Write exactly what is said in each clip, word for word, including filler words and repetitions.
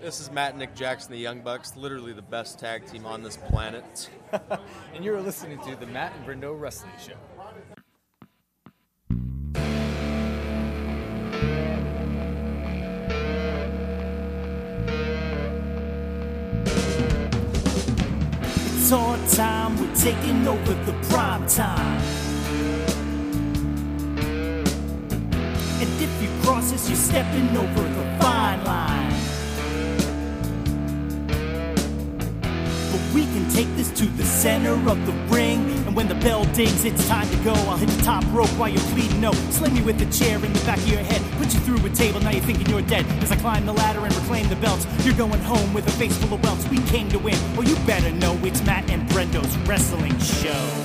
This is Matt and Nick Jackson, the Young Bucks, literally the best tag team on this planet. And you're listening to the Matt and Brendo Wrestling Show. It's our time, we're taking over the prime time. And if you cross us, you're stepping over the fine line. But we can take this to the center of the ring. And when the bell dings, it's time to go. I'll hit the top rope while you're bleeding. No, sling me with a chair in the back of your head. Put you through a table, now you're thinking you're dead. As I climb the ladder and reclaim the belts, you're going home with a face full of welts. We came to win. Well, you better know it's Matt and Brendo's Wrestling Show.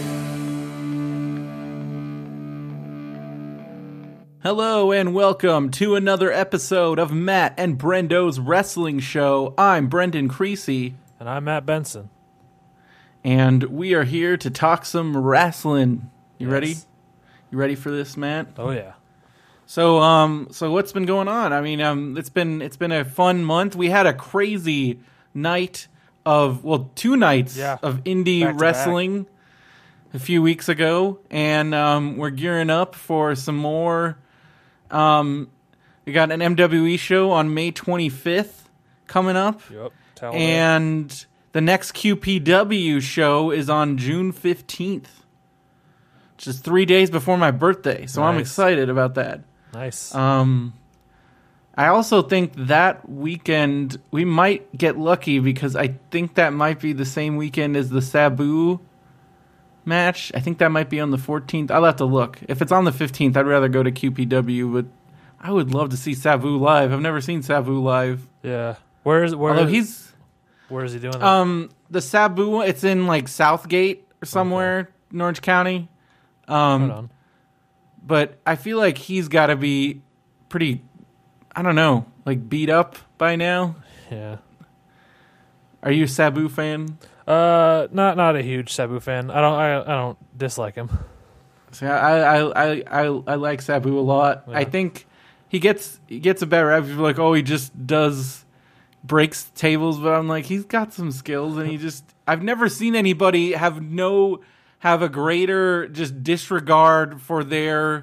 Hello and welcome to another episode of Matt and Brendo's Wrestling Show. I'm Brendan Creasy. And I'm Matt Benson. And we are here to talk some wrestling. You Yes. ready? You ready for this, Matt? Oh yeah. So, um, so what's been going on? I mean, um, it's been it's been a fun month. We had a crazy night of well, two nights Yeah. of indie Back to wrestling a few weeks ago, and um, we're gearing up for some more. Um, we got an M W E show on May twenty-fifth coming up. Yep. Tell And the next Q P W show is on June fifteenth, which is three days before my birthday. So I'm Nice. excited about that. Nice. Um, I also think that weekend we might get lucky because I think that might be the same weekend as the Sabu match. I think that might be on the fourteenth. I'll have to look. If it's on the fifteenth, I'd rather go to Q P W, but I would love to see Sabu live. I've never seen Sabu live. yeah. Where is where? Although is- he's... Where is he doing that? Um, the Sabu, it's in like Southgate or somewhere, in Orange County. Um, Hold on. but I feel like he's got to be pretty, I don't know, like beat up by now. Yeah. Are you a Sabu fan? Uh, not not a huge Sabu fan. I don't I, I don't dislike him. See, I I I I, I like Sabu a lot. Yeah. I think he gets he gets a better rep. People are like, oh, he just does breaks tables, but I'm like, he's got some skills, and he just I've never seen anybody have no have a greater just disregard for their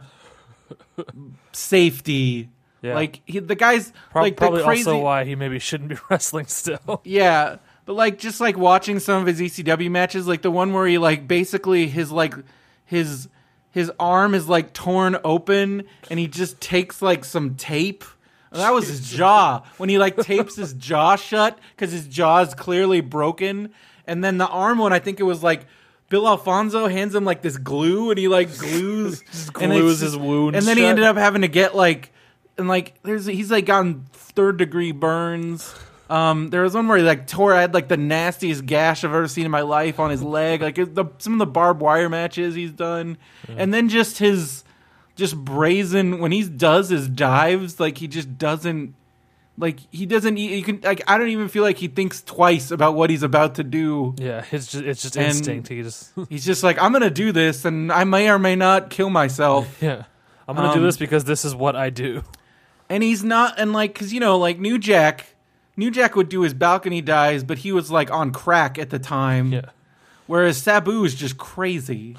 safety. Yeah. Like he, the guys, Pro- like probably the crazy, also why he maybe shouldn't be wrestling still. yeah. But like just like watching some of his E C W matches, like the one where he like basically his like his his arm is like torn open, and he just takes like some tape. That was his jaw. When he like tapes his jaw shut because his jaw is clearly broken. And then the arm one, I think it was like Bill Alfonso hands him like this glue, and he like glues Just and glues it's his just- wound And then he shut. ended up having to get like and like there's he's like gotten third degree burns. Um, there was one where he like tore. I had like the nastiest gash I've ever seen in my life on his leg. Like it- the, some of the barbed wire matches he's done, and then just his. Just brazen when he does his dives, like he just doesn't, like he doesn't. You can like I don't even feel like he thinks twice about what he's about to do. Yeah, it's just it's just And- instinct. He just He's just like, I'm gonna do this, and I may or may not kill myself. yeah. I'm gonna Um, do this because this is what I do. And he's not, and like, cause you know, like New Jack, New Jack would do his balcony dives, but he was like on crack at the time. Yeah. Whereas Sabu is just crazy.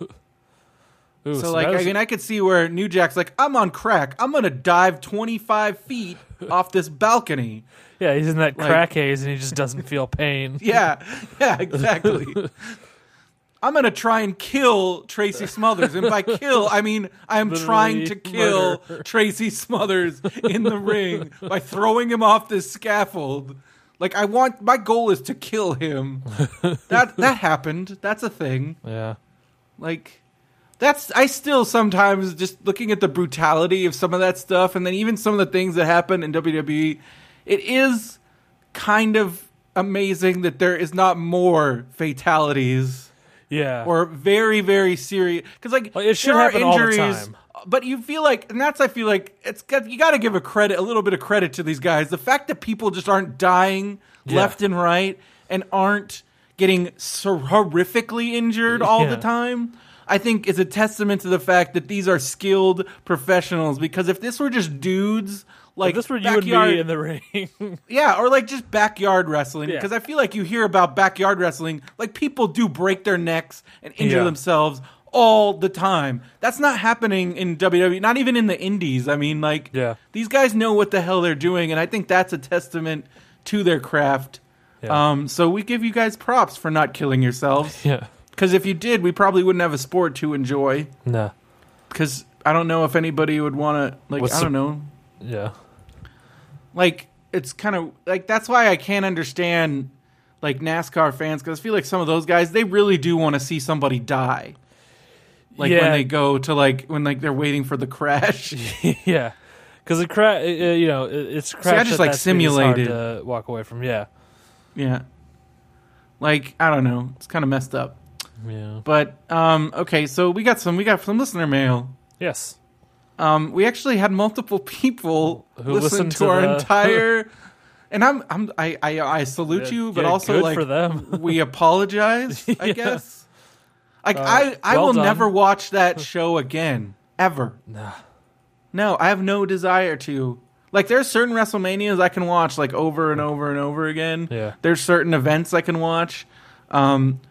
Ooh, So, like, that was- I mean, I could see where New Jack's like, I'm on crack. I'm going to dive twenty-five feet off this balcony. yeah, he's in that like- crack haze and he just doesn't feel pain. Yeah, yeah, exactly. I'm going to try and kill Tracy Smothers. And by kill, I mean I'm Literally trying to kill murder. Tracy Smothers in the ring by throwing him off this scaffold. Like, I want, my goal is to kill him. That that happened. That's a thing. Yeah. Like, that's, I still sometimes just looking at the brutality of some of that stuff, and then even some of the things that happen in W W E, it is kind of amazing that there is not more fatalities Yeah. or very, very serious. Because, like, Well, it should there are happen all the injuries, time. but you feel like, and that's, I feel like, it's got, you got to give a credit, a little bit of credit to these guys. The fact that people just aren't dying Yeah. left and right and aren't getting so horrifically injured all Yeah. the time. I think is a testament to the fact that these are skilled professionals. Because if this were just dudes, like if this were you backyard, and me in the ring, yeah, or like just backyard wrestling, Yeah. because I feel like you hear about backyard wrestling, like people do break their necks and injure Yeah. themselves all the time. That's not happening in W W E, not even in the indies. I mean, like, Yeah. these guys know what the hell they're doing, and I think that's a testament to their craft. Yeah. Um, so we give you guys props for not killing yourselves. yeah, Because if you did, we probably wouldn't have a sport to enjoy. nah, Because I don't know if anybody would want to, like, What's I the- don't know. yeah, Like, it's kind of, like, that's why I can't understand, like, NASCAR fans. Because I feel like some of those guys, they really do want to see somebody die. Like, when Yeah. they go to, like, when, like, they're waiting for the crash. yeah. Because it cra- uh, you know, it, it's crash. I just, at like, that speed is hard simulated. to walk away from. Yeah, Yeah. Like, I don't know. It's kind of messed up. yeah. But, um, okay, so we got some, we got some listener mail. Yes. Um, we actually had multiple people Who listen listened to, to our the- entire, and I'm, I'm, I, I, I salute Yeah, you, but yeah, also good like for them. we apologize. I Yeah. guess. Like Uh, I, I well will done. never watch that show again, ever. Nah. No, I have no desire to. Like, there's certain WrestleManias I can watch like over and over and over again. Yeah. There's certain events I can watch. Um,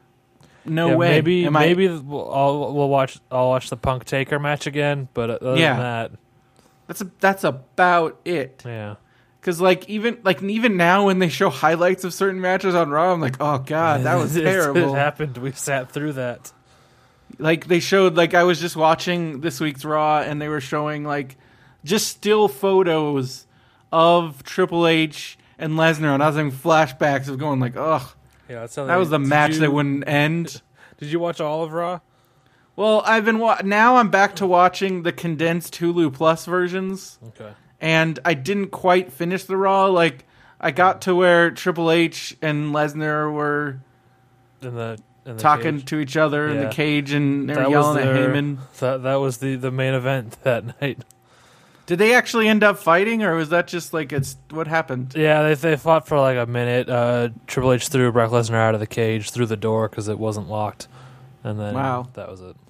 no Yeah, way. Maybe Am I- maybe we'll, I'll, we'll watch. I'll watch the Punk Taker match again. But other Yeah. than that, that's a, that's about it. yeah. Because like even like even now when they show highlights of certain matches on Raw, I'm like, oh god, that was It- terrible. It happened. We sat through that. Like they showed, like I was just watching this week's Raw, and they were showing like just still photos of Triple H and Lesnar, and I was having flashbacks of going like, ugh, Yeah, that's how that was the did match you- that wouldn't end. Did you watch all of Raw? Well, I've been wa- now I'm back to watching the condensed Hulu Plus versions. Okay. And I didn't quite finish the Raw. Like, I got to where Triple H and Lesnar were In the, in the talking cage. to each other in Yeah. the cage, and they were That was yelling at their- Heyman. That that was the, the main event that night. Did they actually end up fighting, or was that just like it's what happened? Yeah, they they fought for like a minute. Uh, Triple H threw Brock Lesnar out of the cage through the door because it wasn't locked, and then Wow. that was it.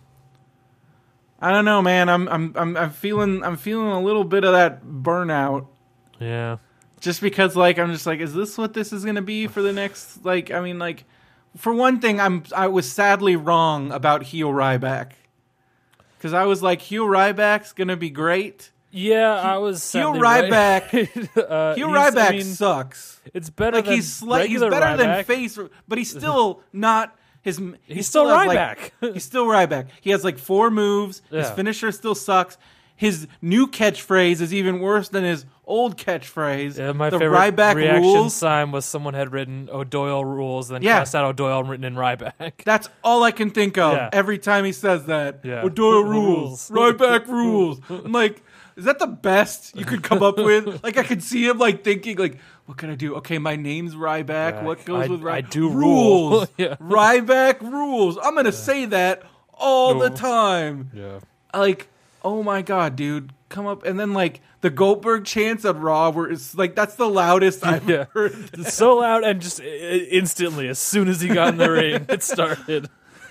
I don't know, man. I'm I'm I'm I'm feeling I'm feeling a little bit of that burnout. Yeah, Just because, like, I'm just like, is this what this is going to be for the next? Like, I mean, like, for one thing, I'm I was sadly wrong about heel Ryback, because I was like, heel Ryback's going to be great. yeah. I was Heel sadly right. Ryback, uh, heel he's- Ryback I mean, sucks. It's better Like than he's sli- he's regular better than Ryback. face, but he's still not his. He He's still has, Ryback. Like, he's still Ryback. He has like four moves. His Yeah. finisher still sucks. His new catchphrase is even worse than his old catchphrase. Yeah, my the favorite Ryback reaction rules. sign was someone had written O'Doyle rules, then Yeah. crossed out O'Doyle and written in Ryback. That's all I can think of Yeah. every time he says that. Yeah. O'Doyle rules. Rules. Ryback rules. I'm like, is that the best you could come up with? Like, I could see him like thinking, like, what can I do? Okay, my name's Ryback. Ryback. What goes I- with Ryback? I do rules. rule. Yeah. Ryback rules. I'm gonna say that all the No. time. Yeah. Like, oh my god, dude, come up, and then like the Goldberg chants at Raw, where it's like that's the loudest I've Yeah. heard. It's so loud, and just i- i- instantly, as soon as he got in the ring, it started.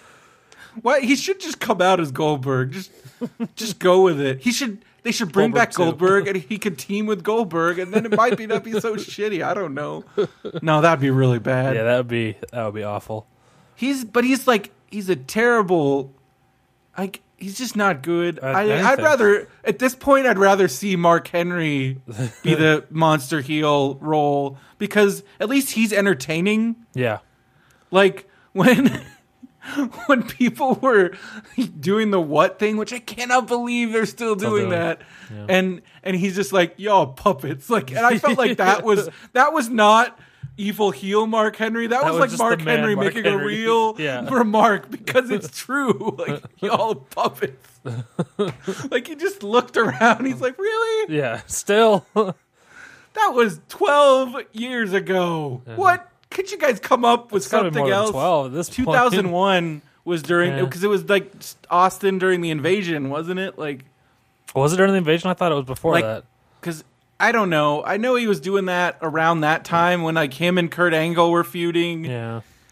Why he should just come out as Goldberg. Just, just go with it. He should. They should bring Goldberg back too. Goldberg, and he could team with Goldberg, and then it might be not be so shitty. I don't know. No, that'd be really bad. Yeah, that would be that would be awful. He's, but he's like, he's a terrible. Like, he's just not good. Uh, I, anything. I'd rather, at this point, I'd rather see Mark Henry be the monster heel role, because at least he's entertaining. Yeah, Like when when people were doing the what thing, which I cannot believe they're still doing doing that, it. Yeah. and and he's just like, "Yo, puppets!" Like, and I felt like that was that was not evil heel Mark Henry. That, That was, was like just Mark the man, Henry Mark making a Henry. real Yeah. remark, because it's true. Like, y'all puppets. Like, he just looked around. He's like, "Really? yeah. Still, That was twelve years ago. What?" Could you guys come up with It's gotta be something more than else? twelve at this point. two thousand one was during, Yeah. because it was like Austin during the invasion, wasn't it? Like, was it during the invasion? I thought it was before like, that. because I don't know. I know he was doing that around that time when like him and Kurt Angle were feuding, Yeah,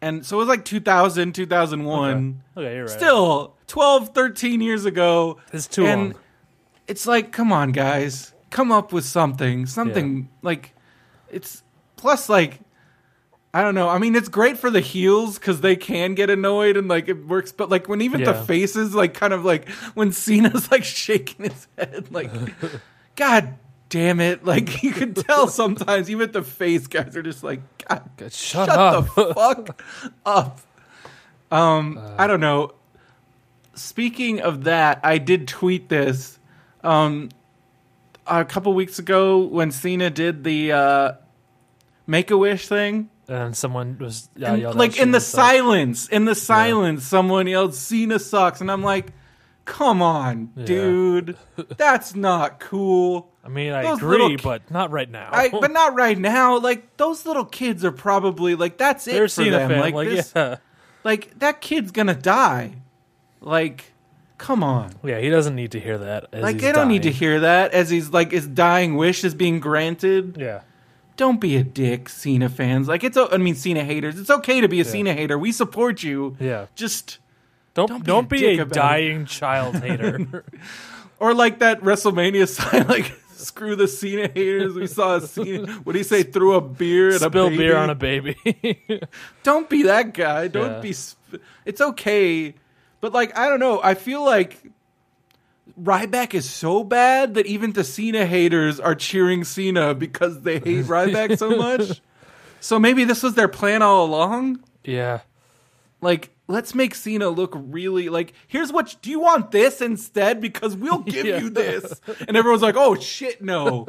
And so it was like two thousand, two thousand one. Okay, okay you're right. Still, twelve, thirteen years ago. It's too and long. It's like, come on, guys. Come up with something. Something, Yeah. like, it's, plus, like, I don't know. I mean, it's great for the heels because they can get annoyed and like it works. But like when even Yeah. the faces, like kind of like when Cena's like shaking his head, like, God damn it! Like you can tell sometimes even the face guys are just like, God, God, shut, shut up. the fuck up. Um, I don't know. Speaking of that, I did tweet this um, a couple weeks ago when Cena did the uh, Make-A-Wish thing. And someone was yeah, And, yelled like out in the Cena sucks. silence, in the silence, someone yelled, "Cena sucks," and I'm like, "Come on, Yeah. dude, that's not cool." I mean, I Those agree, little ki- but not right now. I, but not right now. Like those little kids are probably like that's it They're for Cena them. fan. Like, Like, this, yeah, like that kid's gonna die. Like, come on. yeah, he doesn't need to hear that. As Like he's they don't need to dying. hear that as he's like his dying wish is being granted. Yeah, Don't be a dick, Cena fans. Like it's, o- I mean, Cena haters. It's okay to be a Cena hater. We support you. yeah. Just. Don't Don't don't be be, a dick a, about it. dying child hater. Or like that WrestleMania sign, like screw the Cena haters. We saw a Cena. What do you say? Threw a beer at a Spill baby. beer on a baby. Don't be that guy. Don't Yeah. be. Sp- it's okay, but like I don't know. I feel like Ryback is so bad that even the Cena haters are cheering Cena because they hate Ryback so much. So maybe this was their plan all along. yeah, Like, let's make Cena look really like, here's what, do you want this instead? Because we'll give Yeah. you this. And everyone's like, oh shit, no.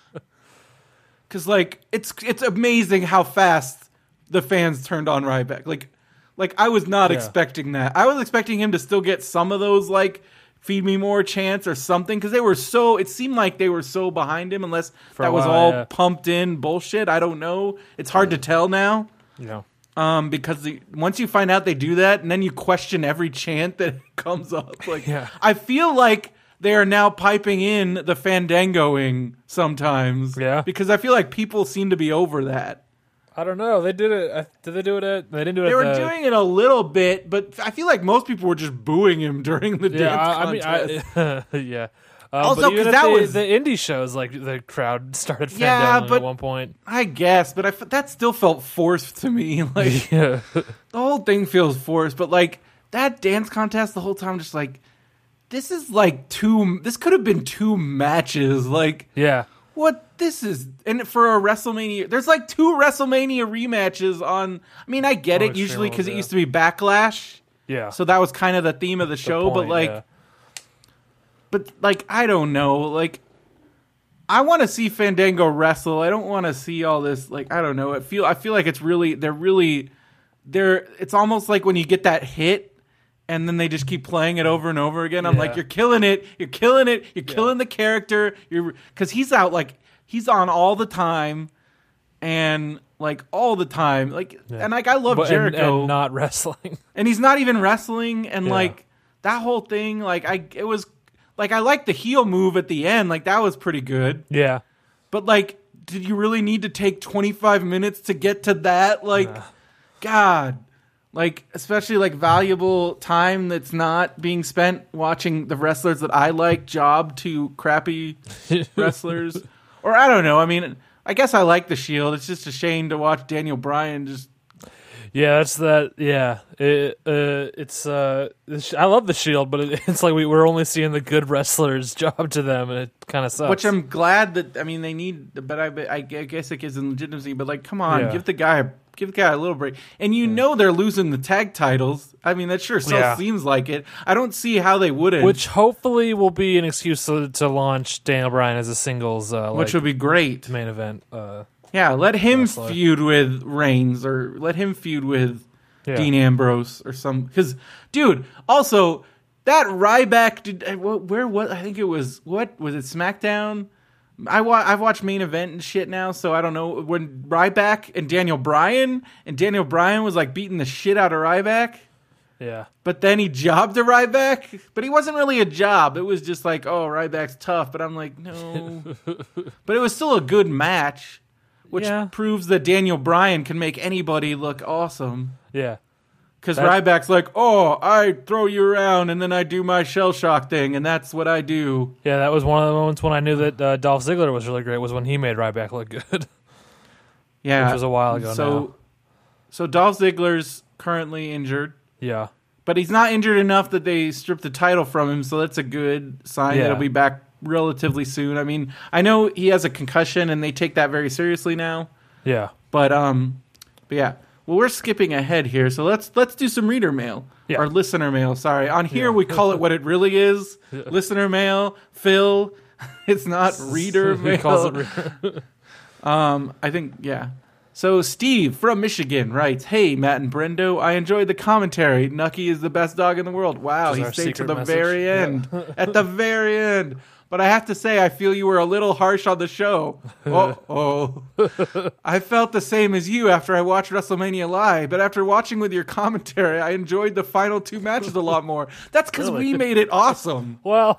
Cause like, it's, it's amazing how fast the fans turned on Ryback. Like, like I was not Yeah. expecting that. I was expecting him to still get some of those, like, feed me more chants or something. Cause they were so, it seemed like they were so behind him unless For a that was while, all yeah. pumped in bullshit. I don't know. It's hard to tell now. you know. Um, because the, once you find out they do that, and then you question every chant that comes up, like Yeah. I feel like they are now piping in the fandangoing sometimes. Yeah. because I feel like people seem to be over that. I don't know. They did it. uh, Did they do it at? They didn't do it. They at were the, doing it a little bit, but I feel like most people were just booing him during the Yeah, dance I, I mean, contest. I, yeah. Um, Also, but even 'cause at that the, was- the indie shows, like the crowd started fandangling Yeah, but- at one point. I guess, but I f- that still felt forced to me. Like Yeah, the whole thing feels forced, but like that dance contest the whole time, just like this is like two. This could have been two matches. Like yeah. what this is, and for a WrestleMania, there's like two WrestleMania rematches on. I mean, I get Oh, it usually sure, because it yeah. used to be Backlash, Yeah. so that was kind of the theme of the The show. but point, like, yeah. but like, I don't know. Like, I want to see Fandango wrestle. I don't want to see all this. Like, I don't know. I feel. I feel like it's really. They're really. They're. It's almost like when you get that hit, and then they just keep playing it over and over again. I'm Yeah. like, you're killing it. You're killing it. You're killing the character. You're because he's out like he's on all the time, and like all the time. Like Yeah. and like I love But- and- Jericho, and not wrestling. and he's not even wrestling, and Yeah. like that whole thing. Like I, it was like I liked the heel move at the end. Like that was pretty good. Yeah. But like, did you really need to take twenty-five minutes to get to that? Like, God, like especially like valuable time that's not being spent watching the wrestlers that I like job to crappy wrestlers. Or I don't know. I mean, I guess I like the Shield. It's just a shame to watch Daniel Bryan just. Yeah, that's that. Yeah, it, uh, it's. Uh, the sh- I love the Shield, but it, it's like we, we're only seeing the good wrestlers job to them, and it kind of sucks. Which I'm glad that I mean they need, but I I, I guess it gives them legitimacy. But like, come on, Yeah. give the guy give the guy a little break. And you know they're losing the tag titles. I mean that sure so Yeah. seems like it. I don't see how they wouldn't. Which hopefully will be an excuse to, to launch Daniel Bryan as a singles, uh, like, which would be great. main event. Uh, Yeah, let him Wrestler. feud with Reigns or let him feud with yeah. Dean Ambrose or some. Because dude, also that Ryback did uh, wh- where what I think it was what was it SmackDown. I wa- I've watched main event and shit now, so I don't know when Ryback and Daniel Bryan and Daniel Bryan was like beating the shit out of Ryback, Yeah. but then he jobbed to Ryback, but he wasn't really a job. It was just like, oh, Ryback's tough, but I'm like, no, but it was still a good match. which Yeah. proves that Daniel Bryan can make anybody look awesome. Yeah. Because That- Ryback's like, oh, I throw you around and then I do my shell shock thing, and that's what I do. Yeah, that was one of the moments when I knew that uh, Dolph Ziggler was really great, was when he made Ryback look good. Yeah, Which was a while ago so, now. So Dolph Ziggler's currently injured, Yeah. but he's not injured enough that they stripped the title from him, so that's a good sign Yeah. that he'll be back relatively soon. I mean, I know he has a concussion, and they take that very seriously now, Yeah. but um, but yeah. Well, we're skipping ahead here, so let's let's do some reader mail. Yeah. Or listener mail, sorry. On here, Yeah. we call it what it really is. Listener mail. Phil, it's not reader mail. He calls it re- Um, I think, yeah. So Steve from Michigan writes, "Hey, Matt and Brendo, I enjoyed the commentary. Nucky is the best dog in the world." Wow, Which is he our stayed to secret the message. very Yeah. end. At the very end. But I have to say, I feel you were a little harsh on the show. Oh, I felt the same as you after I watched WrestleMania Live, but after watching with your commentary, I enjoyed the final two matches a lot more. That's because Really? we made it awesome. Well,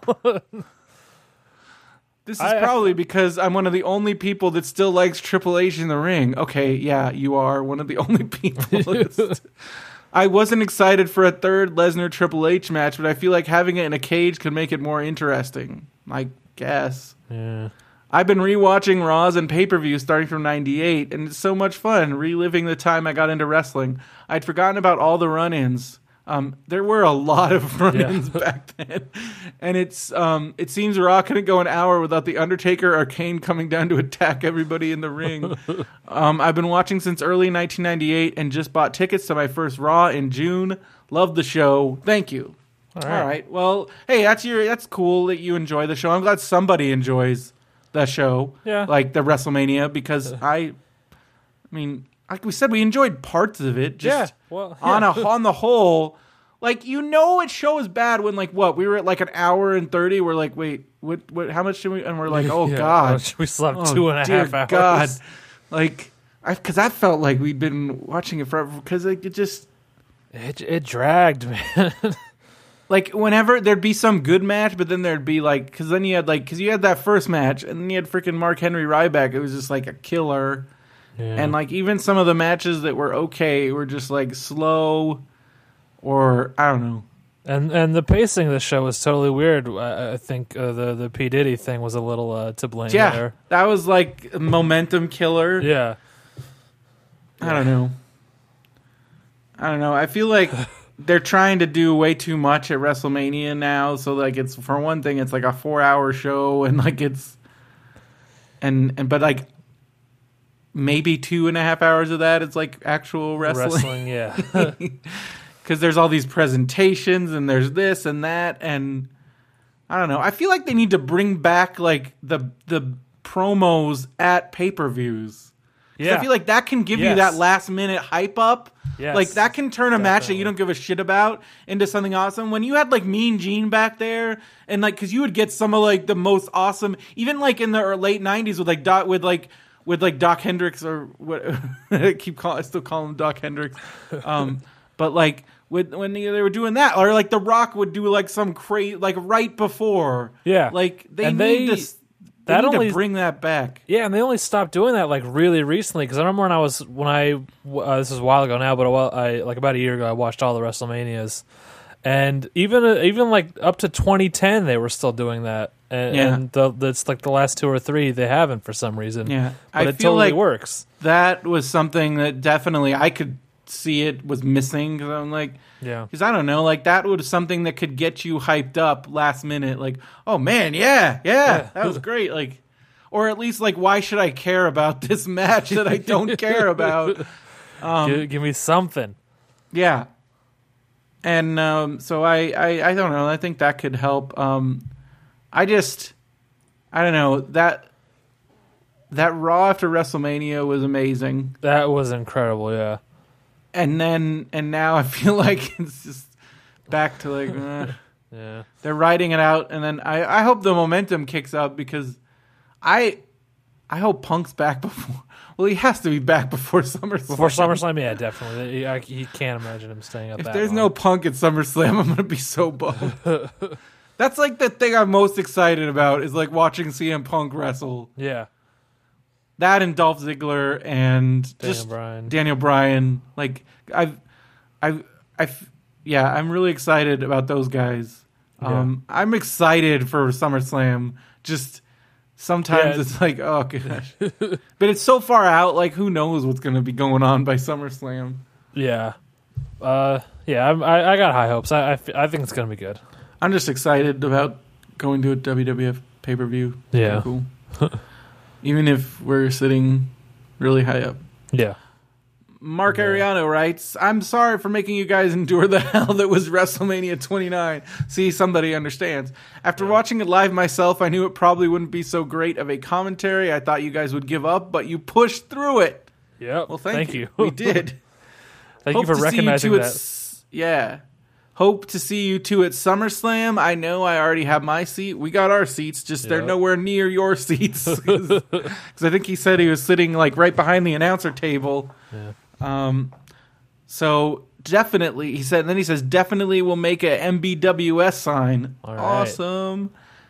This is I- probably because I'm one of the only people that still likes Triple H in the ring. Okay, yeah, you are one of the only people. that's- I wasn't excited for a third Lesnar Triple H match, but I feel like having it in a cage could make it more interesting. I guess. yeah. I've been rewatching Raws and pay-per-views starting from ninety-eight, and it's so much fun reliving the time I got into wrestling. I'd forgotten about all the run-ins. Um, there were a lot of run-ins Yeah. back then, and it's um, it seems Raw couldn't go an hour without the Undertaker or Kane coming down to attack everybody in the ring. um, I've been watching since early nineteen ninety-eight and just bought tickets to my first Raw in June. Love the show. Thank you. All All right. right. Well, hey, that's your that's cool that you enjoy the show. I'm glad somebody enjoys the show. Yeah. Like the WrestleMania, because I I mean, like we said, we enjoyed parts of it. Just Yeah, well, on yeah. a on the whole, like you know it show is bad when like what, we were at like an hour and thirty, we're like, wait, what what how much should we, and we're like, oh Yeah. god. Oh, we slept Oh, two and a dear half hours. God. Like I cuz I felt like we'd been watching it forever, cuz like it just It, it dragged, man. like whenever there'd be some good match, but then there'd be like, because then you had like, because you had that first match, and then you had freaking Mark Henry Ryback. It was just like a killer, Yeah. and like even some of the matches that were okay were just like slow, or I don't know. And and the pacing of the show was totally weird. I, I think uh, the the P Diddy thing was a little uh, to blame Yeah, there. that was like a momentum killer. Yeah, I don't know. I don't know. I feel like they're trying to do way too much at WrestleMania now. So like, it's for one thing, it's like a four-hour show, and like it's, and and but like maybe two and a half hours of that is like actual wrestling. wrestling. Yeah, Because there's all these presentations, and there's this and that, and I don't know. I feel like they need to bring back like the the promos at pay-per-views. 'Cause yeah. I feel like that can give you Yes. that last minute hype up. Yes, Like that can turn a match that definitely. you don't give a shit about into something awesome. When you had like Mean Gene back there, and like, because you would get some of like the most awesome, even like in the ear- late nineties with like Doc, with like with like Doc Hendricks or what I keep calling, I still call him Doc Hendricks. Um, but like with when they, they were doing that, or like The Rock would do like some crazy like right before. Yeah. like they And need they- to. s- They that need only- to bring that back. Yeah, and they only stopped doing that like really recently. Because I remember when I was when I uh, this is a while ago now, but a while, I like about a year ago, I watched all the WrestleManias, and even uh, even like up to twenty ten, they were still doing that. And, Yeah. and the, that's like the last two or three they haven't for some reason. Yeah. but I it feel totally like- works. That was something that definitely I could see it was missing, because I'm like, Yeah, because I don't know, like that was something that could get you hyped up last minute, like, oh man, yeah, yeah, Yeah. that was great, like, or at least like, why should I care about this match that I don't care about? Um, give, give me something. Yeah, and um, so I, I, I don't know. I think that could help. Um, I just, I don't know that that Raw after WrestleMania was amazing. That was incredible. Yeah, And then, and now I feel like it's just back to like, eh. yeah. They're riding it out. And then I, I hope the momentum kicks up, because I, I hope Punk's back before, well, he has to be back before SummerSlam. Before SummerSlam, yeah, definitely. I, you can't imagine him staying up If that there's long. no Punk at SummerSlam, I'm going to be so bummed. That's like the thing I'm most excited about, is like watching C M Punk wrestle. Yeah. that and Dolph Ziggler and Daniel just Bryan. Daniel Bryan. Like I've, I've, I've, yeah, I'm really excited about those guys. Um, I'm excited for SummerSlam. Just sometimes Yeah. it's like, oh gosh, but it's so far out. Like who knows what's going to be going on by SummerSlam? Yeah. Uh, yeah, I'm, I, I got high hopes. I, I, f- I think it's going to be good. I'm just excited about going to a W W F pay per view. Yeah. Cool. Even if we're sitting really high up. Yeah. Mark Ariano writes, I'm sorry for making you guys endure the hell that was WrestleMania twenty-nine. See, somebody understands. After watching it live myself, I knew it probably wouldn't be so great of a commentary. I thought you guys would give up, but you pushed through it. Yep. Well, thank, thank you. you. We did. Thank Hope you for to see recognizing two at that. s- yeah. Hope to see you two at SummerSlam. I know I already have my seat. We got our seats, just they're Yep. nowhere near your seats. Because I think he said he was sitting like right behind the announcer table. Yeah. Um, so definitely, he said, and then he says, definitely will make a M B W S sign. All right. Awesome.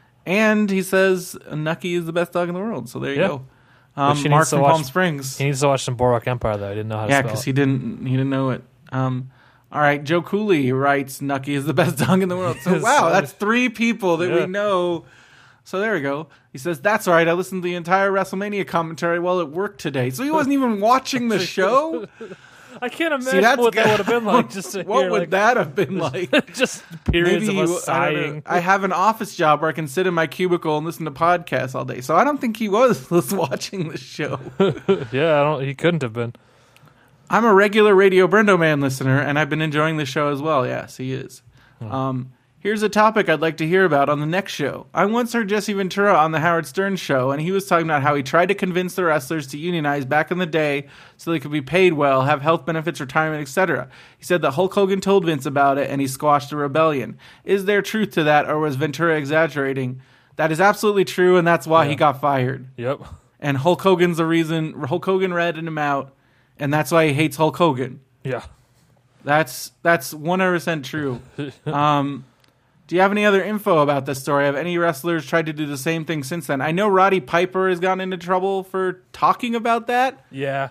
And he says, Nucky is the best dog in the world. So there you Yeah. go. Um, she Mark needs to from watch- Palm Springs. He needs to watch some Boardwalk Empire, though. I didn't know how to Yeah, spell because it. he didn't he didn't know it. Um, all right, Joe Cooley writes, Nucky is the best dog in the world. So wow, that's three people that Yeah. we know. So there we go. He says, that's all right. I listened to the entire WrestleMania commentary while at work today. So he wasn't even watching the show? I can't See, imagine that's what good. that would have been like. Just to What hear, would like, that have been like? just periods Maybe of he- us I, don't know. sighing. I have an office job where I can sit in my cubicle and listen to podcasts all day. So I don't think he was, was watching the show. Yeah, I don't. He couldn't have been. I'm a regular Radio Brendo Man listener, and I've been enjoying the show as well. Yes, he is. Um, here's a topic I'd like to hear about on the next show. I once heard Jesse Ventura on the Howard Stern show, and he was talking about how he tried to convince the wrestlers to unionize back in the day so they could be paid well, have health benefits, retirement, et cetera. He said that Hulk Hogan told Vince about it, and he squashed the rebellion. Is there truth to that, or was Ventura exaggerating? That is absolutely true, and that's why he Yeah. got fired. Yep. And Hulk Hogan's the reason. Hulk Hogan ratted him out, and that's why he hates Hulk Hogan. Yeah. That's that's one hundred percent true. Um, do you have any other info about this story? Have any wrestlers tried to do the same thing since then? I know Roddy Piper has gotten into trouble for talking about that. Yeah.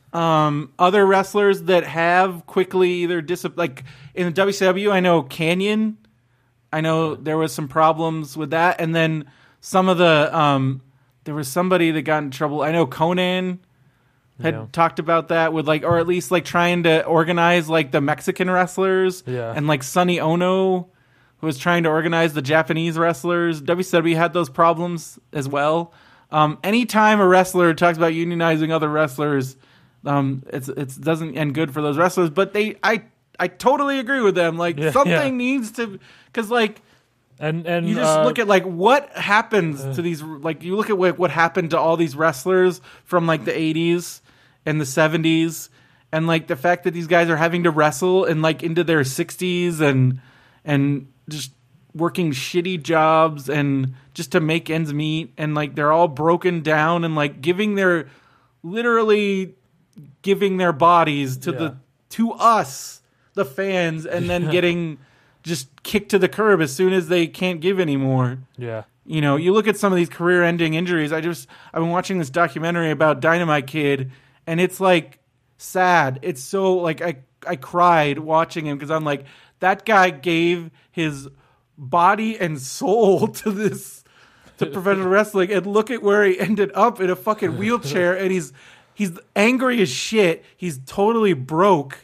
Um, other wrestlers that have quickly either dis like in the W C W, I know Canyon. I know there was some problems with that, and then some of the um, there was somebody that got in trouble. I know Conan had Yeah. talked about that with like, or at least like trying to organize like the Mexican wrestlers, Yeah. and like Sonny Ono, who was trying to organize the Japanese wrestlers. W C W had those problems as well. Um, anytime a wrestler talks about unionizing other wrestlers, um, it's it doesn't end good for those wrestlers. But they, I, I totally agree with them. Like Yeah, something yeah. needs to, because like. And and You just uh, look at like what happens to these, like you look at what, what happened to all these wrestlers from like the eighties and the seventies, and like the fact that these guys are having to wrestle and like into their sixties and and just working shitty jobs and just to make ends meet, and like they're all broken down and like giving their literally giving their bodies to Yeah. the to us the fans, and then getting just kicked to the curb as soon as they can't give anymore. yeah. You know, you look at some of these career-ending injuries. I just I've been watching this documentary about Dynamite Kid, and it's like sad. It's so like I I cried watching him because I'm like, that guy gave his body and soul to this to professional wrestling, and look at where he ended up in a fucking wheelchair, and he's he's angry as shit. He's totally broke.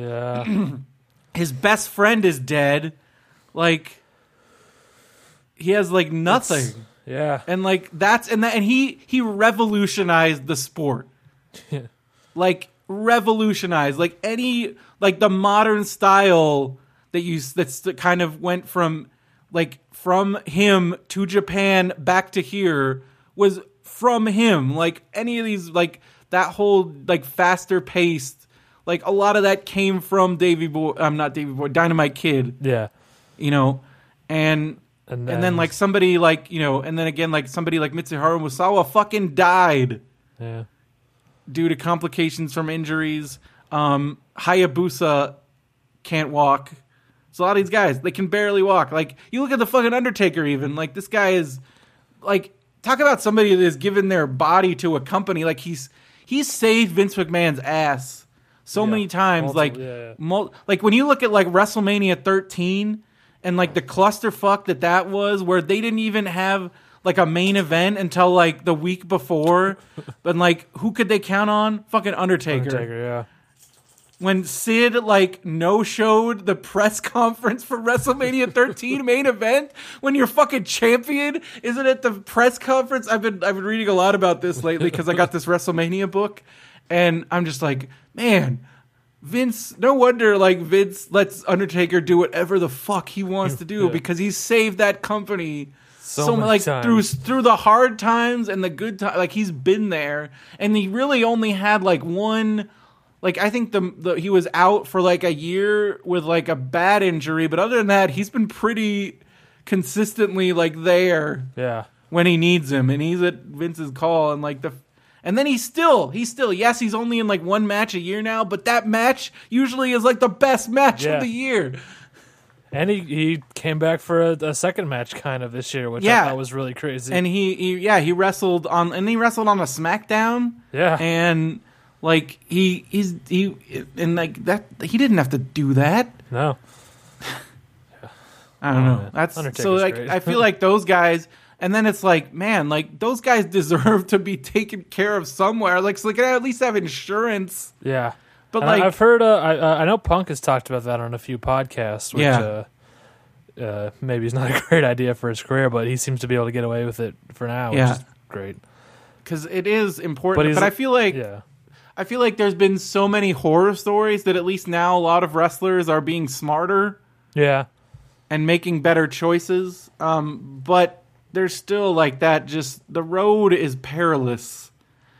Yeah. His best friend is dead. Like he has like nothing. Yeah. And like that's and that and he he revolutionized the sport. Like revolutionized like any like the modern style that you that's that kind of went from like from him to Japan back to here was from him. Like any of these like that whole like faster paced, like a lot of that came from Davey Boy. I'm um, not Davey Boy, Dynamite Kid. Yeah. You know, and And and then, then like somebody like you know, and then again like somebody like Mitsuharu Musawa fucking died Yeah. due to complications from injuries. Um, Hayabusa can't walk. So a lot of these guys, they can barely walk. Like you look at the fucking Undertaker, even like this guy is like talk about somebody that has given their body to a company. Like he's he's saved Vince McMahon's ass so Yeah. many times. Multiple- like yeah, yeah. mul- like when you look at like WrestleMania thirteen and like the clusterfuck that that was, where they didn't even have like a main event until like the week before. But like, who could they count on? Fucking Undertaker. Undertaker, yeah. When Sid like no showed the press conference for WrestleMania thirteen main event, when your fucking champion isn't at the press conference. I've been I've been reading a lot about this lately because I got this WrestleMania book, and I'm just like, man, Vince. No wonder like Vince lets Undertaker do whatever the fuck he wants to do Yeah. because he saved that company. So So, many like times. through through the hard times and the good times, like he's been there, and he really only had like one. Like I think the, the he was out for like a year with like a bad injury, but other than that, he's been pretty consistently like there Yeah. when he needs him, and he's at Vince's call, and like the. And then he's still, he's still, yes, he's only in like one match a year now, but that match usually is like the best match Yeah. of the year. And he, he came back for a, a second match kind of this year, which Yeah. I thought was really crazy. And he, he, yeah, he wrestled on, and he wrestled on a SmackDown. Yeah. And like he, he's he, and like that, he didn't have to do that. no. I don't Oh, know. man. That's so Undertaker's like great. I feel like those guys, and then it's like, man, like those guys deserve to be taken care of somewhere. Like, so they can at least have insurance. Yeah. But And like, I've heard, uh, I, uh, I know Punk has talked about that on a few podcasts, which Yeah. uh, uh, maybe is not a great idea for his career, but he seems to be able to get away with it for now, Yeah. which is great. because it is important. But But, he's- I feel like Yeah. I feel like there's been so many horror stories that at least now a lot of wrestlers are being smarter Yeah. and making better choices. Um, but there's still like that. Just the road is perilous,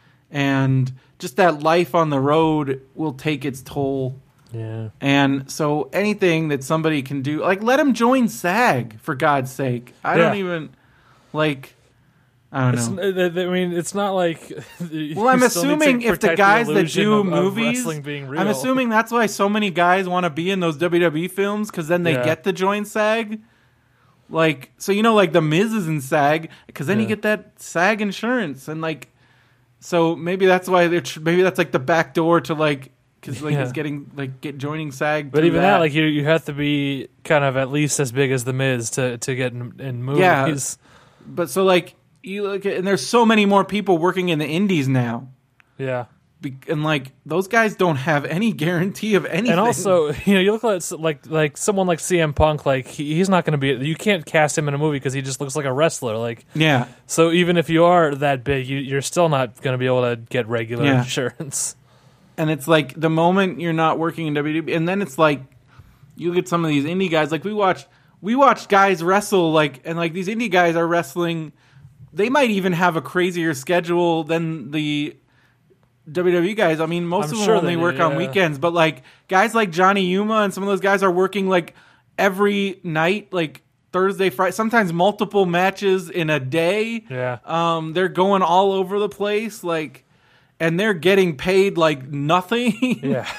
and just that life on the road will take its toll. Yeah. And so anything that somebody can do, like let him join SAG for God's sake. I don't Yeah. even like. I don't It's, know. uh, I mean, it's not like. Well, I'm assuming if the guys that do movies, being real. I'm assuming that's why so many guys want to be in those W W E films, because then they Yeah. get to join SAG. Like, so you know, like the Miz is in SAG, because then you Yeah. get that SAG insurance, and like, so maybe that's why they're tr- maybe that's like the back door to like, because like Yeah. he's getting like get joining SAG. But through even that, like you, you have to be kind of at least as big as the Miz to to get in, in movies. Yeah. but so like you look at, and there's so many more people working in the indies now. Yeah. Be- And like those guys don't have any guarantee of anything. And also, you know, you look at like like someone like C M Punk, like he, he's not going to be. You can't cast him in a movie because he just looks like a wrestler. Like, yeah, so even if you are that big, you, you're still not going to be able to get regular Yeah. insurance. and it's like the moment you're not working in W W E, and then it's like you look at some of these indie guys. Like we watched, we watched guys wrestle, like, and like these indie guys are wrestling. They might even have a crazier schedule than the W W E guys. I mean, most I'm of them sure only they do, work on yeah. weekends, but like guys like Johnny Yuma and some of those guys are working like every night, like Thursday, Friday, sometimes multiple matches in a day. Yeah. Um, they're going all over the place, like, and they're getting paid like nothing. Yeah.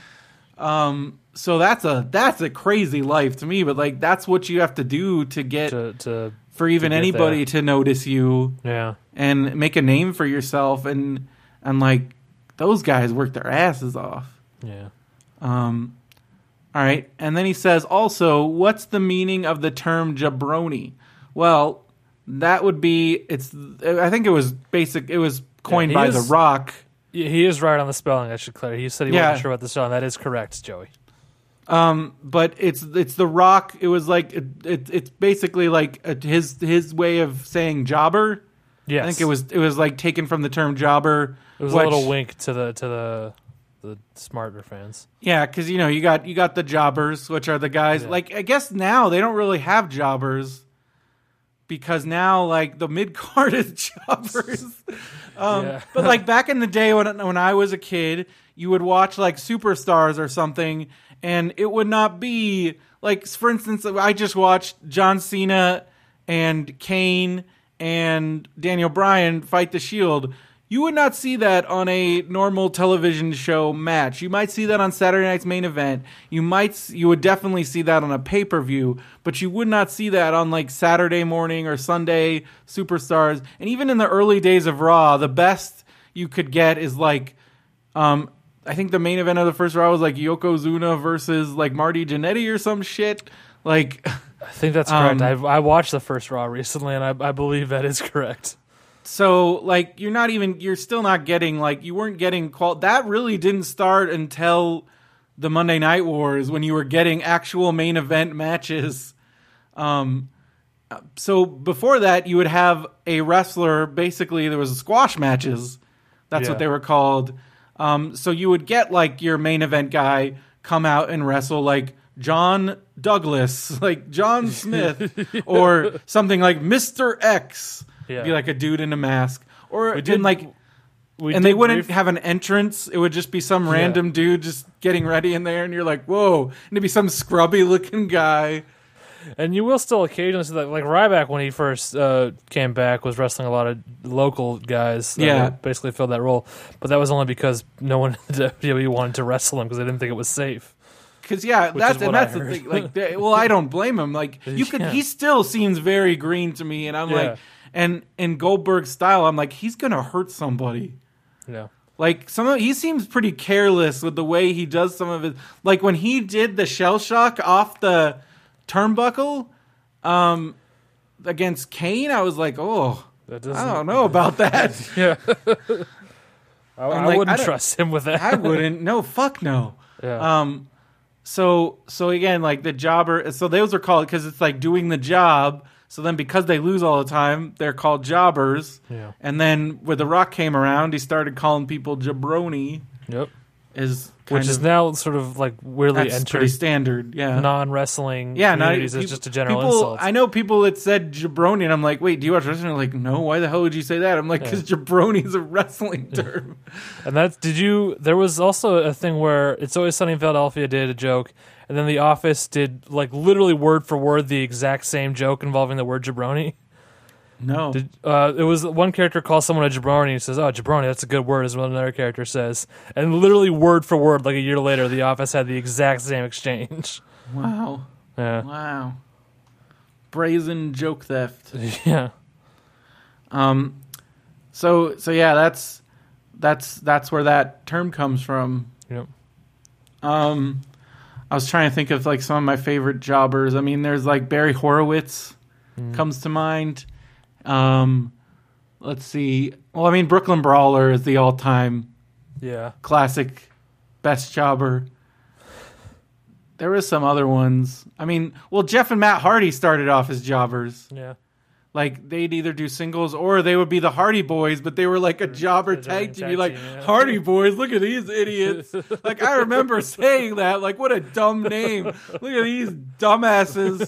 So that's a that's a crazy life to me, but like that's what you have to do to get to to for even to get anybody there. to notice you yeah. and make a name for yourself, and and like those guys work their asses off. Yeah. Um, all right, and then he says also, what's the meaning of the term jabroni? Well, that would be it's. I think it was basic. It was coined he by is- The Rock. Yeah, he is right on the spelling. I should clear. He said he Yeah. wasn't sure about the spelling. That is correct, Joey. Um, but it's it's The Rock. It was like it, it, it's basically like a, his his way of saying jobber. Yes. I think it was it was like taken from the term jobber. It was which- a little wink to the to the the smarter fans. Yeah, because you know you got you got the jobbers, which are the guys. Yeah. Like I guess now they don't really have jobbers because now like the mid card is jobbers. um, Yeah. But like back in the day when when I was a kid, you would watch like Superstars or something, and it would not be like, for instance, I just watched John Cena and Kane and Daniel Bryan fight the Shield. you would not see that on a normal television show match. You might see that on Saturday Night's Main Event. You might, you would definitely see that on a pay-per-view, but you would not see that on like Saturday morning or Sunday Superstars. And even in the early days of Raw, the best you could get is like, um, I think the main event of the first Raw was like Yokozuna versus like Marty Jannetty or some shit. Like, I think that's correct. Um, I I watched the first Raw recently, and I I believe that is correct. so like you're not even, you're still not getting like, you weren't getting qual. That really didn't start until the Monday Night Wars when you were getting actual main event matches. Um, so before that, you would have a wrestler. Basically, there was squash matches. That's Yeah. what they were called. Um, so you would get like your main event guy come out and wrestle like John Douglas, like John Smith, or something like Mister X. Yeah. Be like a dude in a mask, or We and did like, We and they did wouldn't brief- have an entrance. It would just be some random dude just getting ready in there, and you're like, whoa! And it'd be some scrubby looking guy. And you will still occasionally see that, like Ryback when he first uh, came back was wrestling a lot of local guys. That Yeah. basically filled that role, but that was only because no one in the W W E wanted to wrestle him because they didn't think it was safe. Because yeah, Which that's is and what I that's the heard. thing. Like, they- well, I don't blame him. Like, you could, Yeah. he still seems very green to me, and I'm Yeah. like, and in Goldberg's style, I'm like, he's gonna hurt somebody. Yeah, Like some of, he seems pretty careless with the way he does some of his. Like when he did the shell shock off the turnbuckle um, against Kane, I was like, oh, that I don't know about that. Yeah, I, I'm I like, wouldn't I don't- trust him with that. I wouldn't. No, fuck no. Yeah. Um, so so again, like the jobber. So those are called because it's like doing the job. So then, because they lose all the time, they're called jobbers. Yeah. And then when The Rock came around, he started calling people jabroni. Yep. Is kind Which is of, now sort of like weirdly that's entered pretty standard. Yeah. non-wrestling yeah, not communities as people- just a general people, insult. I know people that said jabroni, and I'm like, wait, do you watch wrestling? They're like, no. Why the hell would you say that? I'm like, because jabroni is a wrestling term. And that's did you? There was also a thing where It's Always Sunny in Philadelphia did a joke, and then The Office did like literally word for word the exact same joke involving the word jabroni. No. Did, uh, it was one character calls someone a jabroni and he says, "Oh, jabroni, that's a good word," is what another character says, and literally word for word, like a year later, The Office had the exact same exchange. Wow. Yeah, Wow. Brazen joke theft. yeah, Um, so so yeah, that's that's that's where that term comes from. yep. Um, I was trying to think of like some of my favorite jobbers. I mean, there's like Barry Horowitz comes to mind. Um, let's see. Well, I mean, Brooklyn Brawler is the all-time Yeah, classic best jobber. There were some other ones. I mean, well, Jeff and Matt Hardy started off as jobbers. yeah. Like, they'd either do singles or they would be the Hardy Boys, but they were like a jobber they're tag doing team. tag You're like, team, yeah. Hardy Boys, look at these idiots. Like, I remember saying that. Like, what a dumb name. Look at these dumbasses.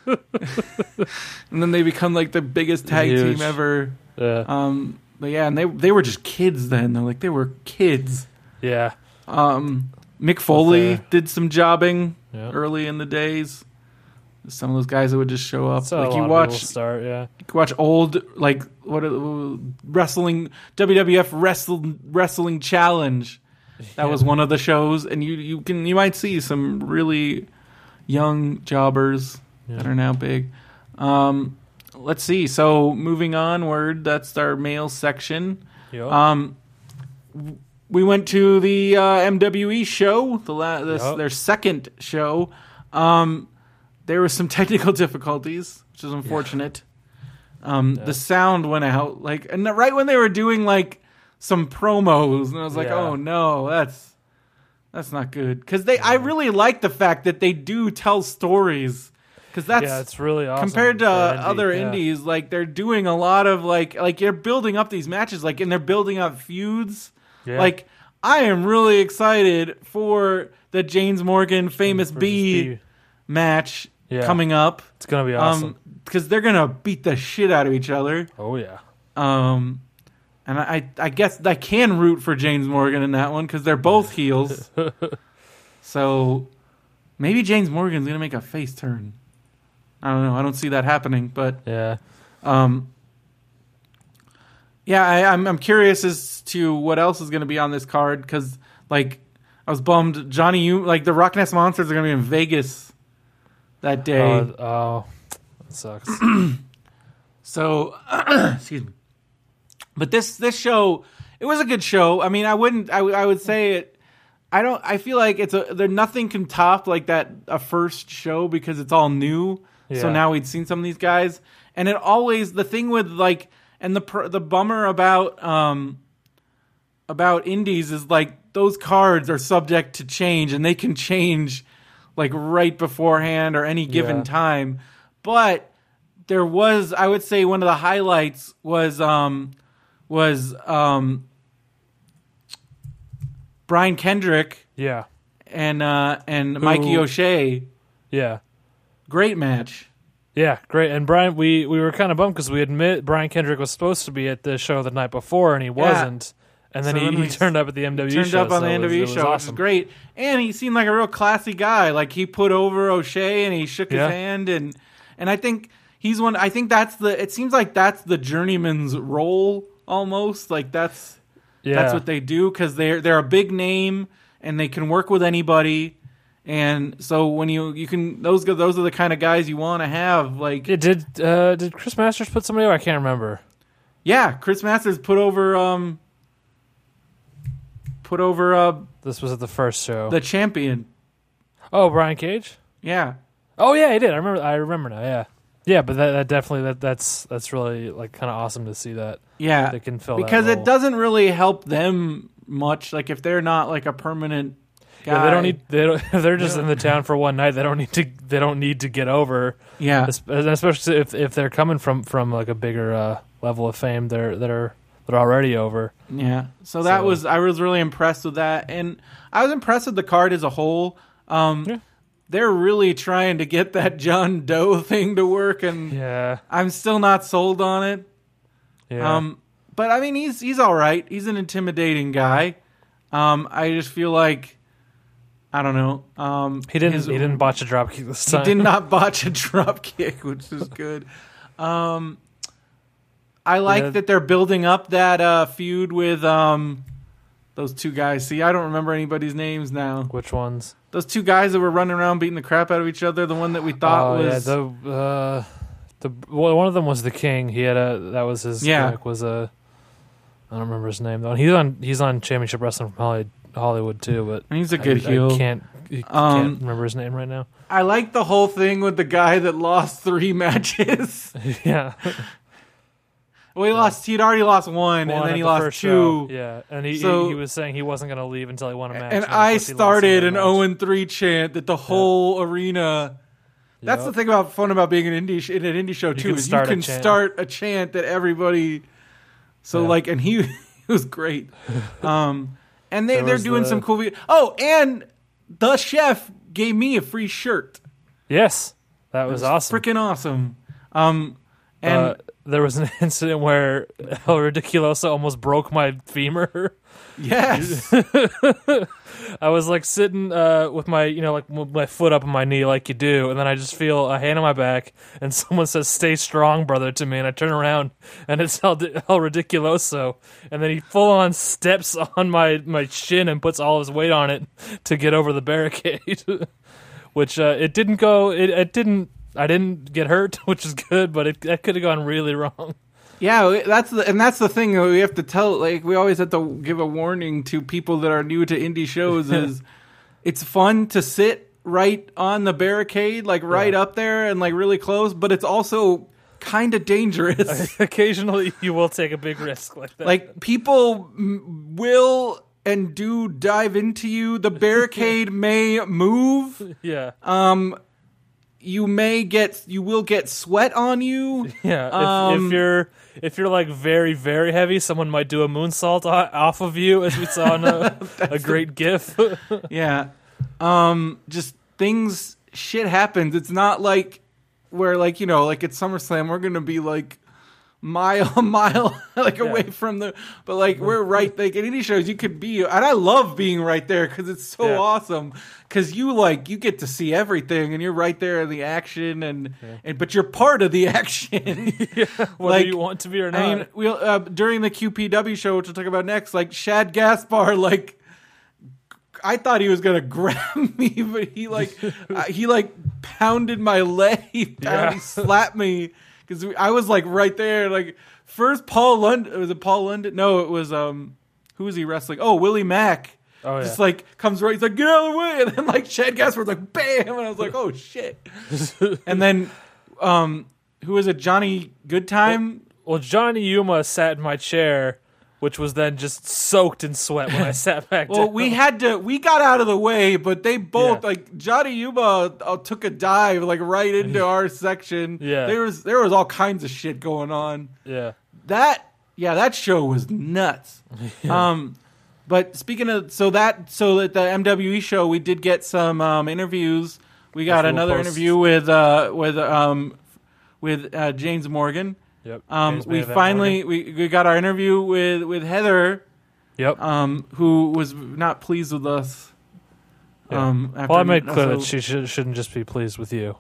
And then they become like the biggest tag Huge. team ever. Yeah, Um, but yeah, and they they were just kids then. They're like, they were kids. yeah. Um, Mick Foley Okay. did some jobbing Yeah. early in the days. Some of those guys that would just show up. So like a you lot of watch, people start. Yeah, you can watch old like what uh, wrestling W W F wrestle, wrestling challenge. That was one of the shows, and you you can you might see some really young jobbers that are now big. Um, let's see. So moving onward, that's our male section. yep. Um, we went to the uh, M W E show, the, la- the Yep. their second show. Um, there were some technical difficulties, which is unfortunate. Um, The sound went out, like, and right when they were doing like some promos, and I was like, Yeah. "Oh no, that's that's not good." Because they, I really like the fact that they do tell stories. Because that's yeah, it's really awesome compared to for uh, indie, other yeah. indies, like they're doing a lot of like like you're building up these matches, like and they're building up feuds. Yeah. Like I am really excited for the James Morgan Famous Versus B, B. match Yeah. coming up. It's gonna be awesome. Um, because they're gonna beat the shit out of each other. oh yeah, Um, and I I guess I can root for James Morgan in that one because they're both heels. So maybe James Morgan's gonna make a face turn. I don't know. I don't see that happening, but yeah. um, Yeah, I, I'm I'm curious as to what else is going to be on this card because, like, I was bummed. Johnny, you like the Rock Nest Monsters are going to be in Vegas that day. Oh, oh that sucks. So, excuse me. But this this show, it was a good show. I mean, I wouldn't. I, w- I would say it. I don't. I feel like it's a. There nothing can top like that a first show because it's all new. So Yeah. now we'd seen some of these guys, and it always the thing with like. And the pr- the bummer about um about indies is like those cards are subject to change and they can change like right beforehand or any given Yeah. time. But there was, I would say, one of the highlights was um was um Brian Kendrick Yeah. and uh and Mikey O'Shea. Yeah. Great match. Yeah, great. And Brian, we, we were kind of bummed because we admit Brian Kendrick was supposed to be at the show the night before, and he wasn't. And then So he, then he we turned up at the M W turned show. up on so the it N was- W it was show, which is awesome. great. And he seemed like a real classy guy. Like he put over O'Shea and he shook Yeah. his hand, and and I think he's one. I think that's the. It seems like that's the journeyman's role almost. Like that's Yeah. that's what they do because they're they're a big name and they can work with anybody. And so when you you can those go- those are the kind of guys you want to have. Like Yeah, did uh, did Chris Masters put somebody over? I can't remember. yeah, Chris Masters put over um put over uh This was at the first show. the champion. oh, Brian Cage? Yeah. Oh yeah, he did. I remember. I remember now. Yeah, yeah. But that, that definitely that that's that's really like kind of awesome to see that Yeah, they can fill that because it role. doesn't really help them much. Like if they're not like a permanent guy, Yeah, they don't need. They don't, if they're just in the town for one night, they don't need to. They don't need to get over. Yeah, Es- especially if if they're coming from from like a bigger uh, level of fame. They're that are they're already over. yeah. So that So- was I was really impressed with that, and I was impressed with the card as a whole. Um, Yeah. They're really trying to get that John Doe thing to work, and Yeah, I'm still not sold on it. yeah. Um, but I mean, he's he's all right. He's an intimidating guy. Um, I just feel like I don't know. Um, he didn't. his- he didn't botch a drop kick this He time. did not botch a drop kick, which is good. Um, I like Yeah. that they're building up that uh, feud with um, those two guys. See, I don't remember anybody's names now. Which ones? Those two guys that were running around beating the crap out of each other. The one that we thought oh was yeah, the uh, the well, one of them was the King. He had a that was his Yeah. gimmick, was a I don't remember his name though. He's on he's on Championship Wrestling from Holly, Hollywood too, but he's a good I, heel. I can't I Um, can't remember his name right now. I like the whole thing with the guy that lost three matches. yeah, Well, he lost. He'd already lost one, One and at then he the lost first two. show. Yeah, and he, So- he he was saying he wasn't going to leave until he won a match. And of I course he lost started another an match. oh and three chant that the whole arena. That's Yep. the thing about fun about being an indie sh- in an indie show too. can is start a you can chant. start a chant that everybody. So Yeah. like, and he, he was great. Um, and they There they're was doing the- some cool. Video. Oh, and the chef gave me a free shirt. Yes, that was, awesome. Freaking awesome. Um, and uh, there was an incident where El Ridiculoso almost broke my femur. yes, I was like sitting uh, with my, you know, like with my foot up on my knee, like you do, and then I just feel a hand on my back, and someone says, "Stay strong, brother," to me, and I turn around, and it's El, El Ridiculoso, and then he full on steps on my my shin and puts all his weight on it to get over the barricade, which uh, it didn't go, it, it didn't, I didn't get hurt, which is good, but it, it could have gone really wrong. yeah. That's the and that's the thing that we have to tell. Like we always have to give a warning to people that are new to indie shows. Is it's fun to sit right on the barricade, like right Yeah. up there and like really close, but it's also kind of dangerous. Occasionally, you will take a big risk like that. Like people m- will and do dive into you. The barricade may move. yeah, Um, you may get you will get sweat on you. yeah. If, um, if you're if you're like very very heavy, someone might do a moonsault o- off of you, as we saw in a, a great GIF. Yeah. Um, just things, shit happens. It's not like where, like, you know, like at SummerSlam, we're going to be like mile a mile like Yeah. away from the. But like we're right. Like in indie shows, you could be, and I love being right there because it's so Yeah. awesome. Because you like you get to see everything, and you're right there in the action, and and but you're part of the action. Whether like, you want to be or not. I mean, we'll uh, during the Q P W show, which we'll talk about next. Like Shad Gaspar, like I thought he was gonna grab me, but he like uh, he like pounded my leg. He, pounded, Yeah. he slapped me because I was like right there. Like first, Paul London was it Paul London? No, it was um who was he wrestling? Oh, Willie Mack. Oh, yeah. Just like comes right, he's like, get out of the way, and then like Shad Gaspar's like, bam, and I was like, oh shit. And then, um, who was it? Johnny Goodtime. Well, Johnny Yuma sat in my chair, which was then just soaked in sweat when I sat back Well, down. we had to, we got out of the way, but they both Yeah. like Johnny Yuma uh, took a dive like right into our section. Yeah. there was there was all kinds of shit going on. Yeah. That yeah, that show was nuts. Um, but speaking of so that so at the M W E show, we did get some um, interviews. We got Which we'll another post. interview with uh, with um, with uh, James Morgan. Yep. Um, James we Van finally Morgan. we, we got our interview with with Heather, Yep. um, who was not pleased with us. Yeah. Um, after, well, I made clear so- that she should, shouldn't just be pleased with you.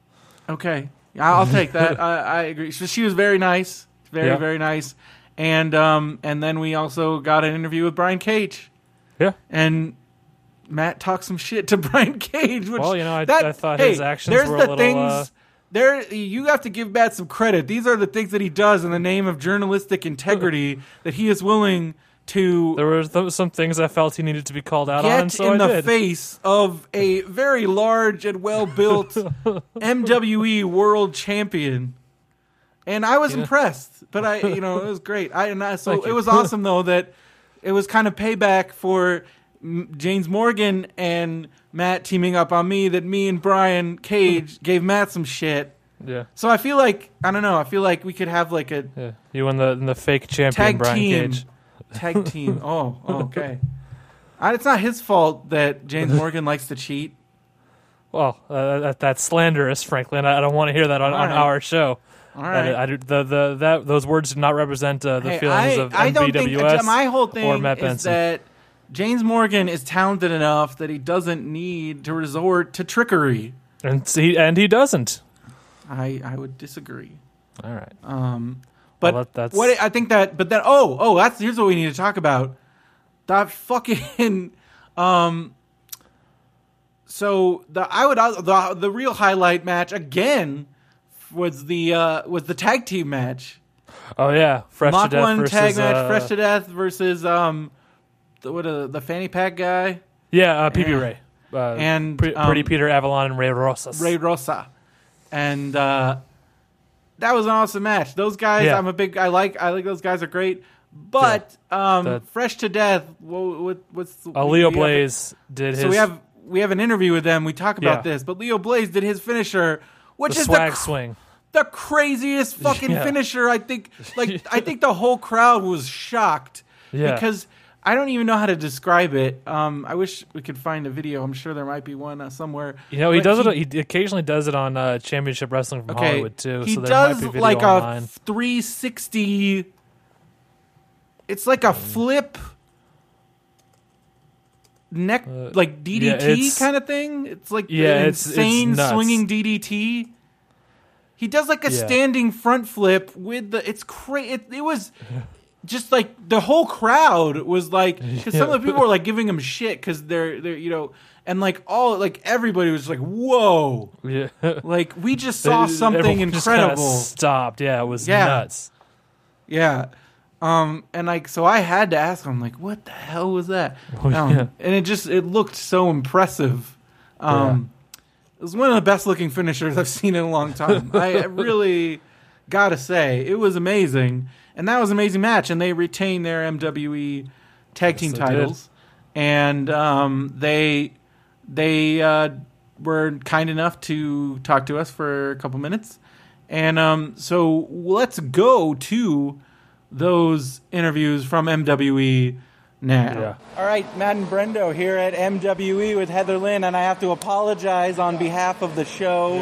Okay, I'll I'll take that. I, I agree. So she was very nice, very Yeah. very nice, and um, and then we also got an interview with Brian Cage, Yeah. and Matt talked some shit to Brian Cage. Which Well, you know, I- that, I thought hey, his actions there's were a the little, things. uh, There, you have to give Matt some credit. These are the things that he does in the name of journalistic integrity that he is willing to There were th- some things I felt he needed to be called out on, get and so in I the did. face of a very large and well-built M W E world champion. And I was Yeah. impressed, but I, you know, it was great. I, and I so Thank it you. was awesome though that it was kind of payback for M- James Morgan and Matt teaming up on me. That me and Brian Cage gave Matt some shit. Yeah. So I feel like I don't know. I feel like we could have like a Yeah. You and the and the fake champion tag Brian team. Cage. Tag team. Oh, oh, okay. I, it's not his fault that James Morgan likes to cheat. Well, uh, that, that's slanderous, frankly, and I, I don't want to hear that on, All on right. our show. All That- right. I, do- the, the, that, those words do not represent uh, the Hey, feelings I, of I M don't B W S think my whole or thing Matt is Benson. that James Morgan is talented enough that he doesn't need to resort to trickery. and he and he doesn't. I, I would disagree. All right. Um, but Well, that- that's- what I think that, but then oh oh that's here's what we need to talk about. That fucking um. So the I would the the real highlight match again was the uh, was the tag team match. Oh yeah, fresh Mach to death one versus tag match, uh, fresh to death versus um, the what uh, the fanny pack guy, yeah, uh, P B Yeah. Ray uh, And, Pre- um, Pretty Peter Avalon and Ray Rosas. Ray Rosa, and uh, that was an awesome match. Those guys, Yeah. I'm a big, I like, I like those guys are great. But um, The- fresh to death. What, what, what's the, uh, Leo we have- Blaze did his So we have we have an interview with them. We talk about Yeah. this, but Leo Blaze did his finisher, which the is swag the cr- swing. the craziest fucking Yeah. finisher. I think like I think the whole crowd was shocked Yeah. because I don't even know how to describe it. Um, I wish we could find a video. I'm sure there might be one uh, somewhere. You know, he But does it. He occasionally does it on uh, Championship Wrestling from Okay, Hollywood too. he so there does might be video like online. a three sixty. It's like a flip neck, Uh, like D D T yeah, it's- kind of thing. It's like Yeah, an it's- it's insane nuts. swinging D D T. He does like a Yeah. standing front flip with the. It's crazy. It, it was just like the whole crowd was like, because some of the people were like giving him shit because they're they're you know, and like all like everybody was like, whoa, Yeah. like we just saw something Everyone just kinda incredible. stopped. Yeah, it was Yeah. nuts. Yeah. Um, and like, so I had to ask him, like, what the hell was that? Oh, um, yeah. And it just, it looked so impressive. Um, It was one of the best looking finishers I've seen in a long time. I I really gotta say, it was amazing. And that was an amazing match. And they retained their M W E tag team Yes, they titles. And, um, they, they, uh, were kind enough to talk to us for a couple minutes. And, um, so let's go to those interviews from M W E now. Yeah. All right, Matt and Brendo here at M W E with Heather Lynn, and I have to apologize on behalf of the show.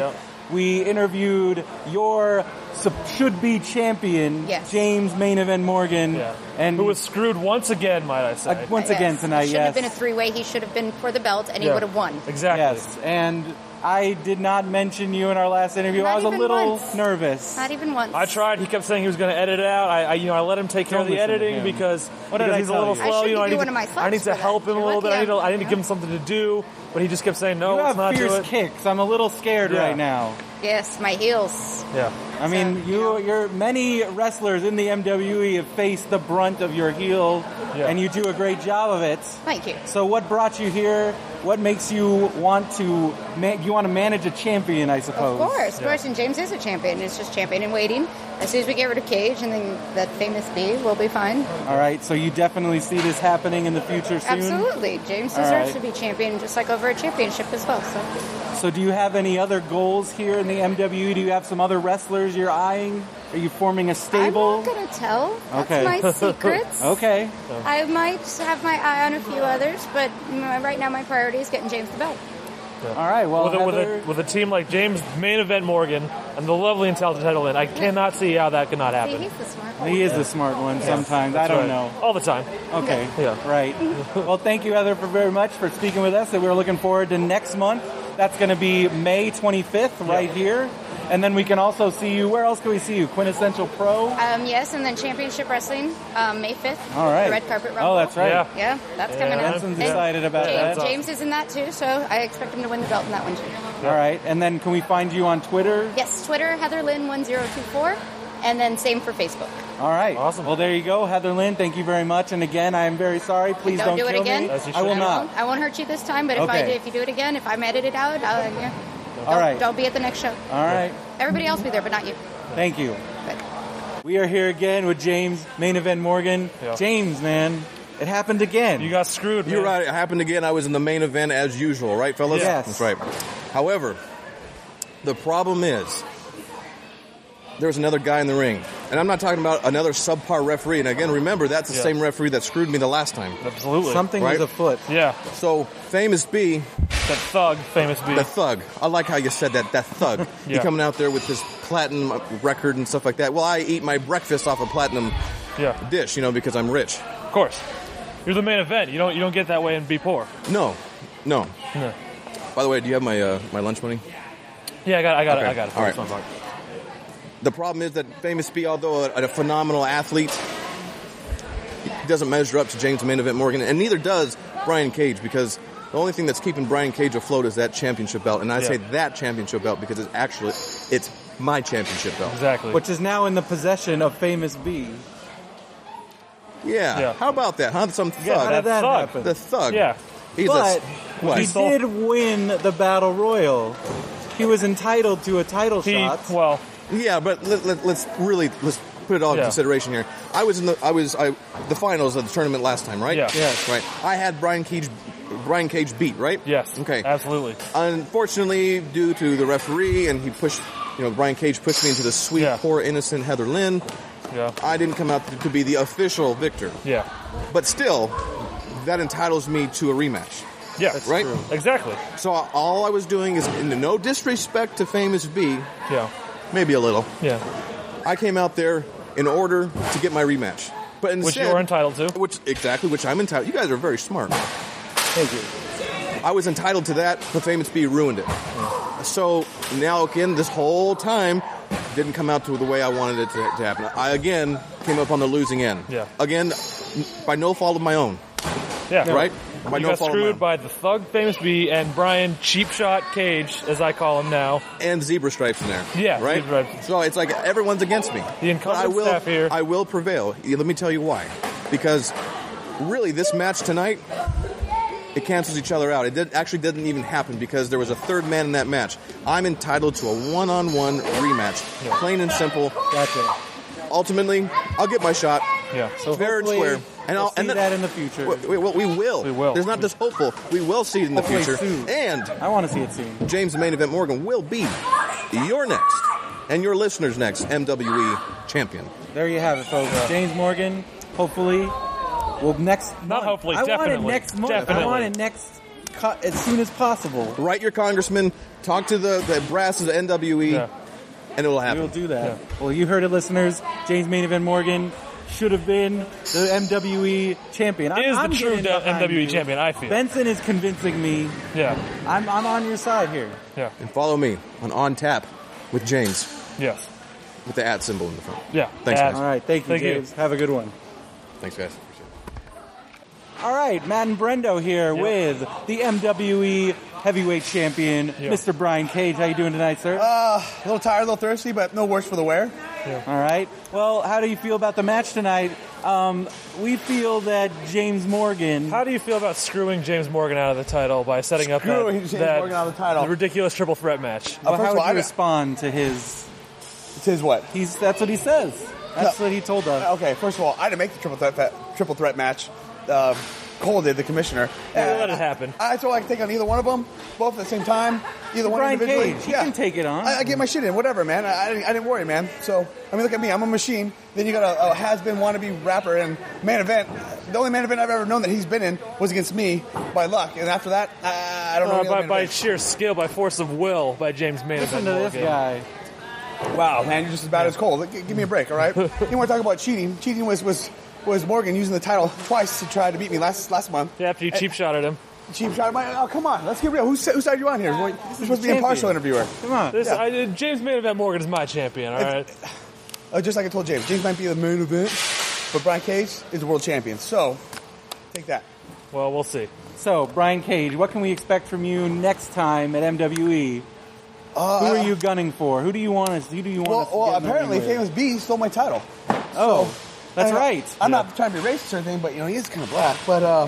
we interviewed your should-be champion, Yes. James Main Event Morgan, Yeah. and Who was screwed once again, might I say. uh, once again Yes. tonight. It should Yes, have been a three-way. He should have been for the belt, and he Yeah. would have won. Exactly. yes, and I did not mention you in our last interview. Not I was a even little once. nervous. Not even once. I tried. He kept saying he was going to edit it out. I, I, you know, I let him take care Don't of the listen to editing him. because, What did because I he's a tell little you? I slow. should You know, I give you need, one of my to, I need slaps to for help that. him a You're little bit. lucky I need to, I'm- I need to give him something to do, but he just kept saying no. You let's have not do fierce it. kicks. I'm a little scared Yeah. right now. Yes, my heels. Yeah. I mean, So, you, you know. you're many wrestlers in the M W E have faced the brunt of your heel, Yeah. and you do a great job of it. Thank you. So, what brought you here? What makes you want to? Ma- you want to manage a champion, I suppose. Of course, of course. And James is a champion. It's just champion in waiting. As soon as we get rid of Cage, and then that famous B will be fine. All right. So you definitely see this happening in the future soon. Absolutely. James All deserves right. to be champion, just like over a championship as well. So So, do you have any other goals here in the M W E? Do you have some other wrestlers you're eyeing? Are you forming a stable? I'm not gonna tell. That's Okay. my secrets. Okay. I might have my eye on a few others, but mm, right now my priority is getting James the belt. All right. Well, With a, with, Heather, a, with a team like James Main Event Morgan and the lovely and talented Heather Lynn, I cannot see how that could not See, happen. he's the smart one. he is the smart one. Sometimes I That's don't right. know. All the time. Okay. Yeah. Right. Well, thank you, Heather, for very much for speaking with us. And we're looking forward to next month. That's going to be May twenty-fifth, right here. And then we can also see you. Where else can we see you? Quintessential Pro. Um, yes, and then Championship Wrestling, um, May fifth. All right. The Red Carpet Rumble. Oh, that's right. Yeah. Yeah, that's coming up. Benson's And excited about James, that. James is in that too, so I expect him to win the belt in that one too. All right. And then can we find you on Twitter? Yes, Twitter, Heather Lynn one zero two four, and then same for Facebook. All right. Awesome. Well, there you go, Heather Lynn. Thank you very much. And again, I am very sorry. Please Don't don't, do it kill again. me. As you I will should. I not. won't, I won't hurt you this time, but if I Okay. do, if you do it again, if I'm edited out, I'll, yeah, All don't, right. don't be at the next show. All right. Everybody else be there, but not you. Thank you. But We are here again with James Main Event Morgan. Yeah. James, man, it happened again. You got screwed, man. You're right. It happened again. I was in the main event as usual, right, fellas? Yes. That's right. However, the problem is there's another guy in the ring. And I'm not talking about another subpar referee. And again, remember, that's the Yeah. same referee that screwed me the last time. Absolutely. Something Right? is afoot. Yeah. So, Famous B, That thug, famous B. the thug. I like how you said that, that thug. He Yeah. coming out there with his platinum record and stuff like that. Well, I eat my breakfast off a platinum Yeah. dish, you know, because I'm rich. Of course. You're the main event. You don't you don't get that way and be poor. No, no. No. By the way, do you have my uh, my lunch money? Yeah, I got I got Okay. it. I got it. All That's right. my fault. The problem is that Famous B, although a, a phenomenal athlete, he doesn't measure up to James Main Event Morgan, and neither does Brian Cage, because the only thing that's keeping Brian Cage afloat is that championship belt. And I Yeah. say that championship belt because it's actually it's my championship belt. Exactly. Which is now in the possession of Famous B. Yeah. Yeah. How about that, huh? Some thug. Yeah, How did that thug. happen? the thug. Yeah. He's But a, what? he stole- did win the Battle Royal. He was entitled to a title He shot. well, Yeah, but let, let, let's really let's put it all in Yeah. consideration here. I was in the I was I the finals of the tournament last time, right? Yeah. Yes. Right. I had Brian Cage Brian Cage beat, right? yes. Okay. Absolutely. Unfortunately, due to the referee and he pushed, you know, Brian Cage pushed me into the sweet, Yeah. poor, innocent Heather Lynn, Yeah. I didn't come out to, to be the official victor. Yeah. But still, that entitles me to a rematch, Yeah. right? Exactly. So all I was doing is, in no disrespect to Famous B, Yeah. maybe a little, Yeah. I came out there in order to get my rematch. But instead, Which you were entitled to. Which exactly, which I'm entitled. You guys are very smart. Thank you. I was entitled to that, but Famous B ruined it. So now again, this whole time didn't come out to the way I wanted it to, to happen. I again came up on the losing end. Yeah. Again, by no fault of my own, Yeah. right? By You no got fault of my screwed own. by the thug famous B and Brian Cheap Shot Cage, as I call him now. And zebra stripes in there. Yeah, right. zebra stripes. So it's like everyone's against me. The incumbent But I will, staff here. I will prevail. Let me tell you why. Because really, this match tonight, it cancels each other out. It did, actually didn't even happen because there was a third man in that match. I'm entitled to a one-on-one rematch, plain and simple. Gotcha. Ultimately, I'll get my shot. Yeah. So Fair and hopefully square. And we'll I'll see and then- that in the future. We, we, we will. We will. There's not just hopeful. We will see it in the Hopefully future. soon. And I want to see it soon. James the Main Event Morgan will be your next and your listeners' next M W E champion. There you have it, folks. James Morgan, hopefully, will next Not month. hopefully, I want definitely. it next month. I Definitely. want it next co- as soon as possible. Write your congressman, talk to the, the brass of the N W E, Yeah. and it will We happen. will do that. Well, you heard it, listeners. James Main Event Morgan should have been the M W E champion. I'm, Is the I'm true getting M behind W E you. champion, I feel. Benson is convincing me. Yeah. I'm, I'm on your side here. Yeah. And follow me on On Tap with James, Yes. with the at symbol in the front. Yeah. Thanks, That- guys. All right. Thank you, Thank you. James. Have a good one. Thanks, guys. Appreciate it. All right. Matt and Brendo here with the M W E heavyweight champion, Yeah. Mister Brian Cage. How you doing tonight, sir? Uh, a little tired, a little thirsty, but no worse for the wear. All right. Well, how do you feel about the match tonight? Um, we feel that James Morgan. How do you feel about screwing James Morgan out of the title by setting up Screwing that, James that Morgan out of the title. the ridiculous triple threat match? well, first how of would all, you I- respond to his? It's his what? He's that's what he says. That's No. what he told us. Okay, first of all, I didn't make the triple threat triple threat match. Uh, Cole did, the commissioner. Yeah, let it happen. I told I could take on either one of them, both at the same time, either one Brian individually. Cage, he can take it on. I, I get my shit in, whatever, man. I, I, didn't, I didn't worry, man. So, I mean, look at me. I'm a machine. Then you got a, a has-been wannabe rapper and main event. The only main event I've ever known that he's been in was against me by luck. And after that, I, I don't know. Uh, any other by, main by events. sheer skill, by force of will, by James Main Listen Event to this Morgan. guy. Wow, man, you're just as bad as Cole. G- Give me a break, all right? You want to talk about cheating? Cheating was, was was Morgan using the title twice to try to beat me last last month. Yeah, after you cheap shot at him. Cheap shot. Oh, come on, let's get real. Who's whose side are you on here? You're supposed to be an impartial interviewer. Come on. This, Yeah. I, James Main Event Morgan is my champion, all right? Uh, just like I told James, James might be the main event, but Brian Cage is the world champion. So, take that. Well, we'll see. So, Brian Cage, what can we expect from you next time at M W E? Uh, Who are you gunning for? Who do you want us? Who do you want Well, us to well get in the apparently, ring with? Famous B stole my title. Oh, that's I- right. I'm not trying to be racist or anything, but you know he is kind of black. But uh,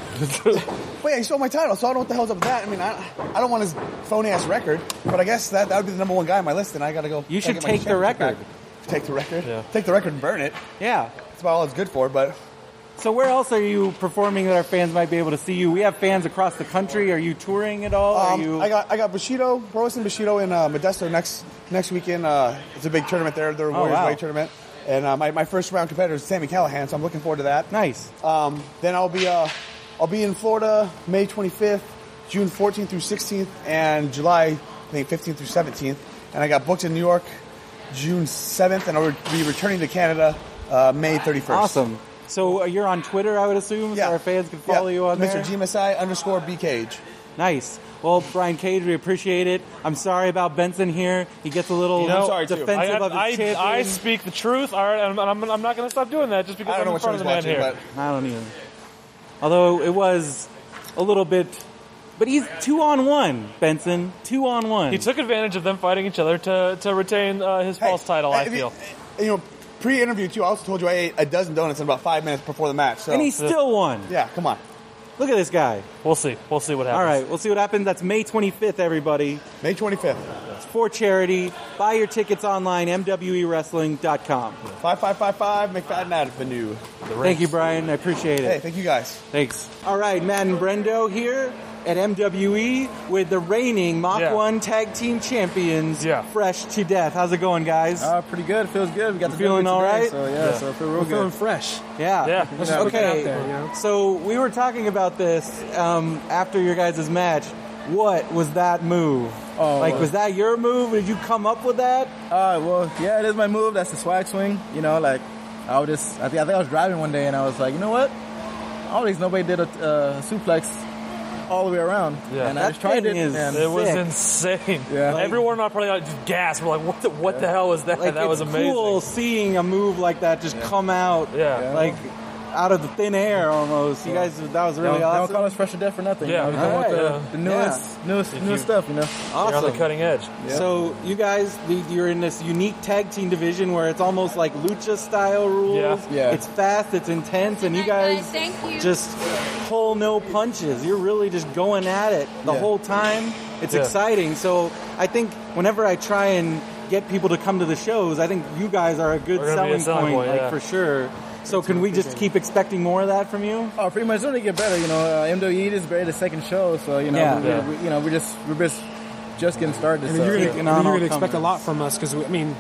but yeah, he stole my title, so I don't know what the hell's up with that. I mean, I, I don't want his phony ass record, but I guess that that would be the number one guy on my list, and I got to go. You gotta should get my take the championship record. back. Take the record. Yeah. Take the record and burn it. Yeah. That's about all it's good for. But So where else are you performing that our fans might be able to see you? We have fans across the country. Are you touring at all? Are um, you? I got I got Bushido, Pro Wrestling Bushido in uh, Modesto next next weekend. Uh, it's a big tournament there, the Warriors wow. Way tournament. And uh, my, my first round competitor is Sammy Callahan, so I'm looking forward to that. Nice. Um, then I'll be uh, I'll be in Florida May twenty-fifth, June fourteenth through sixteenth, and July I think fifteenth through seventeenth. And I got booked in New York June seventh, and I'll be returning to Canada uh, May thirty-first. Awesome. So uh, you're on Twitter, I would assume, Yeah. so our fans can follow Yeah. you on Mister there. G M S I underscore B Cage. Nice. Well, Brian Cage, we appreciate it. I'm sorry about Benson here. He gets a little You know, I'm sorry, too. defensive I, of his I, champion. I speak the truth, all right, and I'm, I'm not going to stop doing that just because I don't I'm know in what front show of he's the man watching, here. but I don't even. Although it was a little bit, but he's two on one, Benson. Two on one. He took advantage of them fighting each other to, to retain uh, his Hey, false title, I if you- feel. You know, pre-interview too, I also told you I ate a dozen donuts in about five minutes before the match. So and he still won. yeah, come on. Look at this guy. We'll see. We'll see what happens. All right, we'll see what happens. That's May twenty-fifth, everybody. May twenty-fifth. It's for charity. Buy your tickets online, M W E wrestling dot com. five five five five McFadden Avenue. Thank you, Brian. I appreciate it. Hey, thank you guys. Thanks. All right, Matt and Brendo here at M W E with the reigning Mach Yeah. one Tag Team Champions, Yeah. Fresh to Death. How's it going, guys? Uh, pretty good. Feels good. We got the feeling W all today, right? So yeah, Yeah. so I feel real We're good. feeling fresh. yeah. Yeah. Let's just put it Okay. out there, you know? So we were talking about this um, after your guys' match. What was that move? Oh, like, uh, was that your move? Did you come up with that? Uh, well, yeah, it is my move. That's the swag swing. You know, like I was just, I think, I think I was driving one day and I was like, you know what? Always nobody did a uh, suplex all the way around. Yeah. and That I just tried thing it. is- and It was Sick. insane. Yeah. Like, everyone probably like just gasped. We're like, what the, what the hell was that? Like, that was it's amazing. cool seeing a move like that just come out, Yeah. like out of the thin air almost. You guys, that was They really don't, they don't awesome. call us fresh to death for nothing. Yeah. you know? We All want right. the, Yeah. the newest, newest, If newest you- stuff. You know. You're on the Awesome. cutting edge. So you guys, the, you're in this unique tag team division where it's almost like lucha style rules. Yeah. Yeah. It's fast, it's intense, and you guys Thank you. just pull no punches. You're really just going at it the Yeah. whole time. It's Yeah. exciting. So I think whenever I try and get people to come to the shows, I think you guys are a good We're gonna be a selling selling point, point, like yeah. for sure. So can we just keep expecting more of that from you? Oh, pretty much. It's only get better. You know, uh, M W E is barely the second show, so you know, Yeah. we, Yeah. we, you know, we're just we're just just getting started. I mean, so. you're Taking gonna, I on mean, you're all gonna expect a comers. lot from us because I mean,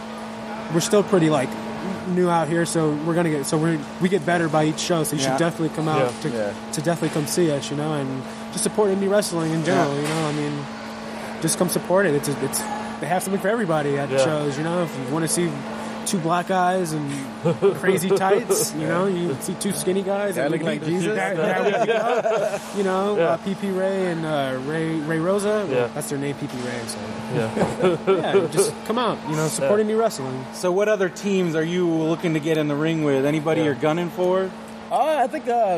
we're still pretty like new out here, so we're gonna get so we we get better by each show. So you Yeah. should definitely come out Yeah. to Yeah. to definitely come see us, you know, and just support indie wrestling in general. Yeah. You know, I mean, just come support it. It's a, it's they have something for everybody at the Yeah. shows. You know, if you want to see two black guys and crazy tights, you know, you see two skinny guys. Yeah, and look we like beat- Jesus. that- that we beat up. You know, Yeah. uh, P P Ray and uh, Ray Ray Rosa. Yeah. That's their name, P P Ray. So Yeah. yeah, just come out. You know, support indie wrestling. So, what other teams are you looking to get in the ring with? Anybody Yeah. you're gunning for? Uh, I think uh,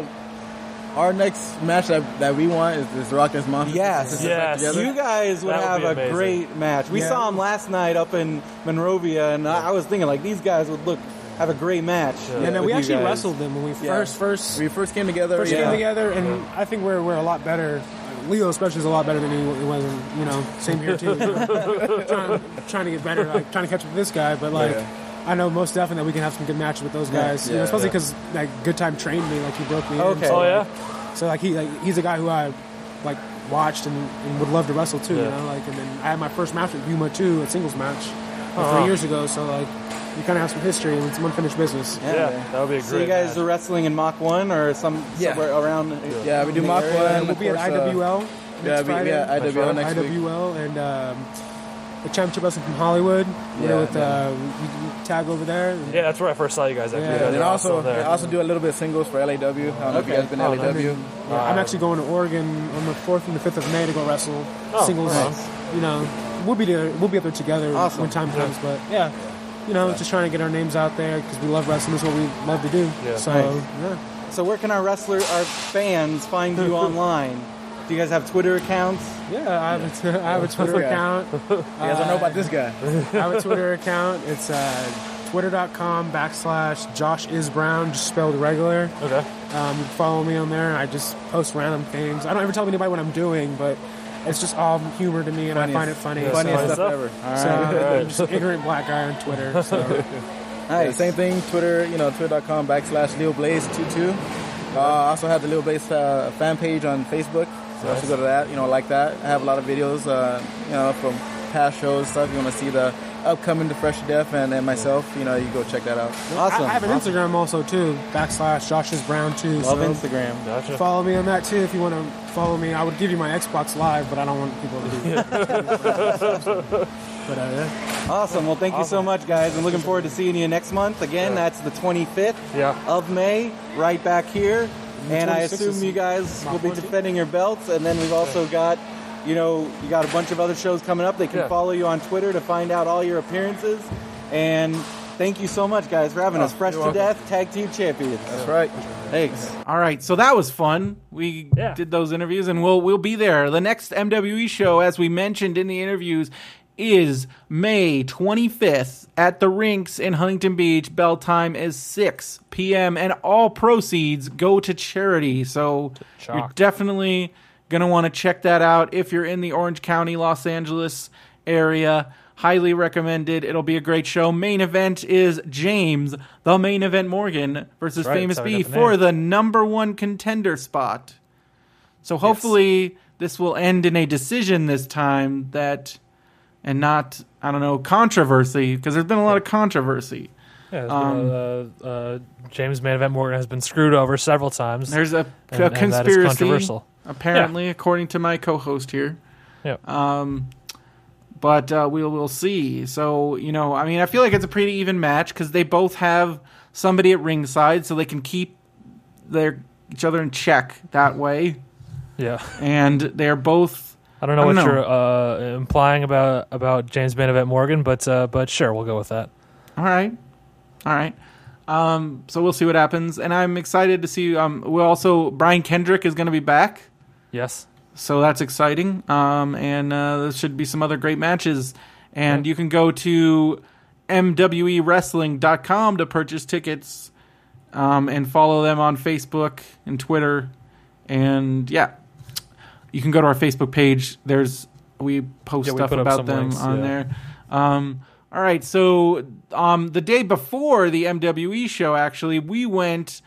our next match that, that we want is, is Rock against Monster. Yes. Yes. Together. You guys would That would have be a amazing. great match. We Yeah. saw them last night up in Monrovia, and I, I was thinking like these guys would look have a great match. And then with we you actually guys. wrestled them when we Yeah. first first We first came together. first yeah. came together, and I think we're we're a lot better. Leo especially is a lot better than he was. You know, same here too. You know, trying, trying to get better, like trying to catch up with this guy, but like. Yeah. I know most definitely that we can have some good matches with those guys, you know, yeah, especially yeah. because like Good Time trained me, like he broke me. in, Okay. so, Oh yeah. So like he like, he's a guy who I like watched and, and would love to wrestle too, you Yeah. know. Like and then I had my first match with Yuma too, a singles match, like, Uh-huh. three years ago. So like you kind of have some history and some unfinished business. Yeah. That would be a great. So you guys match. are wrestling in Mach one or some Yeah. somewhere around? Yeah, we do in the Mach area? one. And we'll be at of course, I W L next yeah, we- Friday. yeah, I W L next week. I W L and um, the championship wrestling from Hollywood. You Yeah, know, with yeah. uh, we, we tag over there. And, Yeah, that's where I first saw you guys. Actually. Yeah. You guys And are also, awesome there. I also do a little bit of singles for L A W. I don't know if you Okay. guys been to Oh, L A W. and, yeah, I'm actually going to Oregon on the fourth and the fifth of May to go wrestle Oh, singles. nice. You know, we'll be there. We'll be up there together Awesome. when time comes. But yeah, you know, just trying to get our names out there because we love wrestling. Is what we love to do. Yeah. So Nice. yeah. So where can our wrestler, our fans, find you online? Do you guys have Twitter accounts? Yeah, I have a, t- I have a Twitter Yeah. account. You guys don't know about this guy. I have a Twitter account. It's uh, twitter.com backslash Josh is Brown, just spelled regular. Okay. Um, you can follow me on there. I just post random things. I don't ever tell anybody what I'm doing, but it's just all humor to me, and I find it funny. Yeah, Funniest Funny stuff stuff. ever. So, Alright. I'm just an ignorant black guy on Twitter. So. Yeah, same thing. Twitter, you know, twitter.com backslash Leo Blaze twenty-two. Uh, I also have the Leo Blaze uh, fan page on Facebook. So I should go to that. You know, like that. I have a lot of videos. Uh, you know, from past shows stuff. You want to see the upcoming The Fresh to Death and, and myself. You know, you go check that out. Awesome. I, I have an Instagram also too, backslash Josh is Brown too. Love so Instagram. Gotcha. follow me on that too if you want to follow me. I would give you my Xbox Live, but I don't want people to do that. But uh, yeah. Awesome. Well, thank you so much, guys. I'm looking forward to seeing you next month. Again, that's the twenty-fifth Yeah. of May, right back here. And I twenty-sixth assume is you guys will be fourteenth. defending your belts. And then we've also got, you know, you got a bunch of other shows coming up. They can Yeah. follow you on Twitter to find out all your appearances. And thank you so much, guys, for having us. Fresh to welcome. Death Tag Team Champions. That's right. Thanks. All right, so that was fun. We Yeah. did those interviews, and we'll we'll be there. The next M W E show, as we mentioned in the interviews, is May twenty-fifth at the Rinks in Huntington Beach. Bell time is six p.m., and all proceeds go to charity. So you're Shock. definitely going to want to check that out if you're in the Orange County, Los Angeles area. Highly recommended. It'll be a great show. Main event is James, the main event Morgan, versus That's right, Famous that's how we B got the for name. the number one contender spot. So hopefully this will end in a decision this time that, and not, I don't know, controversy, because there's been a lot of controversy. Yeah, there's Um, been a, uh, uh, James Main Event Morgan has been screwed over several times. There's a, and, a and that is conspiracy, controversial. apparently, according to my co-host here. Yeah. Um, but uh, we'll we'll see. So you know, I mean, I feel like it's a pretty even match because they both have somebody at ringside, so they can keep their each other in check that way. Yeah. And they're both. I don't know I don't what know. you're uh, implying about about James Main Event Morgan, but uh, but sure, we'll go with that. All right, all right. Um, so we'll see what happens, and I'm excited to see. Um, we also Brian Kendrick is going to be back. Yes. So that's exciting. Um, and uh, there should be some other great matches. And you can go to M W E wrestling dot com to purchase tickets um, and follow them on Facebook and Twitter. And yeah, you can go to our Facebook page. There's we post Yeah, we stuff put up about some them links, on yeah. there. Um, all right. So um, the day before the M W E show, actually, we went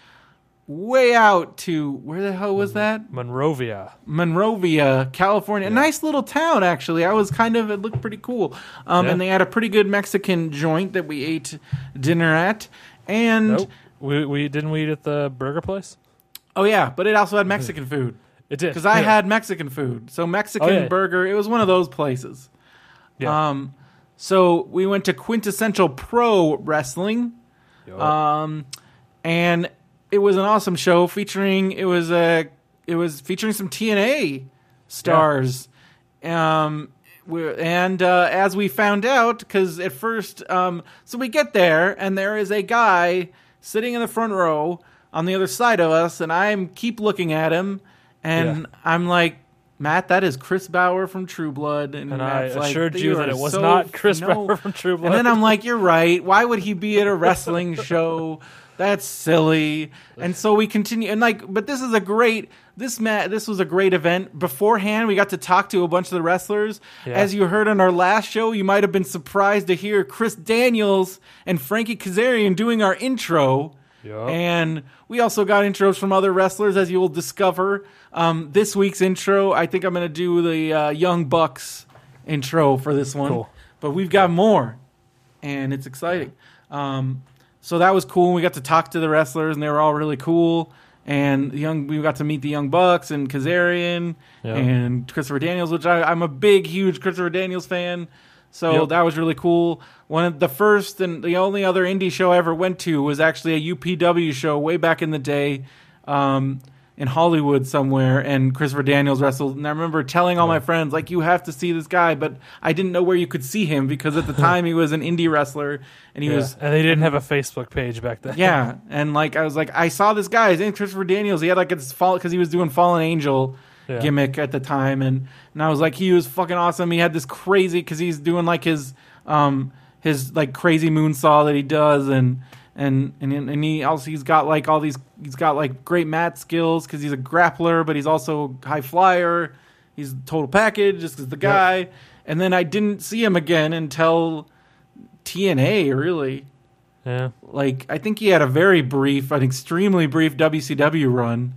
way out to where the hell was that? Monrovia. Monrovia, California. A nice little town, actually. I was kind of, it looked pretty cool. Um, Yeah. And they had a pretty good Mexican joint that we ate dinner at. And, Nope. We we didn't we eat at the burger place? oh yeah, but it also had Mexican food. It did. Because I Yeah. had Mexican food. So Mexican Oh, yeah. burger, it was one of those places. Yeah. Um, so we went to Quintessential Pro Wrestling. Um, and it was an awesome show featuring, it was a, it was featuring some T N A stars. Um, we're, and uh, as we found out, because at first, um, so we get there, and there is a guy sitting in the front row on the other side of us, and I keep looking at him, and Yeah. I'm like, Matt, that is Chris Bauer from True Blood. And, And I Matt's like, assured you are that it was so not Chris no. Bauer from True Blood. And then I'm like, you're right. Why would he be at a wrestling show? That's silly. And so we continue, and like, but this is a great. This Matt, this was a great event. Beforehand, we got to talk to a bunch of the wrestlers. Yeah. As you heard on our last show, you might have been surprised to hear Chris Daniels and Frankie Kazarian doing our intro. Yup. And we also got intros from other wrestlers, as you will discover. Um, this week's intro, I think I'm going to do the uh, Young Bucks intro for this one. Cool. But we've got more, and it's exciting. Um, so that was cool. We got to talk to the wrestlers, and they were all really cool. And the young, we got to meet the Young Bucks and Kazarian Yeah. and Christopher Daniels, which I, I'm a big, huge Christopher Daniels fan. So Yep. that was really cool. One of the first and the only other indie show I ever went to was actually a U P W show way back in the day um, in Hollywood somewhere, and Christopher Daniels wrestled. And I remember telling all my friends, like, you have to see this guy, but I didn't know where you could see him because at the time he was an indie wrestler, and he Yeah. was... and they didn't have a Facebook page back then. Yeah, and like I was like, I saw this guy. His name's Christopher Daniels. He had like his fall because he was doing Fallen Angel Yeah. gimmick at the time, and and I was like, he was fucking awesome. He had this crazy because he's doing like his um his like crazy moonsault that he does, and and and and he also he's got like all these he's got like great mat skills because he's a grappler, but he's also high flyer. He's total package just as the guy. And then I didn't see him again until T N A, really. Yeah. Like, I think he had a very brief, an extremely brief W C W run.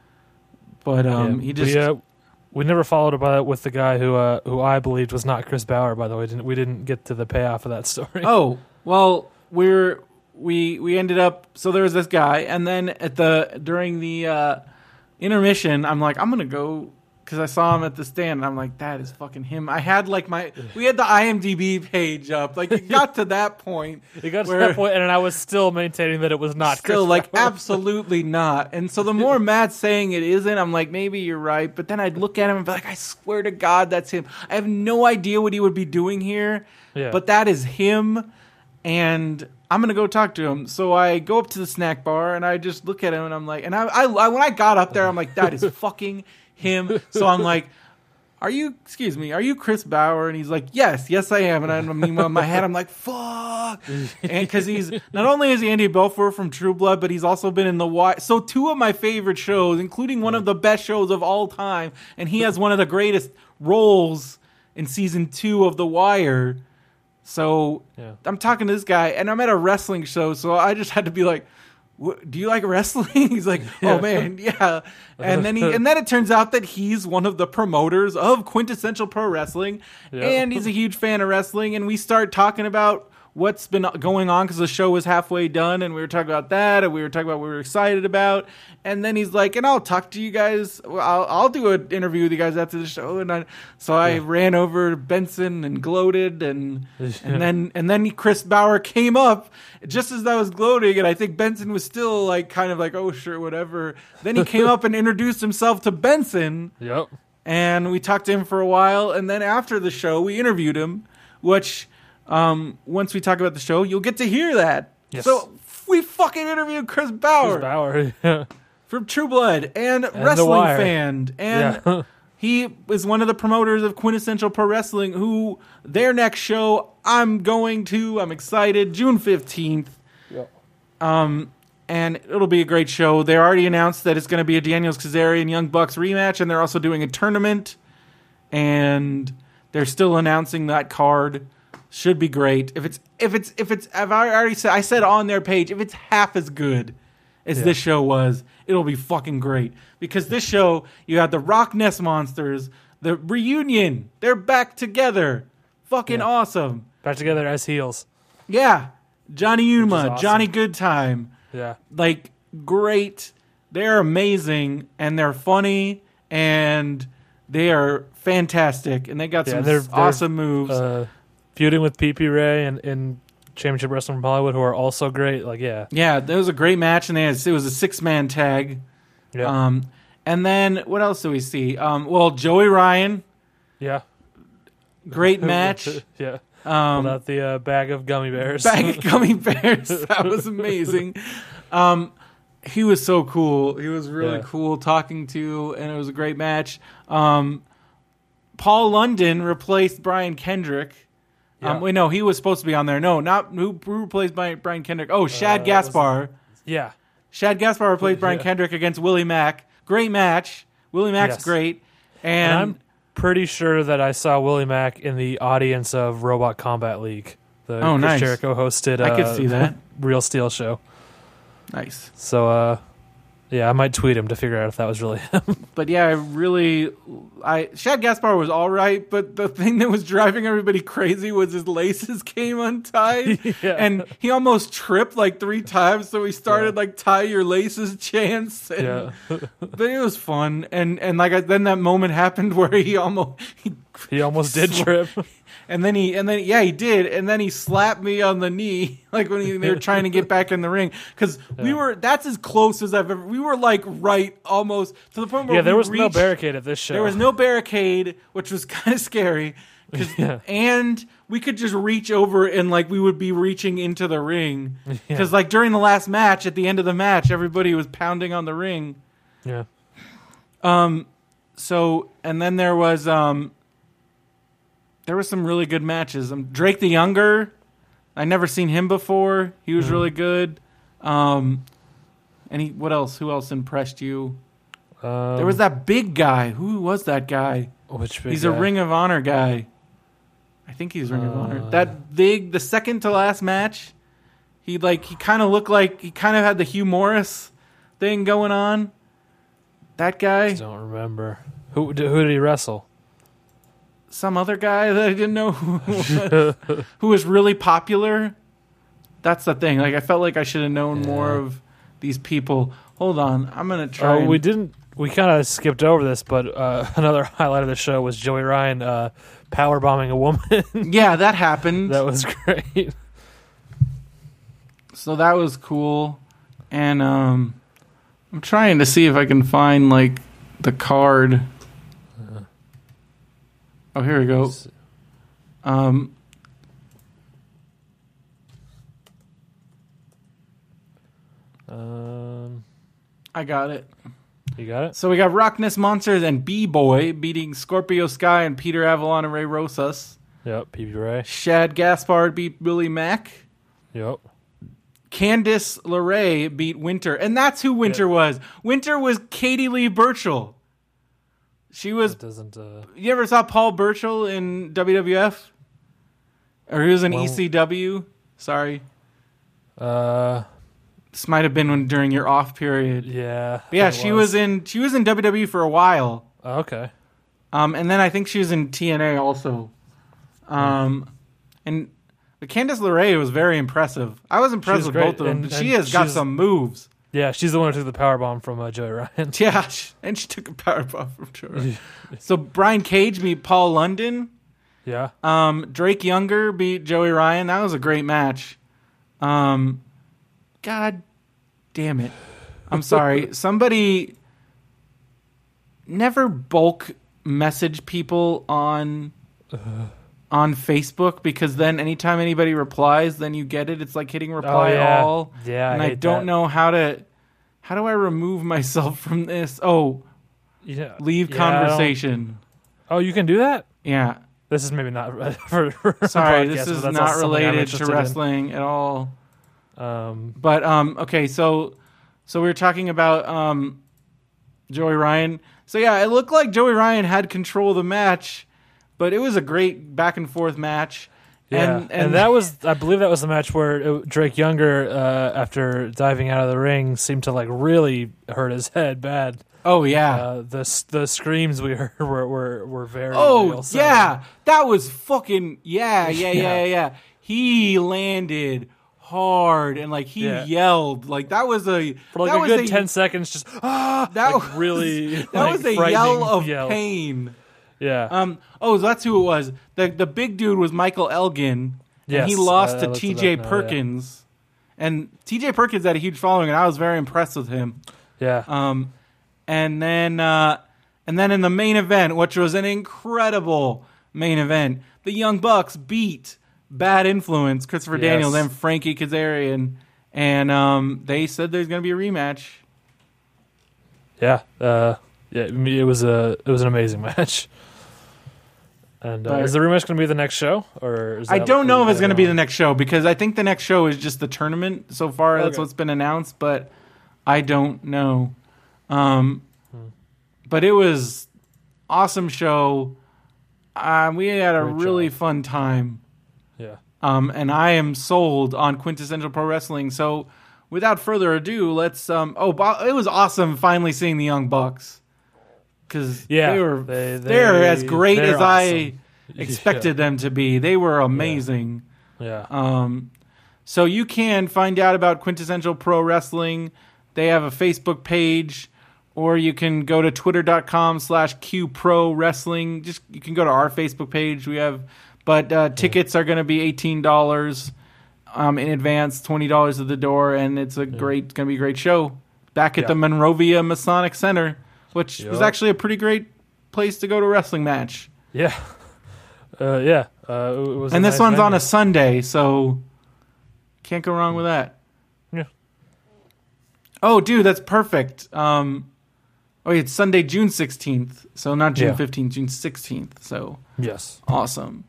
But um, yeah. he just... we, uh, we never followed up on it with the guy who uh, who I believed was not Chris Bauer. By the way, didn't we didn't get to the payoff of that story? Oh, well, we're... We we ended up... So there was this guy, and then at the... During the uh, intermission, I'm like, I'm going to go... Because I saw him at the stand, and I'm like, that is fucking him. I had, like, my... We had the I M D B page up. Like, it got to that point. It got to where- that point, and I was still maintaining that it was not Still, Chris like, Bauer. absolutely not. And so the more Matt's saying it isn't, I'm like, maybe you're right. But then I'd look at him and be like, I swear to God, that's him. I have no idea what he would be doing here, Yeah. but that is him. And I'm going to go talk to him. So I go up to the snack bar, and I just look at him, and I'm like, and I, I, I when I got up there, I'm like, that is fucking him. So I'm like, are you, excuse me, are you Chris Bauer? And he's like, yes, yes, I am. And I, I mean, in my head, I'm like, fuck. And because he's, not only is he Andy Belfour from True Blood, but he's also been in The Wire. So two of my favorite shows, including one of the best shows of all time. And he has one of the greatest roles in season two of The Wire. So Yeah. I'm talking to this guy, and I'm at a wrestling show, so I just had to be like, "What- do you like wrestling?" He's like, "Oh man, yeah." And then he, and then it turns out that he's one of the promoters of Quintessential Pro Wrestling, Yeah. and he's a huge fan of wrestling. And we start talking about what's been going on because the show was halfway done, and we were talking about that, and we were talking about what we were excited about. And then he's like, "And I'll talk to you guys. Well, I'll, I'll do an interview with you guys after the show." And I, so I ran over to Benson and gloated, and and then and then Chris Bauer came up just as I was gloating, and I think Benson was still like kind of like, "Oh sure, whatever." Then he came up and introduced himself to Benson, Yep. and we talked to him for a while. And then after the show, we interviewed him, which um, once we talk about the show, you'll get to hear that. Yes. So we fucking interviewed Chris Bauer. Chris Bauer. Yeah. From True Blood and, The wrestling Wire. fan, and Yeah. he is one of the promoters of Quintessential Pro Wrestling. Who their next show I'm going to. I'm excited. June fifteenth. Um, and it'll be a great show. They already announced that it's going to be a Daniels Kazarian Young Bucks rematch, and they're also doing a tournament. And they're still announcing that card. Should be great. If it's if it's if it's I've already said I said on their page if it's half as good as Yeah. this show was, it'll be fucking great. Because this show, you had the Rock Ness Monsters, the reunion, they're back together. Fucking Yeah. awesome. Back together as heels. Yeah. Johnny Yuma, awesome. Johnny Goodtime. Yeah. Like, great. They're amazing, and they're funny, and they are fantastic, and they got Yeah, some they're- they're, awesome moves. Uh, feuding with P P Ray and in Championship Wrestling from Hollywood, who are also great. Like, yeah, yeah, that was a great match, and they had, it was a six man tag. yeah, Um, and then what else do we see? Um, well, Joey Ryan, yeah, great match. yeah. Um, Without the uh, bag of gummy bears. bag of gummy bears. That was amazing. Um, he was so cool. He was really Yeah. cool talking to, and it was a great match. Um, Paul London replaced Brian Kendrick. Yeah. Um, wait, no, he was supposed to be on there. No, not who, who replaced Brian Brian Kendrick. Oh, Shad Uh, Gaspar. yeah, Shad Gaspar replaced Brian Yeah. Kendrick against Willie Mack. Great match. Willie Mack's Yes. great. and, And, I'm pretty sure that I saw Willie Mack in the audience of Robot Combat League. The Oh, Chris nice. Jericho hosted. Uh, I could see that. Real Steel show. nice. So, uh, yeah, I might tweet him to figure out if that was really him. But yeah, I really, I Shad Gaspar was all right, but the thing that was driving everybody crazy was his laces came untied, Yeah. and he almost tripped like three times. So he started Yeah. like tie your laces chants, and, yeah, but it was fun. And and like I, then that moment happened where he almost, he, he almost did trip. and then he and then yeah he did, and then he slapped me on the knee like when he, they were trying to get back in the ring because we Yeah. were that's as close as I've ever. We were like right almost to the point where Yeah, there we was no reached- barricade at this show. There was no barricade, which was kind of scary. 'cause- Yeah. And we could just reach over and like we would be reaching into the ring. Yeah. Because like during the last match, at the end of the match, everybody was pounding on the ring. Yeah, So and then there was um there were some really good matches. Um, Drake the Younger, I never seen him before. He was Mhm. really good. Um, and he, what else? Who else impressed you? um, There was that big guy. Who was that guy? which big He's guy? a Ring of Honor guy. I think he's Ring of Honor. Uh. That big, the second to last match, he like he kind of looked like he kind of had the Hugh Morris thing going on. That guy, I don't remember who. Who did he wrestle? some other guy that I didn't know who was, who was really popular. That's the thing. Like I felt like I should have known Yeah. more of these people. Hold on, I'm gonna try. Oh, and- we didn't. We kind of skipped over this, but uh, another highlight of the show was Joey Ryan uh, power bombing a woman. yeah, that happened. That was great. So that was cool. And um I'm trying to see if I can find like the card. Oh, here we go. Um Um, I got it. you got it. So we got Rockness Monsters and B-Boy beating Scorpio Sky and Peter Avalon and Ray Rosas. Yep. P B Ray. Shad Gaspard beat Billy Mack. Yep. Candice LeRae beat Winter. And that's who Winter was. Winter was Katie Lee Burchill. She was... It doesn't. Uh, You ever saw Paul Burchill in W W F? Or he was in Well- E C W? Sorry. uh, This might have been when, during your off period. yeah. But yeah, it she was in she was in W W E for a while. Oh, okay. Um, and then I think she was in T N A also. Um, and the Candice LeRae was very impressive. I was impressed was with great, both of them. and- she and has got she's- some moves. Yeah, she's the one who took the power bomb from uh, Joey Ryan. Yeah, she- and she took a power bomb from Joe. So Brian Cage beat Paul London. Yeah. Um, Drake Younger beat Joey Ryan. That was a great match. Um, God damn it. I'm sorry. Somebody never bulk message people on on Facebook, because then anytime anybody replies, then you get it. It's like hitting reply Oh, yeah. all. Yeah, I And I, hate don't that. know how to how do I remove myself from this? Oh, Yeah. leave Yeah, I don't- conversation. Oh, you can do that? Yeah. This is maybe not for, for a Sorry, podcast, this but is that's not also something I'm related to interested in. wrestling at all. Um, But um, okay, so so we were talking about um, Joey Ryan. So yeah, it looked like Joey Ryan had control of the match, but it was a great back and forth match. yeah, and, and, that was, I believe, that was the match where it, Drake Younger, uh, after diving out of the ring, seemed to like really hurt his head bad. oh yeah, Uh, the s- the screams we heard were were, were very oh real. So- yeah, that was fucking yeah, yeah, yeah, Yeah. yeah, yeah. He landed hard, and like he Yeah. yelled. Like that was a For like that a was good ten seconds, just ah, that like was really that like, was a frightening yell of yell. pain. Yeah. Um. Oh, that's who it was. the The big dude was Michael Elgin, Yes, and he lost I- I to looked T it J up now, yeah. Perkins. And T J Perkins had a huge following, and I was very impressed with him. Yeah. Um, and then uh, and then in the main event, which was an incredible main event, the Young Bucks beat Bad Influence, Christopher Yes. Daniels, and Frankie Kazarian, and um, they said there's going to be a rematch. Yeah, uh, yeah. I mean, It was a it was an amazing match. And uh, But- is the rematch going to be the next show, or is I that don't know if it's later going to be on? the next show because I think the next show is just the tournament so far. That's Okay. what's been announced, but I don't know. Um, But it was awesome show. Uh, we had a Great really job. fun time. Yeah. Um, and I am sold on Quintessential Pro Wrestling. So, without further ado, let's. Um, oh, Bo- it was awesome finally seeing the Young Bucks because Yeah, they were they- they, are they- as great they're as I awesome. expected them to be. They were amazing. Yeah. Um, so you can find out about Quintessential Pro Wrestling. They have a Facebook page, or you can go to twitter.com slash Q Pro Wrestling. Just you can go to our Facebook page. We have, but uh, tickets are going to be eighteen dollars um, in advance, twenty dollars at the door, and it's a great, it's going to be a great show back at Yeah. the Monrovia Masonic Center, which was Yup. actually a pretty great place to go to a wrestling match. Yeah. Uh, yeah. Uh, it was a And this nice one's on venue. a Sunday, so can't go wrong with that. Yeah. Oh, dude, that's perfect. Um, oh, it's Sunday, June sixteenth. So not June Yeah. fifteenth, June sixteenth. So Yes. awesome.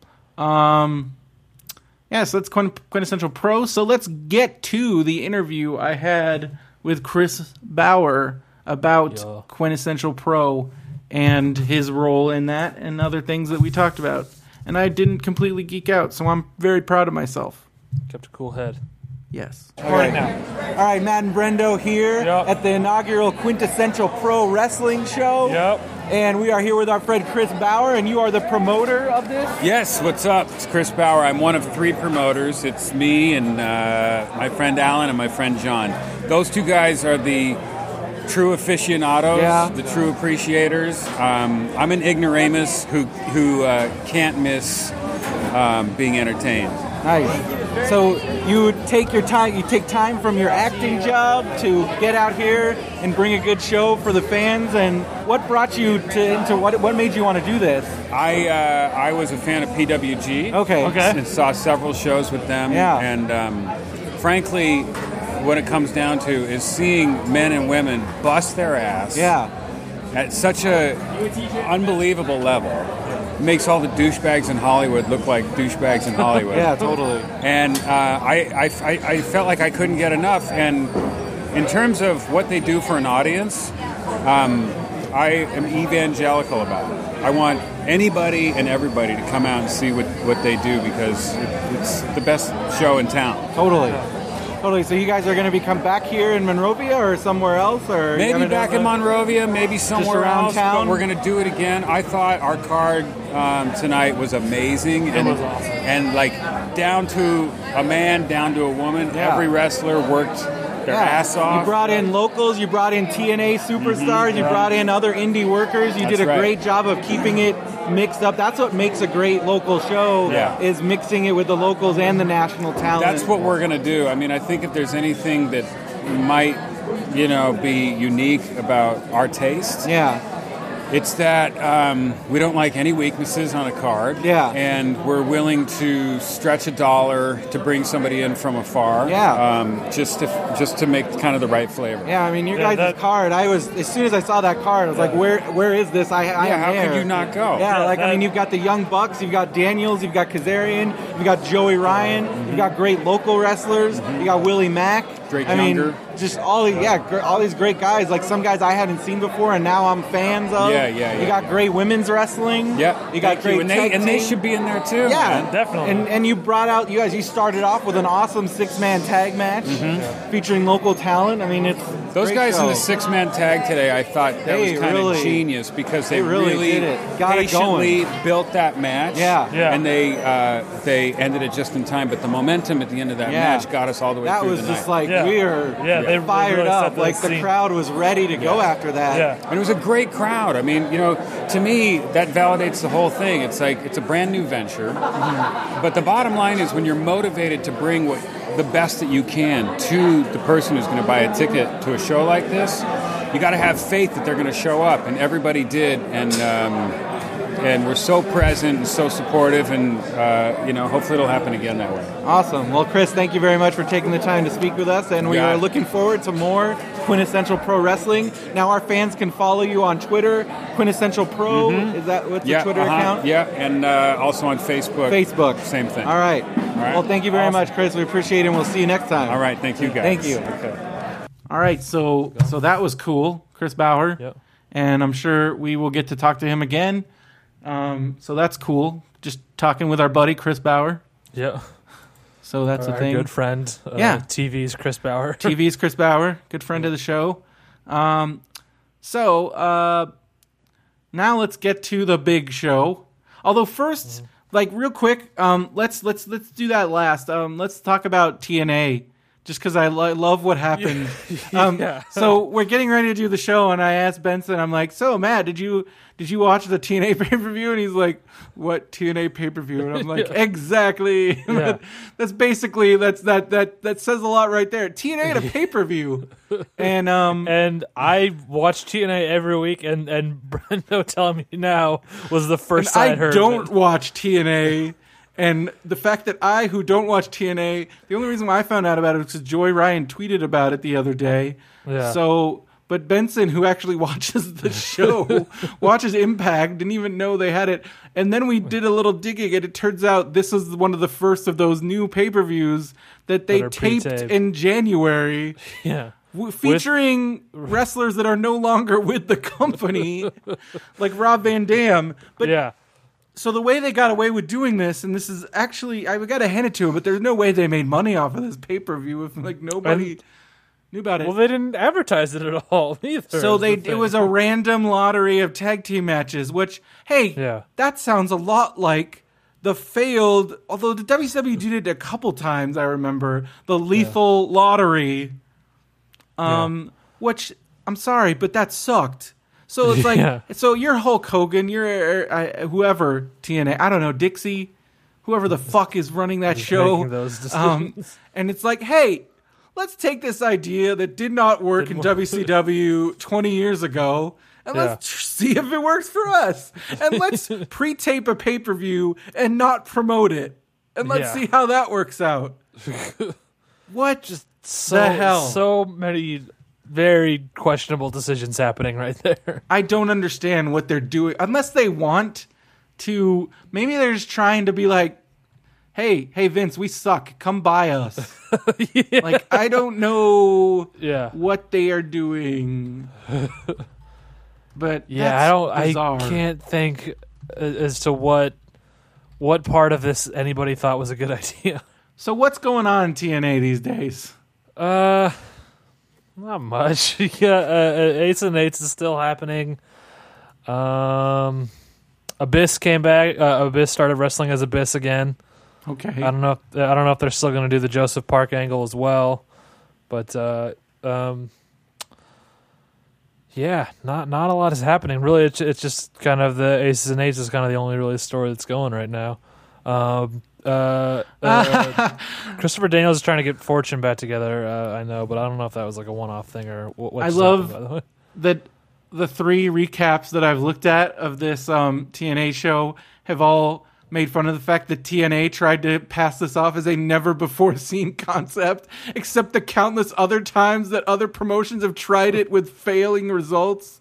Um, yeah, so that's Quint- Quintessential Pro. So let's get to the interview I had with Chris Bauer about Yeah. Quintessential Pro and his role in that and other things that we talked about. And I didn't completely geek out, so I'm very proud of myself. Kept a cool head. Yes. Right now. All right, Matt and Brendo here Yep. at the inaugural Quintessential Pro Wrestling Show. Yep. And we are here with our friend Chris Bauer, and you are the promoter of this? Yes, what's up? It's Chris Bauer. I'm one of three promoters. It's me and uh, my friend Alan and my friend John. Those two guys are the true aficionados, Yeah. the true appreciators. Um, I'm an ignoramus who who uh, can't miss um, being entertained. Nice. So you take your time, you take time from your acting job to get out here and bring a good show for the fans. And what brought you to into what? What made you want to do this? I uh, I was a fan of P W G. Okay. Okay. And saw several shows with them. Yeah. And um, frankly, what it comes down to is seeing men and women bust their ass. Yeah. At such a unbelievable level. Makes all the douchebags in Hollywood look like douchebags in Hollywood. Yeah, totally. And uh, I, I, I, I felt like I couldn't get enough. And in terms of what they do for an audience, um, I am evangelical about it. I want anybody and everybody to come out and see what, what they do because it, it's the best show in town. Totally. Totally. So you guys are going to be come back here in Monrovia or somewhere else, or you Maybe haven't back done in that? Monrovia, maybe somewhere around else, town? but we're going to do it again. I thought our card um, tonight was amazing. It and, was awesome. And like down to a man, down to a woman, Yeah. every wrestler worked their ass off. You brought in locals, you brought in T N A superstars, you right. brought in other indie workers. You That's did a right. great job of keeping it mixed up. That's what makes a great local show, Yeah. is mixing it with the locals and the national talent. That's what we're going to do. I mean, I think if there's anything that might, you know, be unique about our taste, Yeah. it's that um, we don't like any weaknesses on a card. Yeah. And we're willing to stretch a dollar to bring somebody in from afar. Yeah. Um, just to just to make kind of the right flavor. Yeah, I mean, your Yeah, guys' that- card, I was, as soon as I saw that card, I was like, where where is this? I, I Yeah, am how there. could you not go? Yeah, Yeah, like, I that- mean, you've got the Young Bucks, you've got Daniels, you've got Kazarian, you've got Joey Ryan, you've got great local wrestlers, you got Willie Mack. Drake I mean, Younger. just all, the- yeah, gr- all these great guys. Like some guys I hadn't seen before, and now I'm fans of. Yeah, yeah, You yeah, got yeah. great women's wrestling. Yeah. You got Thank great you. And they tag and they team. should be in there too. Yeah, man. definitely. And and you brought out, you guys, you started off with an awesome six man tag match Mm-hmm. featuring local talent. I mean, it's Those Great guys in the show. six-man tag today, I thought that They was kind really- of genius because they, they really did it. Got it patiently going. built that match. Yeah. Yeah. And they uh, they ended it just in time. But the momentum at the end of that Yeah. match got us all the way That through was the just night. like Yeah. we are Yeah, they fired really up. set the Like the scene. crowd was ready to go after that. Yeah. And it was a great crowd. I mean, you know, to me, that validates the whole thing. It's like it's a brand new venture. But the bottom line is when you're motivated to bring what the best that you can to the person who's going to buy a ticket to a show like this, you got to have faith that they're going to show up. And everybody did. And um, and we're so present and so supportive. And, uh, you know, hopefully it'll happen again that way. Awesome. Well, Chris, thank you very much for taking the time to speak with us, and we Yeah. are looking forward to more Quintessential Pro Wrestling. Now our fans can follow you on Twitter, Quintessential Pro. Is that what's Yeah, the Twitter uh-huh, account? Yeah, and uh, also on Facebook. Facebook. Same thing. All right. right. Well, thank you very Awesome. much, Chris. We appreciate it, and we'll see you next time. All right, thank you, guys. Thank you. Okay. All right, so so that was cool, Chris Bauer. Yep. And I'm sure we will get to talk to him again. Um, so that's cool. Just talking with our buddy Chris Bauer. Yeah. So that's Our a thing. good friend. Uh, Yeah. T V's Chris Bauer. T V's Chris Bauer, good friend of the show. Um, so uh, now let's get to the big show. Although first, like real quick, um, let's let's let's do that last. Um, let's talk about T N A. Just because I lo- love what happened. Um, Yeah. So we're getting ready to do the show, and I asked Benson, I'm like, "So Matt, did you did you watch the T N A pay per view?" And he's like, "What T N A pay per view?" And I'm like, "Exactly." Yeah. That's basically that's that that that says a lot right there. T N A at a pay per view, and um, And I watch T N A every week, and and Brendo telling me now was the first and I I heard. don't of it. watch T N A. And the fact that I, who don't watch T N A, the only reason why I found out about it was because Joy Ryan tweeted about it the other day. Yeah. So, but Benson, who actually watches the show, watches Impact, didn't even know they had it. And then we did a little digging, and it turns out this is one of the first of those new pay-per-views that they That are taped pre-taped. in January. Yeah. w- Featuring wrestlers that are no longer with the company, like Rob Van Dam. But yeah. so the way they got away with doing this, and this is actually, I got to hand it to them, but there's no way they made money off of this pay-per-view if like nobody And- knew about it. Well, they didn't advertise it at all either. so is they, the it was a random lottery of tag team matches, which, hey, Yeah. that sounds a lot like the failed, although the W C W did it a couple times, I remember, the Lethal Lottery, um, which, I'm sorry, but that sucked. So it's like, Yeah. so you're Hulk Hogan, you're uh, whoever T N A, I don't know, Dixie, whoever the fuck is running that show. making those um, decisions. and it's like, hey, let's take this idea that did not work in W C W twenty years ago, and Yeah. let's tr- see if it works for us. And let's pre-tape a pay-per-view and not promote it. And let's Yeah. see how that works out. What just so, the hell? So many very questionable decisions happening right there. I don't understand what they're doing. Unless they want to, maybe they're just trying to be like, hey, hey, Vince, we suck. Come buy us. Like, I don't know Yeah. what they are doing. But Yeah, that's I don't. bizarre. I can't think uh, as to what what part of this anybody thought was a good idea. So what's going on in T N A these days? Uh, not much. yeah, uh, Eights and Eights is still happening. Um, Abyss came back. Uh, Abyss started wrestling as Abyss again. Okay. I don't know. If, I don't know if they're still going to do the Joseph Park angle as well, but uh, um, yeah, not not a lot is happening. Really, it's it's just kind of the Aces and Eights is kind of the only really story that's going right now. Um, uh, uh, Christopher Daniels is trying to get Fortune back together. Uh, I know, but I don't know if that was like a one-off thing or what. what I just love happened, by the way. that the three recaps that I've looked at of this um, T N A show have all made fun of the fact that T N A tried to pass this off as a never-before-seen concept, except the countless other times that other promotions have tried it with failing results.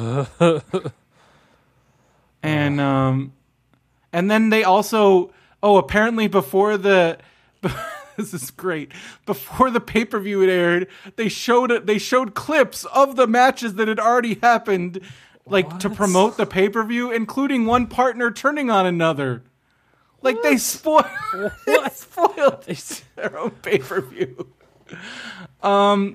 and um, and then they also, oh, apparently before the, this is great. Before the pay per view had aired, they showed they showed clips of the matches that had already happened, like to promote the pay per view, including one partner turning on another. Like they spoiled, they spoiled their own pay per view. Um,